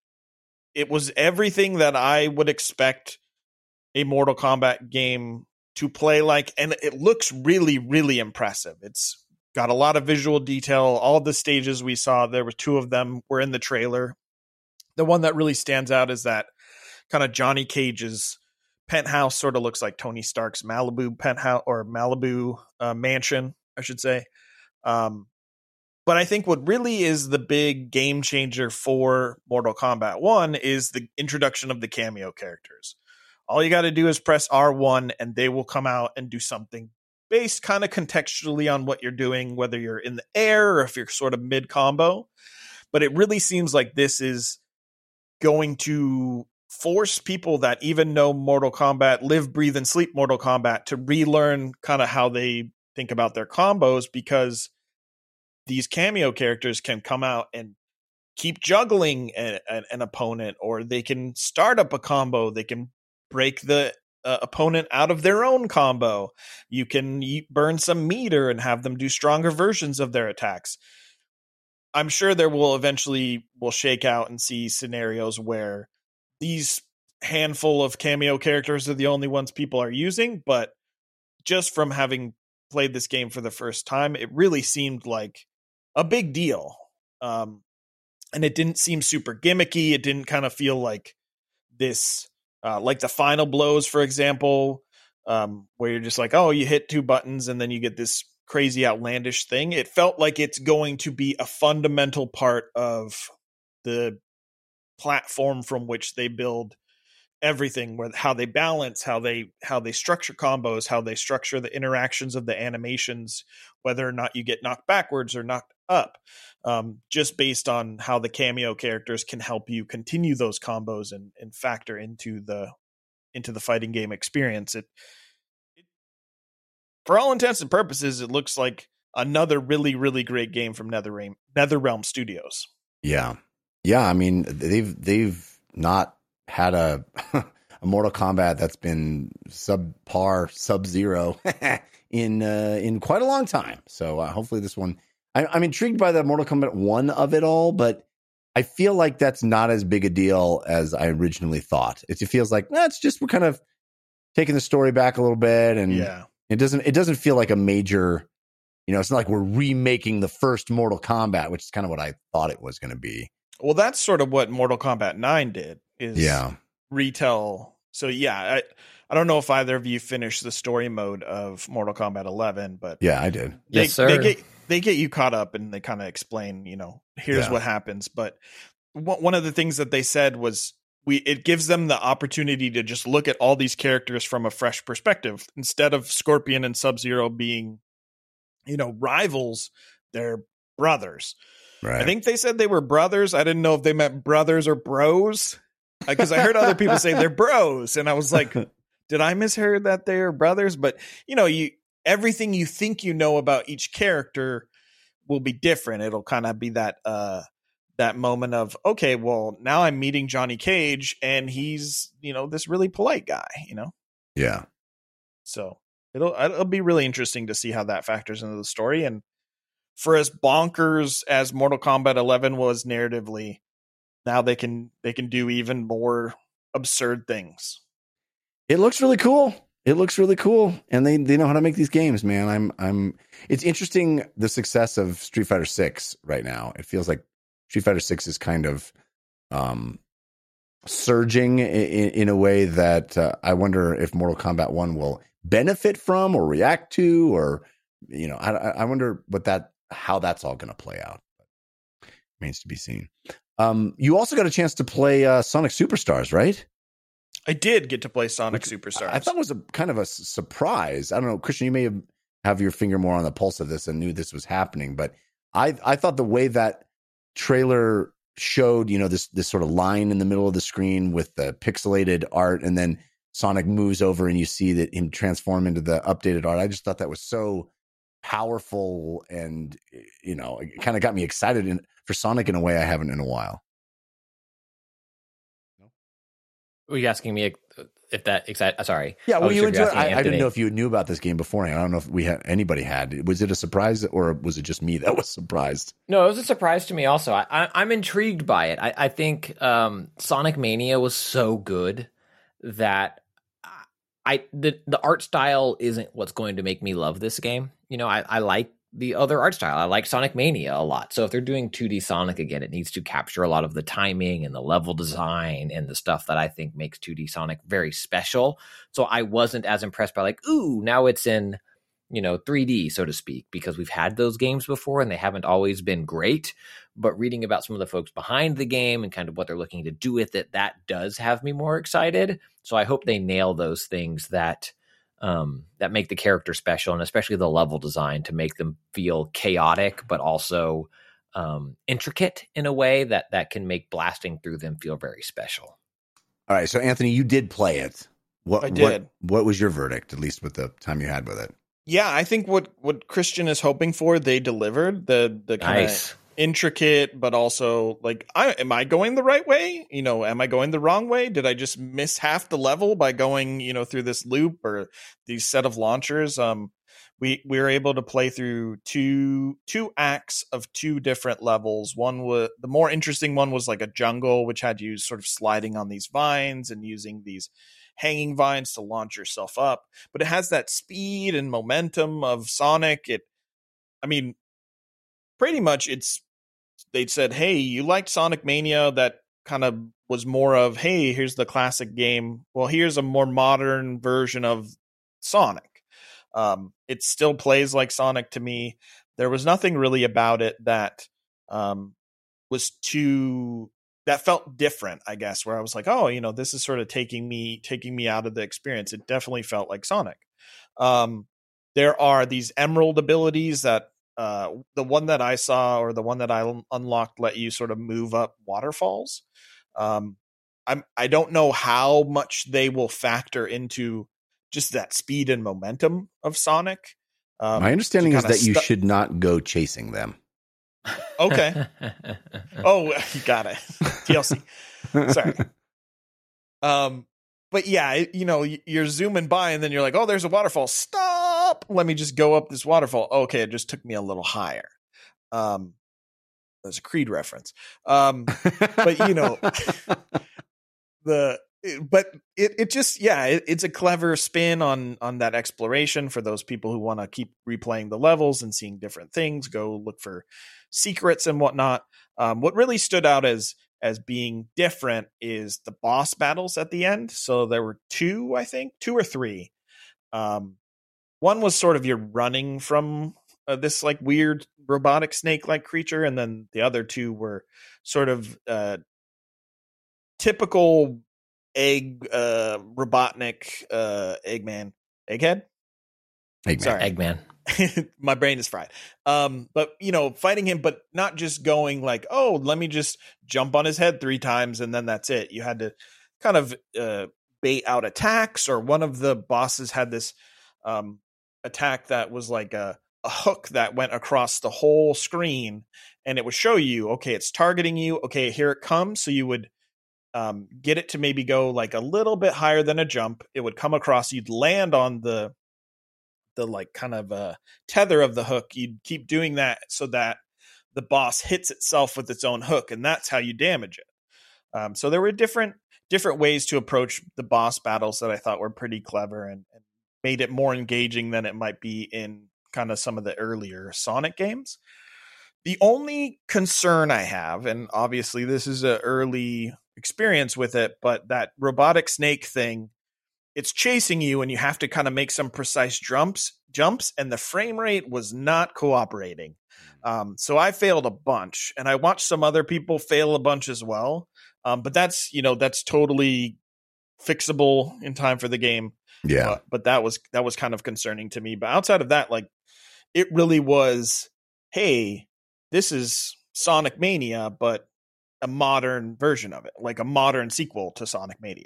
It was everything that I would expect a Mortal Kombat game to play like, and it looks really, really impressive. It's got a lot of visual detail. All the stages we saw, there were two of them were in the trailer. The one that really stands out is that kind of Johnny Cage's penthouse sort of looks like Tony Stark's Malibu penthouse or Malibu uh, mansion, I should say. Um, but I think what really is the big game changer for Mortal Kombat one is the introduction of the cameo characters. All you got to do is press R one and they will come out and do something based kind of contextually on what you're doing, whether you're in the air or if you're sort of mid combo. But it really seems like this is going to force people that even know Mortal Kombat, live, breathe, and sleep Mortal Kombat, to relearn kind of how they think about their combos, because these cameo characters can come out and keep juggling a, a, an opponent, or they can start up a combo. They can break the uh, opponent out of their own combo. You can eat, burn some meter and have them do stronger versions of their attacks. I'm sure there will eventually will shake out and see scenarios where these handful of cameo characters are the only ones people are using, but just from having played this game for the first time, it really seemed like a big deal. Um, and it didn't seem super gimmicky. It didn't kind of feel like this, uh, like the final blows, for example, um, where you're just like, oh, you hit two buttons and then you get this crazy outlandish thing. It felt like it's going to be a fundamental part of the platform from which they build everything, where how they balance, how they how they structure combos, how they structure the interactions of the animations, whether or not you get knocked backwards or knocked up, um, just based on how the cameo characters can help you continue those combos and, and factor into the into the fighting game experience. It, it for all intents and purposes, it looks like another really, really great game from NetherRealm, NetherRealm Studios. Yeah. Yeah. I mean, they've, they've not had a, a Mortal Kombat that's been subpar, sub-zero in, uh, in quite a long time. So uh, hopefully this one, I, I'm intrigued by the Mortal Kombat one of it all, but I feel like that's not as big a deal as I originally thought. It, it feels like, nah, it's just, we're kind of taking the story back a little bit. And yeah. it doesn't, it doesn't feel like a major, you know, it's not like we're remaking the first Mortal Kombat, which is kind of what I thought it was going to be. Well, that's sort of what Mortal Kombat nine did, is yeah. retell. So yeah, I, I don't know if either of you finished the story mode of Mortal Kombat eleven, but yeah, I did. They, Yes, sir. They get, they get you caught up and they kind of explain, you know, here's Yeah. what happens. But one of the things that they said was we, it gives them the opportunity to just look at all these characters from a fresh perspective. Instead of Scorpion and Sub-Zero being, you know, rivals, they're brothers. Right. I think they said they were brothers. I didn't know if they meant brothers or bros, because I heard other people say they're bros, and I was like, did I misheard that they're brothers? But you know, you everything you think you know about each character will be different. It'll kind of be that uh, that moment of, okay, well, now I'm meeting Johnny Cage, and he's, you know, this really polite guy, you know. Yeah. So it'll it'll be really interesting to see how that factors into the story. And for as bonkers as Mortal Kombat eleven was narratively, now they can they can do even more absurd things. It looks really cool. It looks really cool, and they they know how to make these games, man. I'm I'm. It's interesting the success of Street Fighter six right now. It feels like Street Fighter six is kind of um, surging in, in a way that uh, I wonder if Mortal Kombat one will benefit from or react to, or you know, I I wonder what that how that's all going to play out. Remains to be seen. Um, you also got a chance to play uh, Sonic Superstars, right? I did get to play Sonic Which Superstars. I thought was a kind of a s- surprise. I don't know, Christian, you may have, have your finger more on the pulse of this and knew this was happening, but I I thought the way that trailer showed, you know, this this sort of line in the middle of the screen with the pixelated art, and then Sonic moves over and you see that him transform into the updated art. I just thought that was so powerful, and you know, it kind of got me excited in, for Sonic in a way I haven't in a while. Were you asking me if that excited? Sorry. Yeah, I well, was you sure enjoyed. asking I, I Anthony. didn't know if you knew about this game beforehand. I don't know if we had anybody had. Was it a surprise, or was it just me that was surprised? No, it was a surprise to me also. I, I, I'm intrigued by it. I, I think um, Sonic Mania was so good that I the, the art style isn't what's going to make me love this game. You know, I, I like the other art style. I like Sonic Mania a lot. So if they're doing two D Sonic again, it needs to capture a lot of the timing and the level design and the stuff that I think makes two D Sonic very special. So I wasn't as impressed by like, ooh, now it's in, you know, three D, so to speak, because we've had those games before and they haven't always been great. But reading about some of the folks behind the game and kind of what they're looking to do with it, that does have me more excited. So I hope they nail those things that um, that make the character special, and especially the level design to make them feel chaotic, but also um, intricate in a way that that can make blasting through them feel very special. All right, so Anthony, you did play it. What I did. What, what was your verdict, at least with the time you had with it? Yeah, I think what, what Christian is hoping for, they delivered. The the kind of Nice. intricate, but also like, I am I going the right way? You know, am I going the wrong way? Did I just miss half the level by going, you know, through this loop or these set of launchers? Um, we we were able to play through two two acts of two different levels. One was the more interesting one was like a jungle, which had you sort of sliding on these vines and using these hanging vines to launch yourself up. But it has that speed and momentum of Sonic. It, I mean, pretty much it's they said, hey, you liked Sonic Mania, that kind of was more of, hey, here's the classic game. Well, here's a more modern version of Sonic. Um, it still plays like Sonic to me. There was nothing really about it that um, was too that felt different, I guess, where I was like, oh, you know, this is sort of taking me taking me out of the experience. It definitely felt like Sonic. Um, there are these emerald abilities that uh, the one that I saw or the one that I unlocked let you sort of move up waterfalls. Um, I'm I don't know how much they will factor into just that speed and momentum of Sonic. Um, My understanding is that you stu- should not go chasing them. Okay. Oh, you got it. T L C. Sorry. Um, but yeah, it, you know, you're zooming by and then you're like, oh, there's a waterfall. Stop. Let me just go up this waterfall. Okay. It just took me a little higher. Um, there's a Creed reference. Um, but you know, the, but it, it just, yeah, it, it's a clever spin on, on that exploration for those people who want to keep replaying the levels and seeing different things, go look for secrets and whatnot. Um, what really stood out as, as being different is the boss battles at the end. So there were two, I think two or three. Um, one was sort of you're running from uh, this like weird robotic snake like creature. And then the other two were sort of uh, typical egg uh Robotnik uh Eggman Egghead Eggman. Sorry. Eggman. My brain is fried. Um but you know, fighting him, but not just going like, oh, let me just jump on his head three times and then that's it. You had to kind of uh bait out attacks, or one of the bosses had this um attack that was like a, a hook that went across the whole screen, and it would show you, okay, it's targeting you, okay, here it comes. So you would Um, get it to maybe go like a little bit higher than a jump. It would come across, you'd land on the the like kind of uh tether of the hook. You'd keep doing that so that the boss hits itself with its own hook, and that's how you damage it. Um, so there were different different ways to approach the boss battles that I thought were pretty clever and, and made it more engaging than it might be in kind of some of the earlier Sonic games. The only concern I have, and obviously this is an early experience with it, but that robotic snake thing, it's chasing you and you have to kind of make some precise jumps jumps and the frame rate was not cooperating. Um, so I failed a bunch, and I watched some other people fail a bunch as well. Um, but that's, you know, that's totally fixable in time for the game. Yeah. Uh, but that was, that was kind of concerning to me. But outside of that, like, it really was, hey, this is Sonic Mania, but a modern version of it, like a modern sequel to Sonic Mania.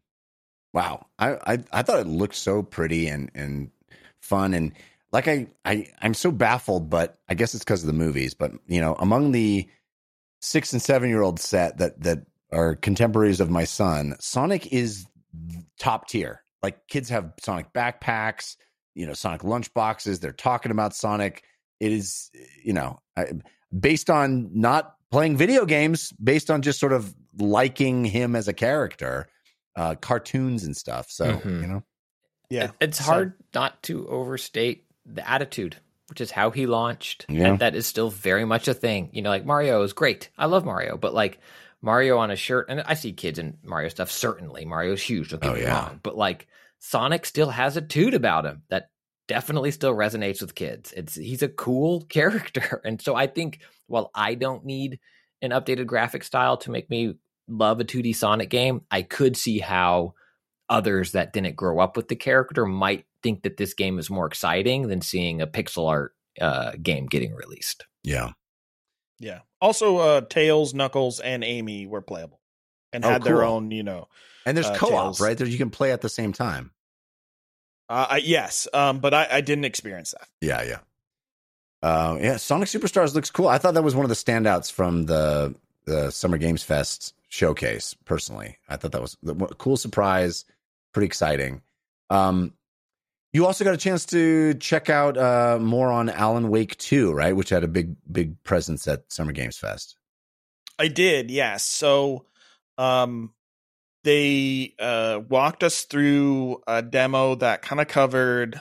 Wow. I, I, I thought it looked so pretty and, and fun. And like, I, I, I'm so baffled, but I guess it's because of the movies, but you know, among the six and seven year old set that, that are contemporaries of my son, Sonic is top tier. Like, kids have Sonic backpacks, you know, Sonic lunch boxes. They're talking about Sonic. It is, you know, I, based on not playing video games, based on just sort of liking him as a character, uh, cartoons and stuff. So, Mhm. you know, Yeah. It's hard not to overstate the attitude, which is how he launched. Yeah. And that is still very much a thing. You know, like Mario is great. I love Mario, but like Mario on a shirt, and I see kids in Mario stuff. Certainly, Mario's huge. Don't get Oh, me yeah. wrong. But like Sonic still has a toot about him that definitely still resonates with kids. It's he's a cool character. And so I think while I don't need an updated graphic style to make me love a two D Sonic game, I could see how others that didn't grow up with the character might think that this game is more exciting than seeing a pixel art uh, game getting released. yeah. Yeah. Also, uh, Tails, Knuckles, and Amy were playable and Oh, had their cool. own, you know. And there's Uh, co-op, Tails. right? That you can play at the same time. Uh, I, yes, um, but I, I didn't experience that. Yeah, yeah. Uh, yeah, Sonic Superstars looks cool. I thought that was one of the standouts from the the Summer Games Fest showcase. Personally, I thought that was a cool surprise, pretty exciting. Um, you also got a chance to check out uh, more on Alan Wake two, right? Which had a big big presence at Summer Games Fest. I did, yes. So, um, they uh, walked us through a demo that kind of covered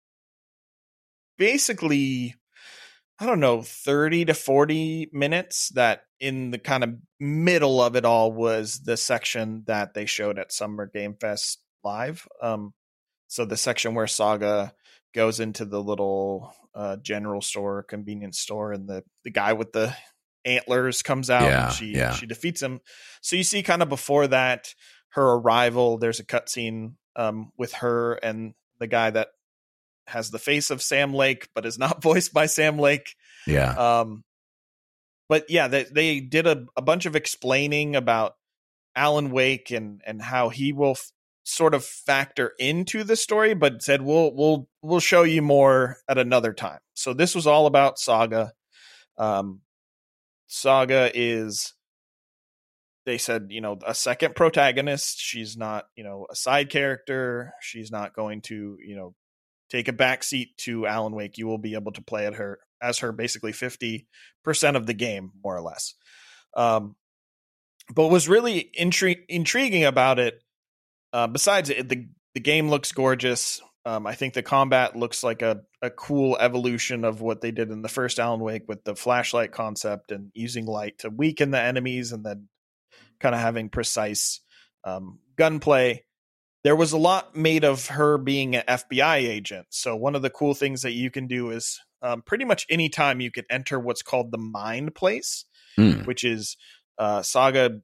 basically, I don't know, thirty to forty minutes. That in the kind of middle of it all was the section that they showed at Summer Game Fest Live. Um, so the section where Saga goes into the little uh, general store, convenience store, and the, the guy with the antlers comes out Yeah, and she yeah. she defeats him. So you see kind of before that, her arrival, there's a cutscene um, with her and the guy that has the face of Sam Lake, but is not voiced by Sam Lake. Yeah. Um, but yeah, they, they did a, a bunch of explaining about Alan Wake and, and how he will f- sort of factor into the story, but said, we'll, we'll, we'll show you more at another time. So this was all about Saga. Um, Saga is, they said, you know, a second protagonist. She's not, you know, a side character. She's not going to, you know, take a backseat to Alan Wake. You will be able to play at her as her basically fifty percent of the game, more or less. Um, but what was really intri- intriguing about it, uh, besides it, the, the game looks gorgeous. Um, I think the combat looks like a, a cool evolution of what they did in the first Alan Wake with the flashlight concept and using light to weaken the enemies and then kind of having precise um, gunplay. There was a lot made of her being an F B I agent. So one of the cool things that you can do is um, pretty much any time you can enter what's called the Mind Place, Mm. which is uh, Saga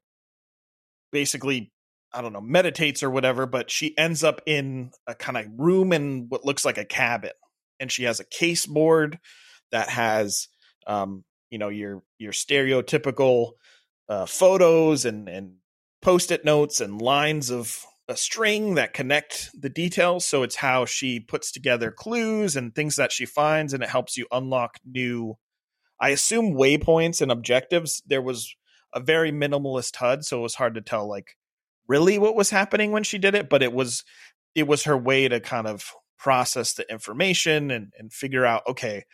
basically, I don't know, meditates or whatever, but she ends up in a kind of room in what looks like a cabin. And she has a case board that has, um, you know, your, your stereotypical uh, photos and, and post-it notes and lines of a string that connect the details. So it's how she puts together clues and things that she finds, and it helps you unlock new, I assume, waypoints and objectives. There was a very minimalist H U D, so it was hard to tell like really what was happening when she did it, but it was it was her way to kind of process the information and, and figure out, okay,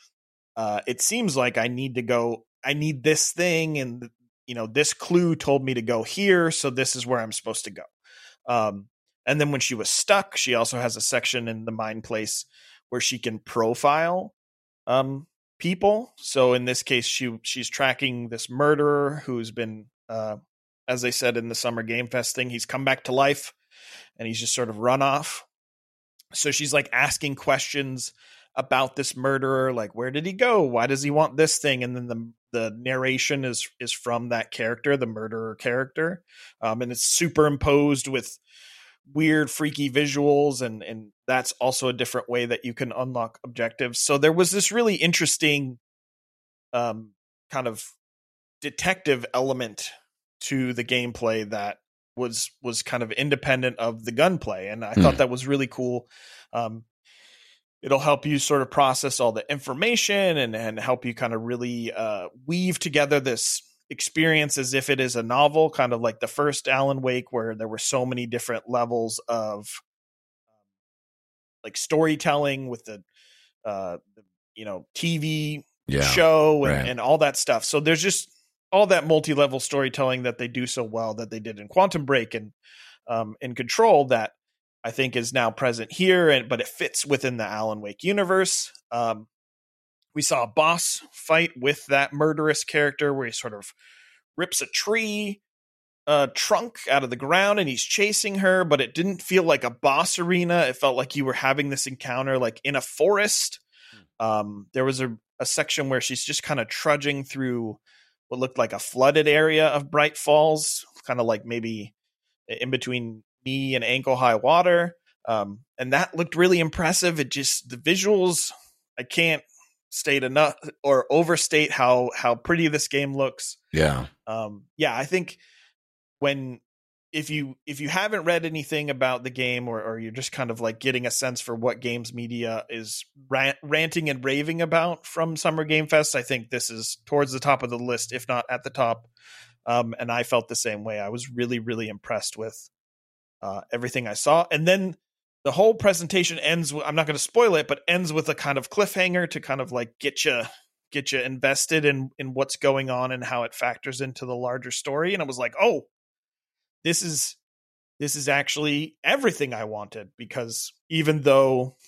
uh, it seems like I need to go, I need this thing, and you know, this clue told me to go here, so this is where I'm supposed to go. Um, and then when she was stuck, she also has a section in the Mind Place where she can profile um, people. So in this case, she she's tracking this murderer who's been, uh, as they said in the Summer Game Fest thing, he's come back to life and he's just sort of run off. So she's like asking questions about this murderer, like where did he go? Why does he want this thing? And then the the narration is is from that character, the murderer character, um, and it's superimposed with weird, freaky visuals, and and that's also a different way that you can unlock objectives. So there was this really interesting, um, kind of detective element to the gameplay that was was kind of independent of the gunplay, and I mm. thought that was really cool. Um, It'll help you sort of process all the information and, and help you kind of really uh, weave together this experience as if it is a novel, kind of like the first Alan Wake, where there were so many different levels of um, like storytelling with the, uh, the you know, T V yeah, show and, right. and all that stuff. So there's just all that multi-level storytelling that they do so well that they did in Quantum Break and um, in Control that I think is now present here, and but it fits within the Alan Wake universe. Um, we saw a boss fight with that murderous character where he sort of rips a tree uh, trunk out of the ground and he's chasing her, but it didn't feel like a boss arena. It felt like you were having this encounter like in a forest. Um, there was a, a section where she's just kind of trudging through what looked like a flooded area of Bright Falls, kind of like maybe in between knee and ankle high water. Um, and that looked really impressive. It just, the visuals, I can't state enough or overstate how, how pretty this game looks. Yeah. Um, yeah, I think when if you if you haven't read anything about the game, or, or you're just kind of like getting a sense for what games media is rant, ranting and raving about from Summer Game Fest, I think this is towards the top of the list, if not at the top. Um, and I felt the same way. I was really, really impressed with uh, everything I saw. And then the whole presentation ends with, I'm not going to spoil it, but ends with a kind of cliffhanger to kind of like get you get you invested in in what's going on and how it factors into the larger story. And it was like, oh, this is this is actually everything I wanted, because even though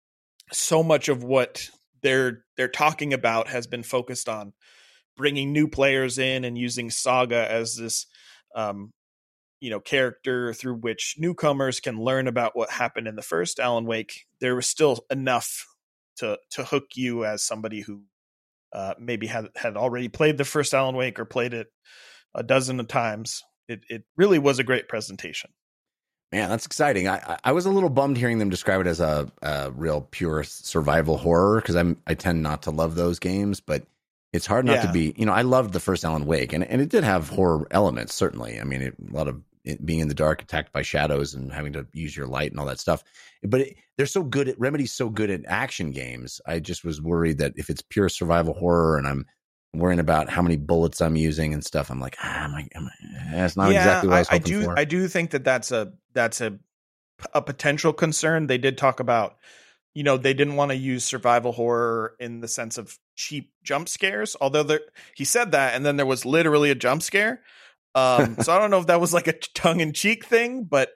so much of what they're they're talking about has been focused on bringing new players in and using Saga as this um, you know, character through which newcomers can learn about what happened in the first Alan Wake, there was still enough to to hook you as somebody who uh, maybe had had already played the first Alan Wake or played it a dozen of times. It it really was a great presentation. Man, that's exciting. I I was a little bummed hearing them describe it as a, a real pure survival horror, because I'm I tend not to love those games, but it's hard not Yeah. to be. You know, I loved the first Alan Wake, and and it did have horror elements, certainly. I mean, it, a lot of it being in the dark, attacked by shadows, and having to use your light and all that stuff. But it, they're so good at Remedy's so good at action games. I just was worried that if it's pure survival horror, and I'm worrying about how many bullets I'm using and stuff, I'm like, ah, am I, am I, that's not exactly what I was I, I hoping do. for. I do think that that's a that's a a potential concern. They did talk about, you know, they didn't want to use survival horror in the sense of cheap jump scares. Although there, he said that, and then there was literally a jump scare. Um, so I don't know if that was like a tongue in cheek thing, but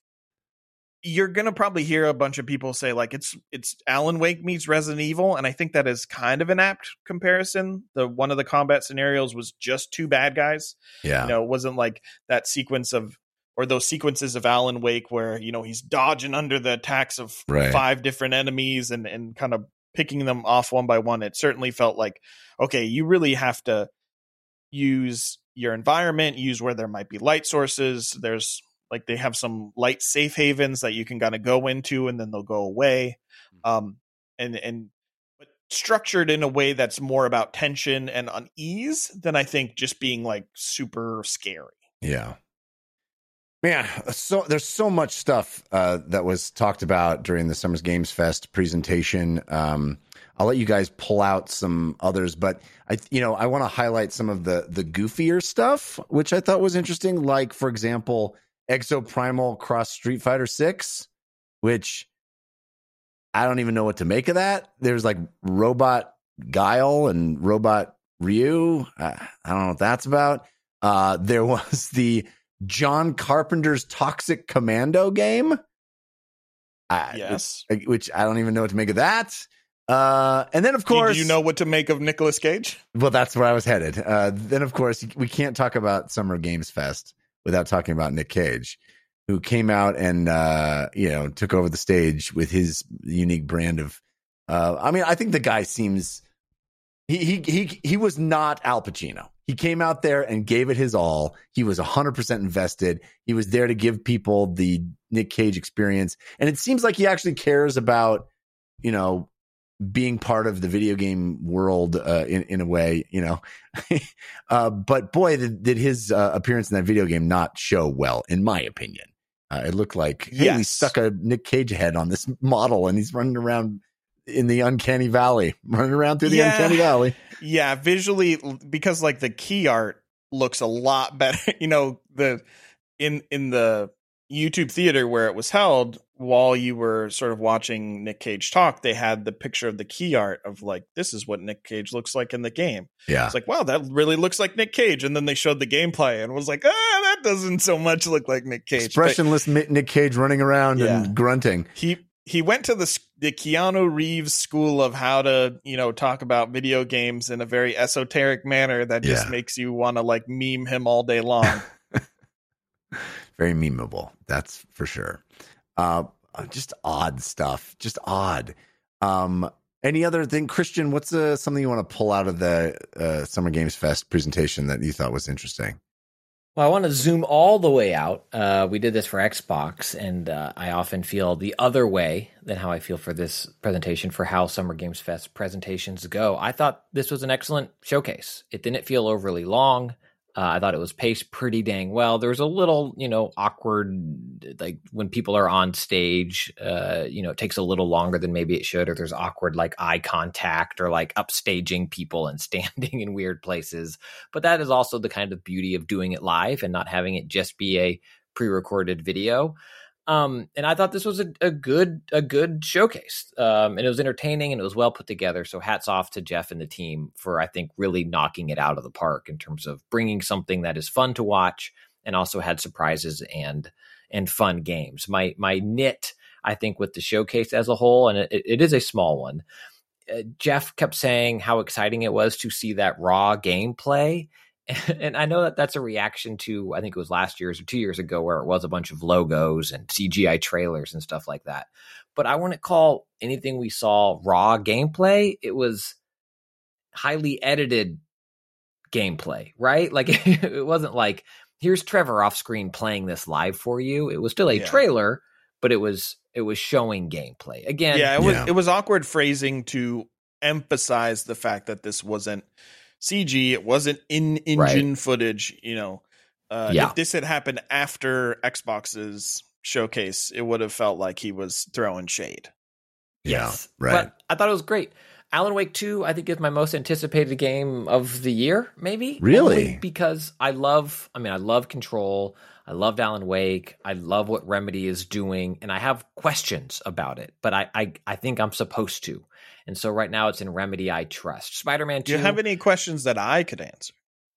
you're gonna probably hear a bunch of people say like it's it's Alan Wake meets Resident Evil, and I think that is kind of an apt comparison. The one of the combat scenarios was just two bad guys. Yeah. You know, it wasn't like that sequence of, or those sequences of Alan Wake where, you know, he's dodging under the attacks of Right. five different enemies and, and kind of picking them off one by one. It certainly felt like, okay, you really have to use your environment, use where there might be light sources. There's like, they have some light safe havens that you can kind of go into and then they'll go away. Um, and, and, but structured in a way that's more about tension and unease than I think just being like super scary. Yeah. Man, so there's so much stuff uh, that was talked about during the Summer Games Fest presentation. Um, I'll let you guys pull out some others, but I, you know, I want to highlight some of the the goofier stuff, which I thought was interesting. Like, for example, Exoprimal Cross Street Fighter six, which I don't even know what to make of that. There's like Robot Guile and Robot Ryu. I, I don't know what that's about. Uh, there was the John Carpenter's Toxic Commando game. Uh, Yes. which, which I don't even know what to make of that. Uh, and then, of Do- course, do you know what to make of Nicolas Cage? well, that's where I was headed. Uh, then, of course, we can't talk about Summer Games Fest without talking about Nick Cage, who came out and, uh, you know, took over the stage with his unique brand of, uh, I mean, I think the guy seems, he, he, he, he was not Al Pacino. He came out there and gave it his all. He was one hundred percent invested. He was there to give people the Nick Cage experience. And it seems like he actually cares about, you know, being part of the video game world uh, in, in a way, you know. uh, but boy, did, did his uh, appearance in that video game not show well, in my opinion. Uh, it looked like, hey, we Yes. stuck a Nick Cage head on this model and he's running around in the Uncanny Valley, running around through the Yeah. Uncanny Valley. Yeah, visually, because like the key art looks a lot better. You know, the in in the YouTube theater where it was held, while you were sort of watching Nick Cage talk, they had the picture of the key art of like, this is what Nick Cage looks like in the game. Yeah. It's like, wow, that really looks like Nick Cage. And then they showed the gameplay and was like, ah, that doesn't so much look like Nick Cage. But Expressionless Mi- Nick Cage running around Yeah. and grunting. he he went to the s- the Keanu Reeves school of how to, you know, talk about video games in a very esoteric manner that just Yeah. makes you want to like meme him all day long. Very memeable. That's for sure. Uh, just odd stuff. Just odd. Um, any other thing, Christian? What's uh, something you want to pull out of the uh, Summer Games Fest presentation that you thought was interesting? Well, I want to zoom all the way out. Uh, we did this for Xbox, and uh, I often feel the other way than how I feel for this presentation for how Summer Games Fest presentations go. I thought this was an excellent showcase. It didn't feel overly long. Uh, I thought it was paced pretty dang well. There was a little, you know, awkward, like when people are on stage, uh, you know, it takes a little longer than maybe it should, or there's awkward like eye contact or like upstaging people and standing in weird places. But that is also the kind of beauty of doing it live and not having it just be a pre-recorded video. Um, and I thought this was a, a good, a good showcase. Um, and it was entertaining and it was well put together. So hats off to Jeff and the team for, I think, really knocking it out of the park in terms of bringing something that is fun to watch and also had surprises and, and fun games. My, my nit, I think, with the showcase as a whole, and it, it is a small one. Uh, Jeff kept saying how exciting it was to see that raw gameplay. And I know that that's a reaction to, I think it was last year's or two years ago, where it was a bunch of logos and C G I trailers and stuff like that. But I wouldn't call anything we saw raw gameplay. It was highly edited gameplay, right? Like it wasn't like, here's Trevor off screen playing this live for you. It was still a Yeah. trailer, but it was it was showing gameplay. Again, Yeah, it was Yeah. it was awkward phrasing to emphasize the fact that this wasn't C G, it wasn't in engine Right. footage, you know. Uh, Yeah. If this had happened after Xbox's showcase, it would have felt like he was throwing shade. yes. Yeah, right. But I thought it was great. Alan Wake two, I think, is my most anticipated game of the year, maybe. Really? Only because I love, I mean, I love Control. I loved Alan Wake. I love what Remedy is doing. And I have questions about it, but I, I, I think I'm supposed to. And so right now it's in Remedy I trust. Spider-Man Do two. you have any questions that I could answer?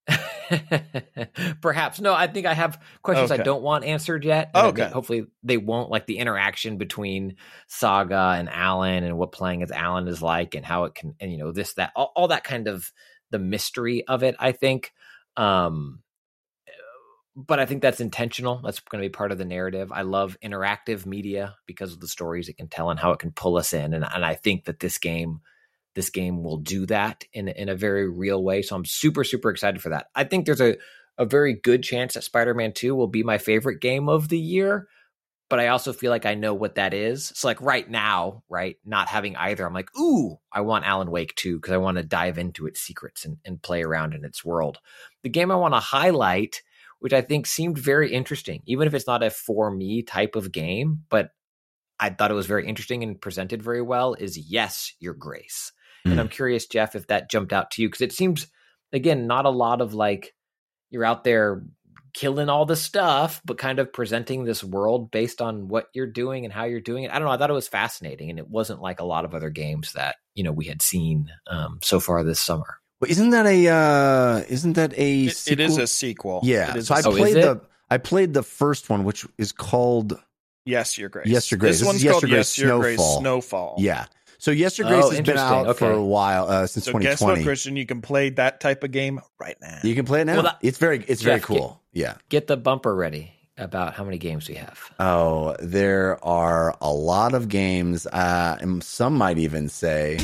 Perhaps. No, I think I have questions I Okay. don't want answered yet. and Okay. that hopefully they won't, like the interaction between Saga and Alan and what playing as Alan is like and how it can, and you know, this, that, all, all that kind of the mystery of it, I think. Um, but I think that's intentional. That's going to be part of the narrative. I love interactive media because of the stories it can tell and how it can pull us in. And, and I think that this game, this game will do that in, in a very real way. So I'm super, super excited for that. I think there's a, a very good chance that Spider-Man two will be my favorite game of the year. But I also feel like I know what that is. So like right now, right, not having either, I'm like, ooh, I want Alan Wake two because I want to dive into its secrets and, and play around in its world. The game I want to highlight, which I think seemed very interesting, even if it's not a for me type of game, but I thought it was very interesting and presented very well, is Yes, Your Grace. Mm. And I'm curious, Jeff, if that jumped out to you, because it seems, again, not a lot of like, you're out there killing all the stuff, but kind of presenting this world based on what you're doing and how you're doing it. I don't know. I thought it was fascinating, and it wasn't like a lot of other games that, you know, we had seen um, so far this summer. Well, isn't that a uh isn't that a It, it is sequel? a sequel. Yeah. It is So a I Oh, is played it? the I played the first one, which is called Yes, Your Grace. Yes, Your Grace. This This one's is Yes, called Your Grace Yes, Your Grace Snowfall. Snowfall. Yeah. So Yes, Your Grace Oh, has been interesting. out for Okay. a while, uh, since So twenty guess what, twenty. Christian? You can play that type of game right now. You can play it now. Well, that- it's very it's very Jeff, cool. Yeah. Get the bumper ready about how many games we have. Oh, there are a lot of games. Uh, and some might even say.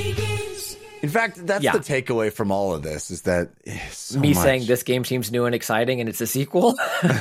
In fact, that's Yeah. the takeaway from all of this is that eh, so Me much. saying this game seems new and exciting and it's a sequel.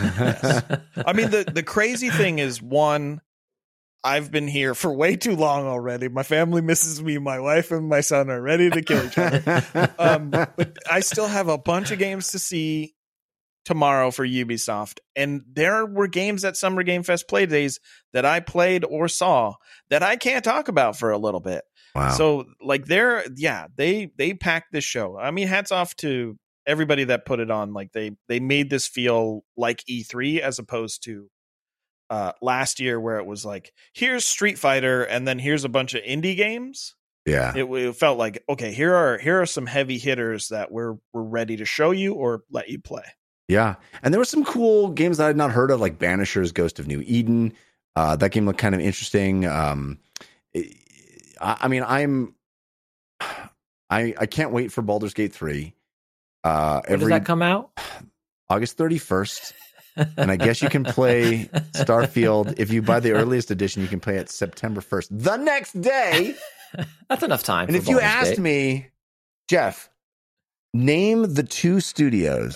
I mean, the, the crazy thing is, one, I've been here for way too long already. My family misses me. My wife and my son are ready to kill each other. Um, but I still have a bunch of games to see tomorrow for Ubisoft. And there were games at Summer Game Fest Play Days that I played or saw that I can't talk about for a little bit. Wow. So like they're, yeah, they, they packed this show. I mean, hats off to everybody that put it on. Like they, they made this feel like E three as opposed to uh, last year where it was like, here's Street Fighter. And then here's a bunch of indie games. yeah. It, it felt like, okay, here are, here are some heavy hitters that we're, we're ready to show you or let you play. Yeah. And there were some cool games that I had not heard of, like Banishers, Ghost of New Eden. Uh, that game looked kind of interesting. Um, I, I mean, I'm, I, I can't wait for Baldur's Gate three. Uh, When does every that come out? August thirty-first. And I guess you can play Starfield. If you buy the earliest edition, you can play it September first, the next day. That's enough time. And for if you Baldur's asked Gate. me, Jeff, name the two studios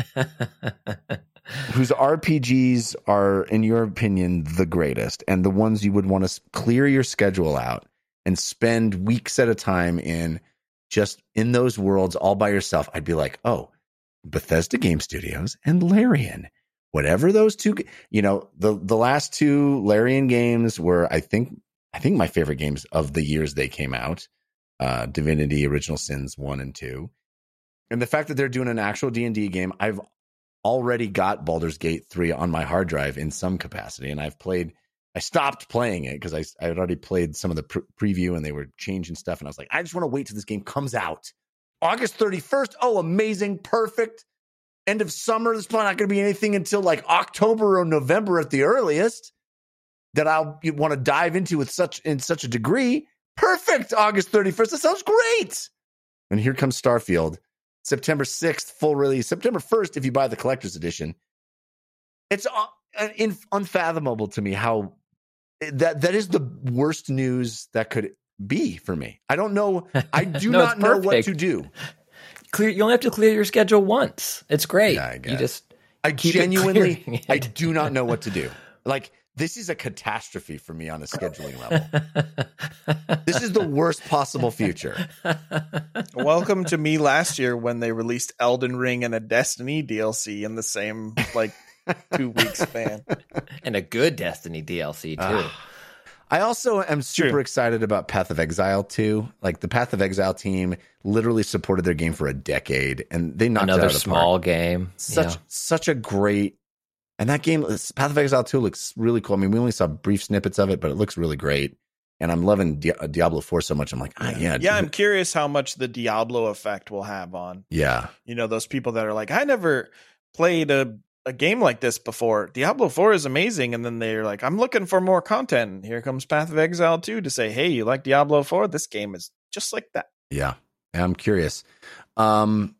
whose R P Gs are, in your opinion, the greatest, and the ones you would want to clear your schedule out and spend weeks at a time in, just in those worlds all by yourself, I'd be like, oh, Bethesda Game Studios and Larian. Whatever those two, you know, the the last two Larian games were, I think, I think my favorite games of the years they came out. Uh, Divinity, Original Sins one and two, and the fact that they're doing an actual D and D game, I've already got Baldur's Gate three on my hard drive in some capacity, and I've played. I stopped playing it because I I had already played some of the pre- preview, and they were changing stuff, and I was like, I just want to wait till this game comes out, August thirty-first. Oh, amazing, perfect. End of summer. There's probably not going to be anything until like October or November at the earliest that I'll want to dive into with such in such a degree. Perfect. August thirty-first. That sounds great. And here comes Starfield. September sixth, full release. September first, if you buy the collector's edition. It's uh, in, unfathomable to me how that that is the worst news that could be for me. I don't know. I do No, not it's know what perfect. to do. Clear. You only have to clear your schedule once. It's great. Yeah, I guess. You just I keep it genuinely, clearing it. I do not know what to do. Like, this is a catastrophe for me on a scheduling level. This is the worst possible future. Welcome to me last year when they released Elden Ring and a Destiny D L C in the same like two week span. And a good Destiny D L C too. Ah. I also am super True. excited about Path of Exile two. Like, the Path of Exile team literally supported their game for a decade, and they knocked it Another out of the small park. game. Such Yeah. such a great, and that game, Path of Exile two, looks really cool. I mean, we only saw brief snippets of it, but it looks really great. And I'm loving Di- Diablo four so much. I'm like, ah, yeah, Yeah, I'm curious how much the Diablo effect will have on, yeah. you know, those people that are like, I never played a, a game like this before. Diablo four is amazing. And then they're like, I'm looking for more content. And here comes Path of Exile two to say, hey, you like Diablo four? This game is just like that. Yeah, I'm curious. Um,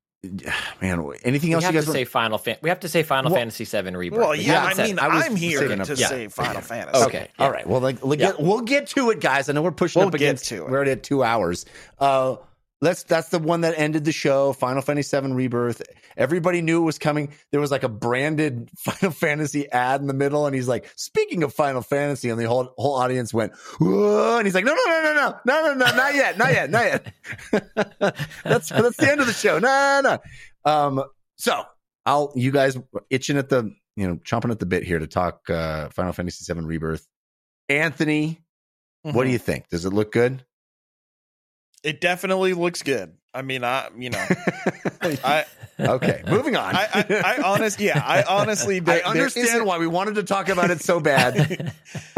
man, anything We else have you to guys say want? Final. Fan- we have to say Final Well- Fantasy seven Rebirth. Well, We yeah, haven't I said- mean, I was I'm here saving to up- yeah, say Final yeah. Fantasy. Okay. All right. Well, like, we'll get, Yeah. we'll get to it, guys. I know we're pushing We'll up get against. to it. We're already at two hours. Uh, let's. That's the one that ended the show. Final Fantasy seven Rebirth. Everybody knew it was coming. There was like a branded Final Fantasy ad in the middle, and he's like, "Speaking of Final Fantasy," and the whole whole audience went, "Whoa!" And he's like, "No, no, no, no, no, no, no, no, not yet, not yet, not yet." that's that's the end of the show. No, no. no. Um. So I'll. You guys itching at the, you know, chomping at the bit here to talk uh, Final Fantasy seven Rebirth. Anthony, what do you think? Does it look good? It definitely looks good. I mean, I, you know, I, Okay, moving on. I, I, I honest, yeah, I honestly, I there- there understand isn't- why we wanted to talk about it so bad.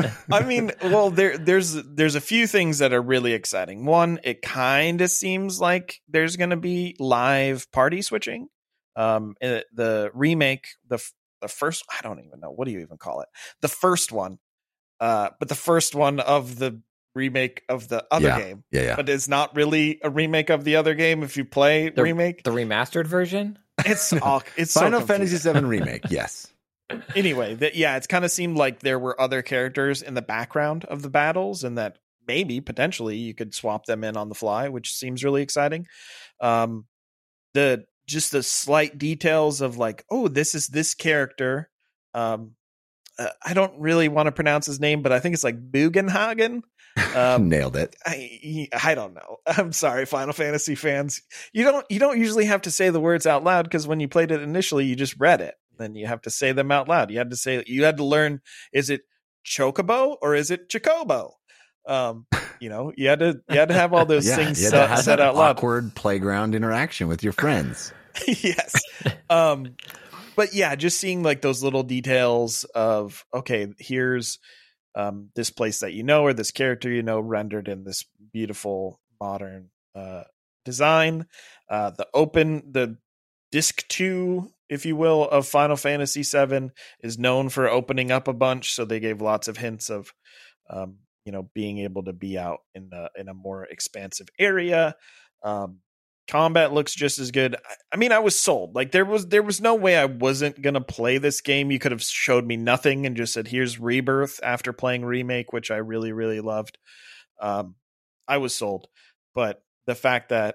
I mean, well, there, there's, there's a few things that are really exciting. One, it kind of seems like there's going to be live party switching. Um, eh, the remake, the f- the first, I don't even know, what do you even call it? The first one, uh, but the first one of the remake of the other Yeah, game. yeah, yeah. But it's not really a remake of the other game. If you play The- remake, the remastered version. it's all it's Final so Fantasy confusing. seven Remake, yes. Anyway, that yeah, it's kind of seemed like there were other characters in the background of the battles, and that maybe potentially you could swap them in on the fly, which seems really exciting. Um, the just the slight details of like, oh, this is this character. Um, uh, I don't really want to pronounce his name, but I think it's like Bugenhagen. Um, Nailed it. I I don't know. I'm sorry, Final Fantasy fans. You don't you don't usually have to say the words out loud, because when you played it initially, you just read it. Then you have to say them out loud. You had to say you had to learn, is it Chocobo or is it Chocobo? Um, you know, you had to you had to have all those Yeah, things you had to set, have set that out loud. awkward playground interaction with your friends. Yes. Um, but yeah, just seeing like those little details of, okay, here's um, this place that you know, or this character you know, rendered in this beautiful modern uh, design. Uh, the open, the disc two, if you will, of Final Fantasy seven is known for opening up a bunch. So they gave lots of hints of, um, you know, being able to be out in a, in a more expansive area. Um, combat looks just as good. I, I mean, I was sold. Like there was, there was no way I wasn't going to play this game. You could have showed me nothing and just said, here's Rebirth after playing Remake, which I really, really loved. Um, I was sold, but the fact that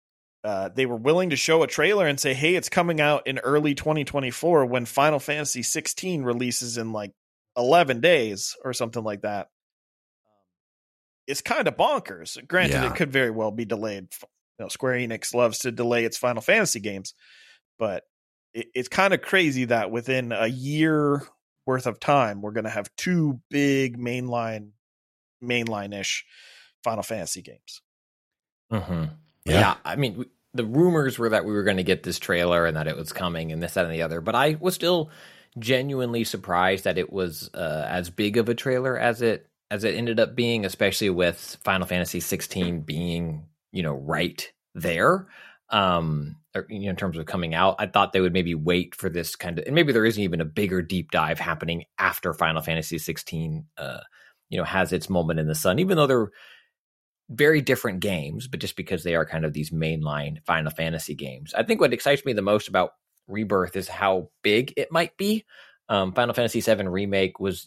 uh, they were willing to show a trailer and say, hey, it's coming out in early twenty twenty-four when Final Fantasy sixteen releases in like eleven days or something like that. It's kind of bonkers. Granted, Yeah. it could very well be delayed. You know, Square Enix loves to delay its Final Fantasy games, but it, it's kind of crazy that within a year worth of time, we're going to have two big mainline, mainline-ish Final Fantasy games. Mm-hmm. Yeah. Yeah. I mean, w- the rumors were that we were going to get this trailer and that it was coming and this, that, and the other. But I was still genuinely surprised that it was uh, as big of a trailer as it as it ended up being, especially with Final Fantasy sixteen being, you know, right there. Um, or, you know, in terms of coming out, I thought they would maybe wait for this kind of, and maybe there isn't even a bigger deep dive happening after Final Fantasy sixteen, uh, you know, has its moment in the sun, even though they're very different games, but just because they are kind of these mainline Final Fantasy games. I think what excites me the most about Rebirth is how big it might be. Um, Final Fantasy seven Remake was,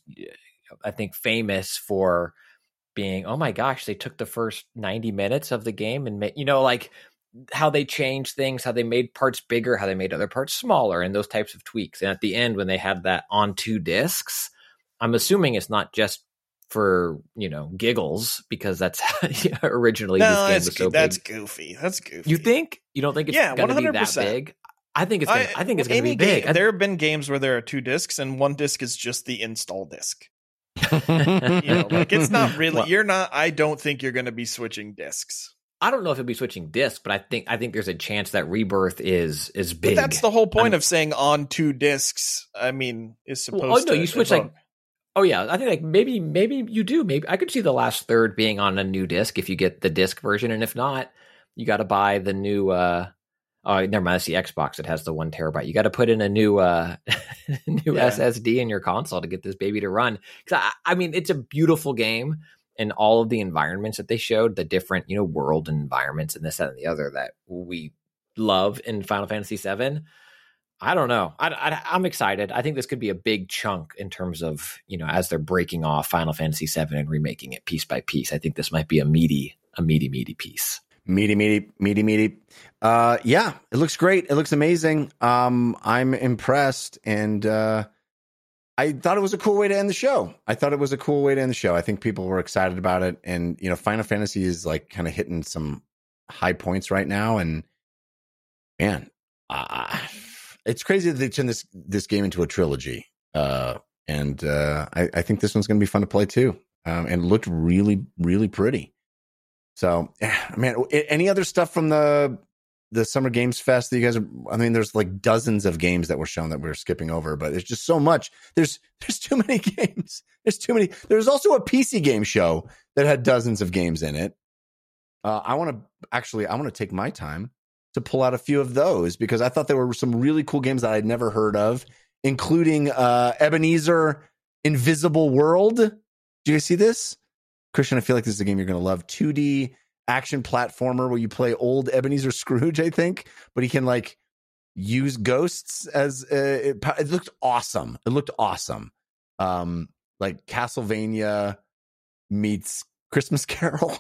I think, famous for being, oh my gosh, they took the first ninety minutes of the game and made, you know, like how they changed things, how they made parts bigger, how they made other parts smaller, and those types of tweaks. And at the end, when they had that on two discs, I'm assuming it's not just for, you know, giggles, because that's originally No, this game that's, was so that's big. goofy. That's goofy. You think? You don't think it's Yeah, going to be that one hundred percent. big? I think it's. Gonna, I, I think it's going to be any big. game- I- there have been games where there are two discs and one disc is just the install disc. You know, like it's not really. Well, you're not. I don't think you're going to be switching discs. I don't know if it'll be switching discs, but I think I think there's a chance that Rebirth is is big. But that's the whole point I'm- of saying on two discs. I mean, is supposed Well, oh, no, to you switch evoke. like. Oh yeah, I think like maybe maybe you do. Maybe I could see the last third being on a new disc if you get the disc version, and if not, you got to buy the new. uh Oh, never mind. That's the Xbox that has the one terabyte. You got to put in a new uh new Yeah. S S D in your console to get this baby to run. Because I, I mean, it's a beautiful game, and all of the environments that they showed, the different, you know, world environments and this, that, and the other that we love in Final Fantasy seven. I don't know. I, I, I'm excited. I think this could be a big chunk in terms of, you know, as they're breaking off Final Fantasy seven and remaking it piece by piece. I think this might be a meaty, a meaty, meaty piece. Meaty, meaty, meaty, meaty. Uh, yeah, it looks great. It looks amazing. Um, I'm impressed, and uh, I thought it was a cool way to end the show. I thought it was a cool way to end the show. I think people were excited about it, and you know, Final Fantasy is like kind of hitting some high points right now, and man, uh, it's crazy that they turned this this game into a trilogy. Uh, and uh, I, I think this one's going to be fun to play too, um, and it looked really, really pretty. So, man, any other stuff from the the Summer Games Fest that you guys are, I mean, there's like dozens of games that were shown that we're skipping over, but there's just so much. There's there's too many games. There's too many. There's also a P C game show that had dozens of games in it. Uh, I want to actually, I want to take my time to pull out a few of those because I thought there were some really cool games that I'd never heard of, including uh, Ebenezer Invisible World. Do you guys see this? Christian, I feel like this is a game you're going to love. two D action platformer where you play old Ebenezer Scrooge, I think, but he can like use ghosts as uh, it, it looked awesome. It looked awesome. Um, like Castlevania meets Christmas Carol.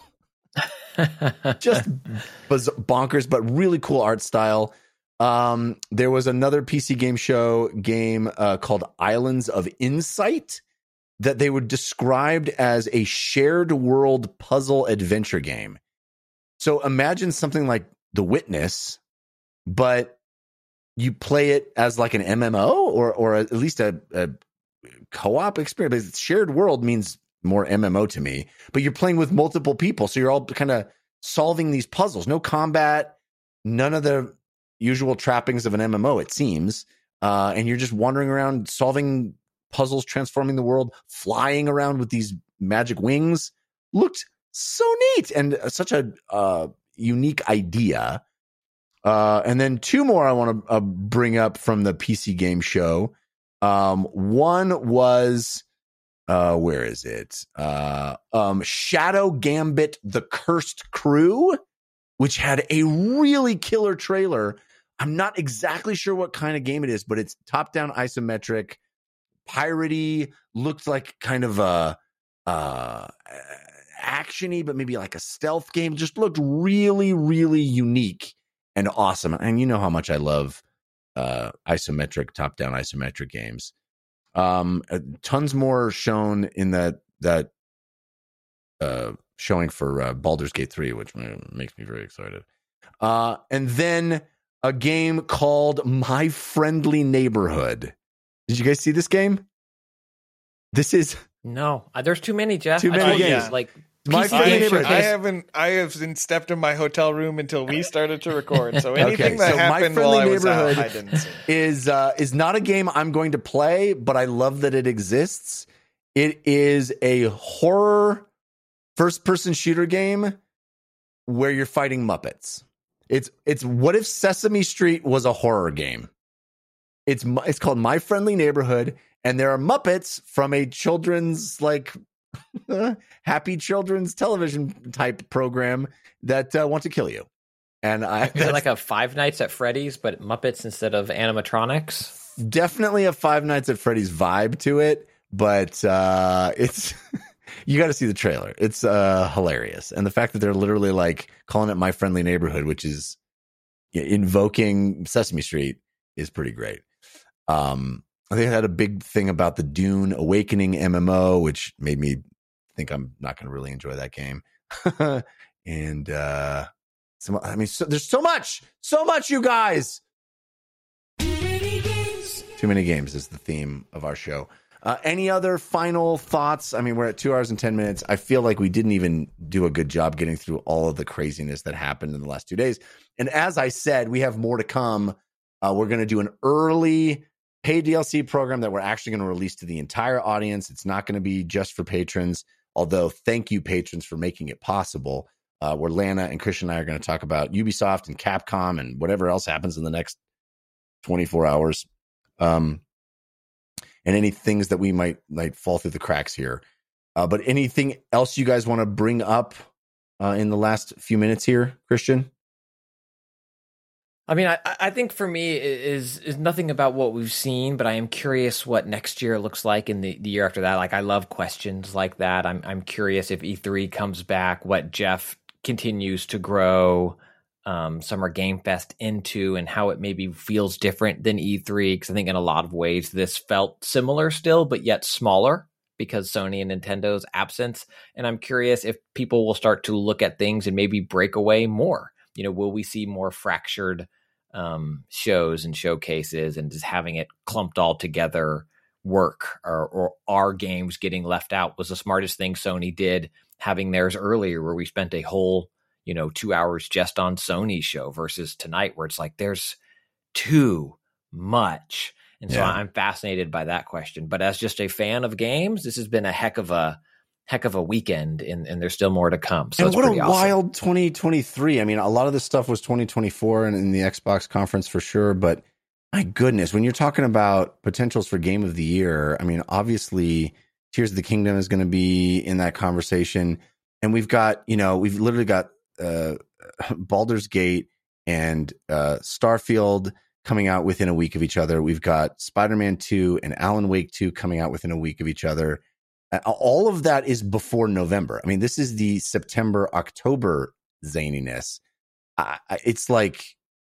Just buzz- bonkers, but really cool art style. Um, there was another P C game show game uh, called Islands of Insight that they were described as a shared world puzzle adventure game. So imagine something like The Witness, but you play it as like an M M O or or at least a, a co-op experience. But shared world means more M M O to me, but you're playing with multiple people. So you're all kind of solving these puzzles. No combat, none of the usual trappings of an M M O, it seems. Uh, and you're just wandering around solving puzzles, transforming the world, flying around with these magic wings. Looked so neat and such a uh, unique idea. Uh, and then two more I want to uh, bring up from the P C game show. Um, one was, uh, where is it? Uh, um, Shadow Gambit: The Cursed Crew, which had a really killer trailer. I'm not exactly sure what kind of game it is, but it's top-down isometric, piratey, looked like kind of a uh, actiony, but maybe like a stealth game. Just looked really, really unique and awesome. And you know how much I love uh, isometric, top-down isometric games. Um, uh, tons more shown in that that uh, showing for uh, Baldur's Gate three, which makes me very excited. Uh, and then a game called My Friendly Neighborhood. Did you guys see this game? This is No, uh, there's too many, Jeff. Too I many told you, games. Like My P C Friendly Game Neighborhood. I Showcase. haven't. I haven't stepped in my hotel room until we started to record. So anything Okay, that so My happened Friendly while I was out, Neighborhood I didn't see. is uh, is not a game I'm going to play, but I love that it exists. It is a horror first-person shooter game where you're fighting Muppets. It's it's what if Sesame Street was a horror game? It's it's called My Friendly Neighborhood, and there are Muppets from a children's like happy children's television type program that uh, want to kill you. And I Is it like a Five Nights at Freddy's, but Muppets instead of animatronics? definitely a Five Nights at Freddy's vibe to it, but uh, it's you got to see the trailer. It's uh, hilarious, and the fact that they're literally like calling it My Friendly Neighborhood, which is invoking Sesame Street, is pretty great. Um, they had a big thing about the Dune Awakening M M O, which made me think I'm not going to really enjoy that game. and uh, some, I mean, so, there's so much, so much, you guys. Too many games is the theme of our show. Uh, any other final thoughts? I mean, we're at two hours and ten minutes. I feel like we didn't even do a good job getting through all of the craziness that happened in the last two days. And as I said, we have more to come. Uh, we're going to do an early paid D L C program that we're actually going to release to the entire audience. It's not going to be just for patrons, although thank you, patrons, for making it possible. Uh, where Lana and Christian and I are going to talk about Ubisoft and Capcom and whatever else happens in the next twenty-four hours. Um, and any things that we might might fall through the cracks here. Uh, but anything else you guys want to bring up uh, in the last few minutes here, Christian? I mean, I, I think for me is is nothing about what we've seen, but I am curious what next year looks like in the, the year after that. Like, I love questions like that. I'm I'm curious if E three comes back, what Jeff continues to grow um, Summer Game Fest into, and how it maybe feels different than E three. Because I think in a lot of ways this felt similar still, but yet smaller because Sony and Nintendo's absence. And I'm curious if people will start to look at things and maybe break away more. You know, will we see more fractured um, shows and showcases, and just having it clumped all together work, or, or our games getting left out? Was the smartest thing Sony did having theirs earlier, where we spent a whole, you know, two hours just on Sony's show, versus tonight where it's like there's too much. And so Yeah. I'm fascinated by that question. But as just a fan of games, this has been a heck of a heck of a weekend, and, and there's still more to come. So and it's what a pretty awesome. wild twenty twenty-three. I mean, a lot of this stuff was twenty twenty-four and in the Xbox conference for sure. But my goodness, when you're talking about potentials for Game of the Year, I mean, obviously Tears of the Kingdom is going to be in that conversation. And we've got, you know, we've literally got uh, Baldur's Gate and uh, Starfield coming out within a week of each other. We've got Spider-Man two and Alan Wake two coming out within a week of each other. All of that is before November. I mean, this is the September, October zaniness. I, I, it's like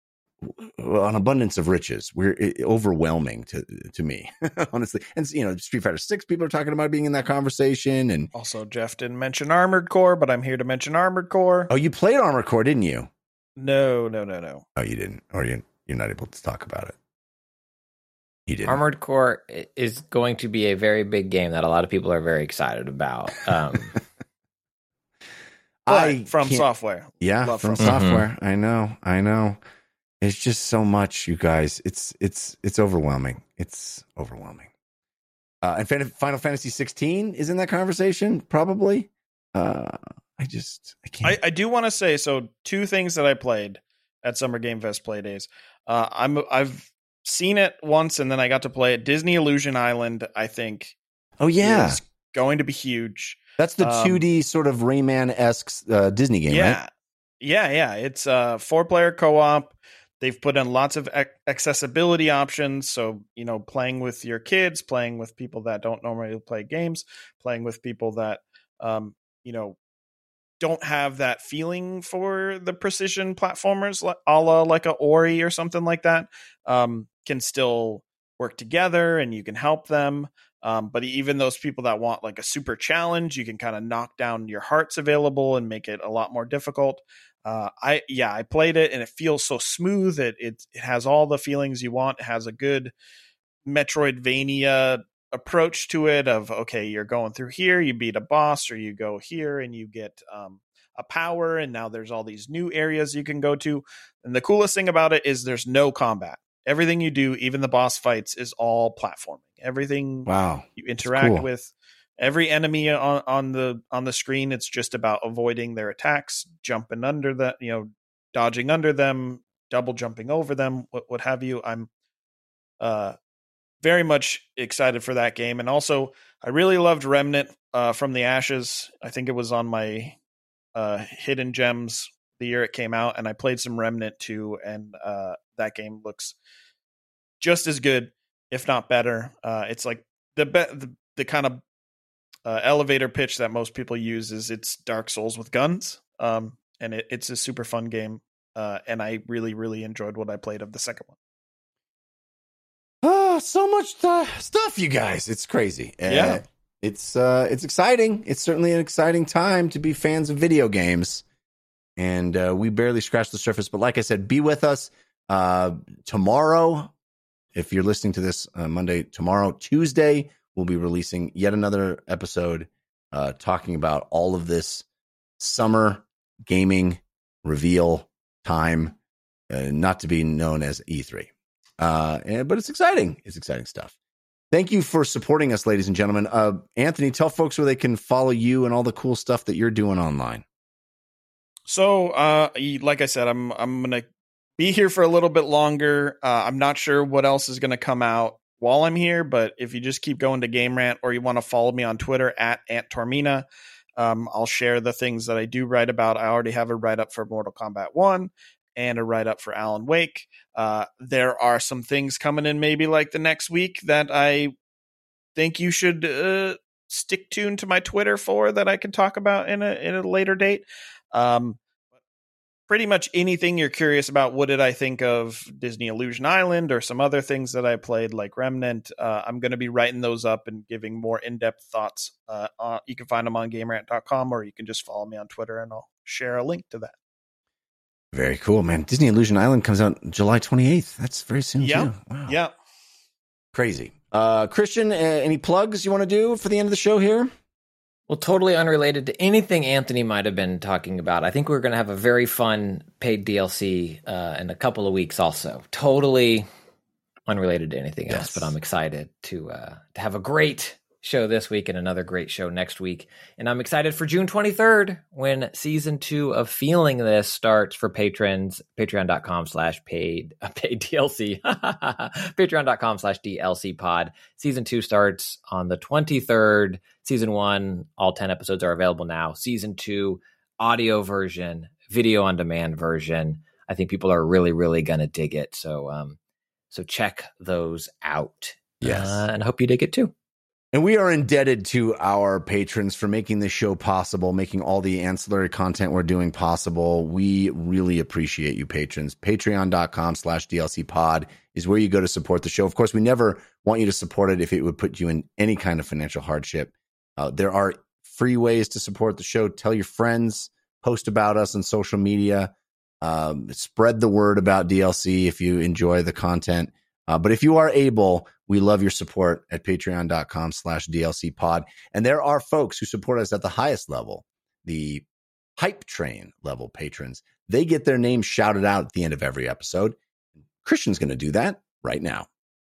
an abundance of riches. We're it, overwhelming to to me, honestly. And you know, Street Fighter six, people are talking about being in that conversation. And Also, Jeff didn't mention Armored Core, but I'm here to mention Armored Core. oh, you played Armored Core, didn't you? No, no, no, no. Oh, you didn't, or you you're not able to talk about it. You didn't. Armored Core is going to be a very big game that a lot of people are very excited about. Um, I from can't- software. Yeah, Love from From software. I know, I know. It's just so much, you guys. It's it's it's overwhelming. It's overwhelming. Uh, and Fan- Final Fantasy sixteen is in that conversation, probably. Uh, I just I can't. I, I do want to say, so two things that I played at Summer Game Fest Play Days. Uh, I'm I've seen it once, and then I got to play it. Disney Illusion Island, I think, oh yeah, is going to be huge. that's the um, two D sort of Rayman esque uh, Disney game, yeah, right? yeah, yeah. It's a four player co op. They've put in lots of ac- accessibility options. So, you know, playing with your kids, playing with people that don't normally play games, playing with people that, um, you know, don't have that feeling for the precision platformers, like a la like a Ori or something like that, um, can still work together, and you can help them. Um, but even those people that want like a super challenge, you can kind of knock down your hearts available and make it a lot more difficult. Uh, I yeah, I played it and it feels so smooth. It, it it has all the feelings you want. It has a good Metroidvania approach to it. Of okay, you're going through here, you beat a boss, or you go here and you get um, a power, and now there's all these new areas you can go to. And the coolest thing about it is there's no combat. Everything you do, even the boss fights, is all platforming. Everything Wow, you interact cool. with. Every enemy on, on the on the screen, it's just about avoiding their attacks, jumping under the, you know, dodging under them, double jumping over them, what, what have you. I'm uh, very much excited for that game. And also, I really loved Remnant uh, from the Ashes. I think it was on my uh, Hidden Gems the year it came out, and I played some Remnant too, and uh, that game looks just as good, if not better. Uh, it's like the, be- the the kind of Uh, elevator pitch that most people use is it's Dark Souls with guns, um, and it, it's a super fun game, uh, and I really, really enjoyed what I played of the second one. Oh, so much uh, stuff, you guys! It's crazy. Uh, Yeah. it's uh, it's exciting. It's certainly an exciting time to be fans of video games, and uh, we barely scratched the surface. But like I said, be with us uh, tomorrow. If you're listening to this uh, Monday, tomorrow, Tuesday, we'll be releasing yet another episode uh, talking about all of this summer gaming reveal time, uh, not to be known as E three. Uh, and, but it's exciting. It's exciting stuff. Thank you for supporting us, ladies and gentlemen. Uh, Anthony, tell folks where they can follow you and all the cool stuff that you're doing online. So, uh, like I said, I'm I'm gonna be here for a little bit longer. Uh, I'm not sure what else is gonna come out while I'm here, but if you just keep going to Game Rant, or you want to follow me on Twitter at Ant Tormina, um, I'll share the things that I do write about. I already have a write up for Mortal Kombat one and a write up for Alan Wake. Uh, there are some things coming in maybe like the next week that I think you should uh, stick tuned to my Twitter for, that I can talk about in a in a later date. Um, pretty much anything you're curious about. What did I think of Disney Illusion Island or some other things that I played like Remnant? Uh, I'm going to be writing those up and giving more in-depth thoughts. Uh, uh, you can find them on game rant dot com, or you can just follow me on Twitter and I'll share a link to that. Very cool, man. Disney Illusion Island comes out July twenty-eighth. That's very soon, Yeah. too. Wow. Yeah. Crazy. Uh, Christian, uh, any plugs you want to do for the end of the show here? Well, totally unrelated to anything Anthony might have been talking about. I think we're going to have a very fun paid D L C uh, in a couple of weeks also. Totally unrelated to anything else, Yes. but I'm excited to uh, to have a great show this week and another great show next week. And I'm excited for June twenty-third when season two of Feeling This starts for patrons. Patreon.com slash paid uh, paid D L C. Patreon.com slash D L C pod. Season two starts on the twenty-third. Season one, all ten episodes are available now. Season two, audio version, video on demand version. I think people are really, really going to dig it. So, um, so check those out. Yes. Uh, and I hope you dig it too. And we are indebted to our patrons for making this show possible, making all the ancillary content we're doing possible. We really appreciate you, patrons. Patreon.com slash DLC pod is where you go to support the show. Of course, we never want you to support it if it would put you in any kind of financial hardship. Uh, there are free ways to support the show. Tell your friends, post about us on social media, um, spread the word about D L C if you enjoy the content. Uh, but if you are able, we love your support at patreon.com slash DLC pod. And there are folks who support us at the highest level, the Hype Train level patrons. They get their names shouted out at the end of every episode. Christian's going to do that right now.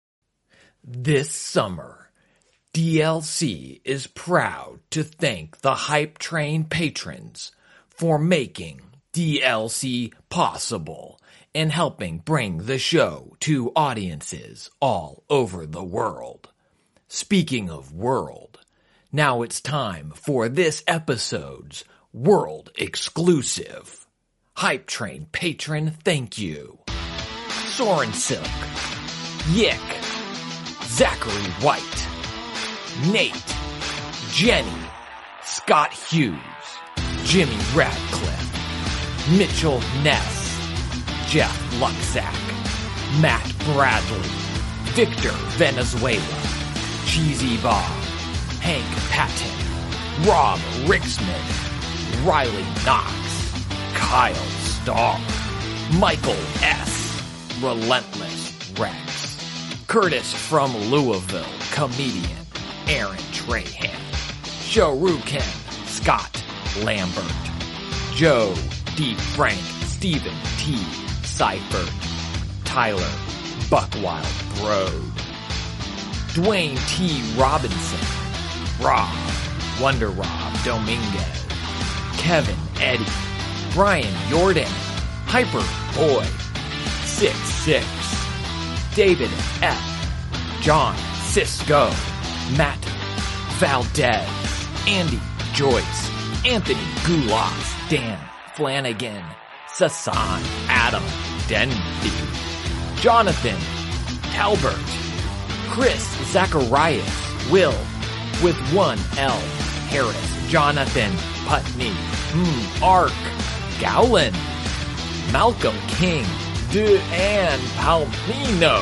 This summer, D L C is proud to thank the Hype Train patrons for making D L C possible and helping bring the show to audiences all over the world. Speaking of world, now it's time for this episode's world exclusive Hype Train patron thank you. Soren Silk, Yick, Zachary White, Nate, Jenny, Scott Hughes, Jimmy Radcliffe, Mitchell Ness, Jeff Luxack, Matt Bradley, Victor Venezuela, Cheesy Bob, Hank Patton, Rob Rixman, Riley Knox, Kyle Star, Michael S., Relentless Rex, Curtis from Louisville, comedian Aaron Trahan, Shoryuken Scott Lambert, Joe D. Frank, Stephen T. Seifert, Tyler Buckwild Brode, Dwayne T. Robinson, Rob, Wonder Rob Dominguez, Kevin Eddie, Brian Jordan, Hyper Boy, six six, David F., John Cisco, Matt Valdez, Andy Joyce, Anthony Goulas, Dan Flanagan, Sasan Adam Denby, Jonathan Talbert, Chris Zacharias, Will with one L, Harris, Jonathan Putney, mm, Ark, Gowland, Malcolm King, Deanne Palmino,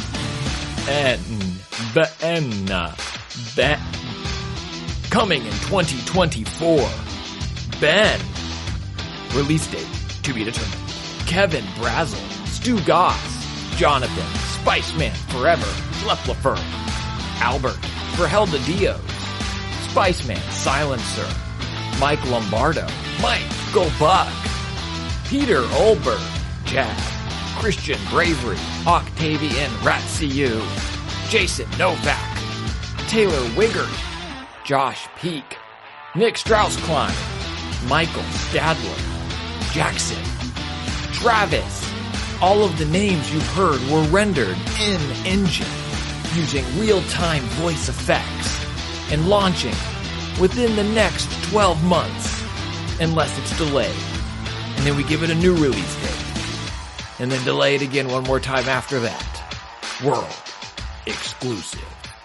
and Benna, Ben, coming in twenty twenty-four, Ben, release date to be determined, Kevin Brazel, Stu Goss, Jonathan, Spiceman Forever, Schlepplifer, Albert, Verhelda Dios, Spiceman Silencer, Mike Lombardo, Mike Go Buck, Peter Olberg, Jab, Christian Bravery, Octavian Ratsiu, Jason Novak, Taylor Wiggert, Josh Peak, Nick Strauss-Klein, Michael Stadler, Jackson, Travis. All of the names you've heard were rendered in engine using real-time voice effects and launching within the next twelve months, unless it's delayed. And then we give it a new release date, and then delay it again one more time after that. World exclusive.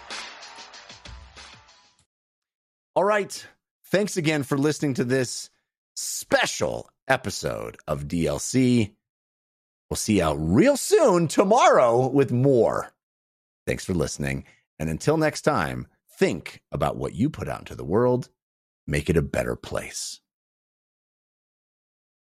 All right. Thanks again for listening to this special episode of D L C. We'll see you real soon tomorrow with more. Thanks for listening. And until next time, think about what you put out into the world. Make it a better place.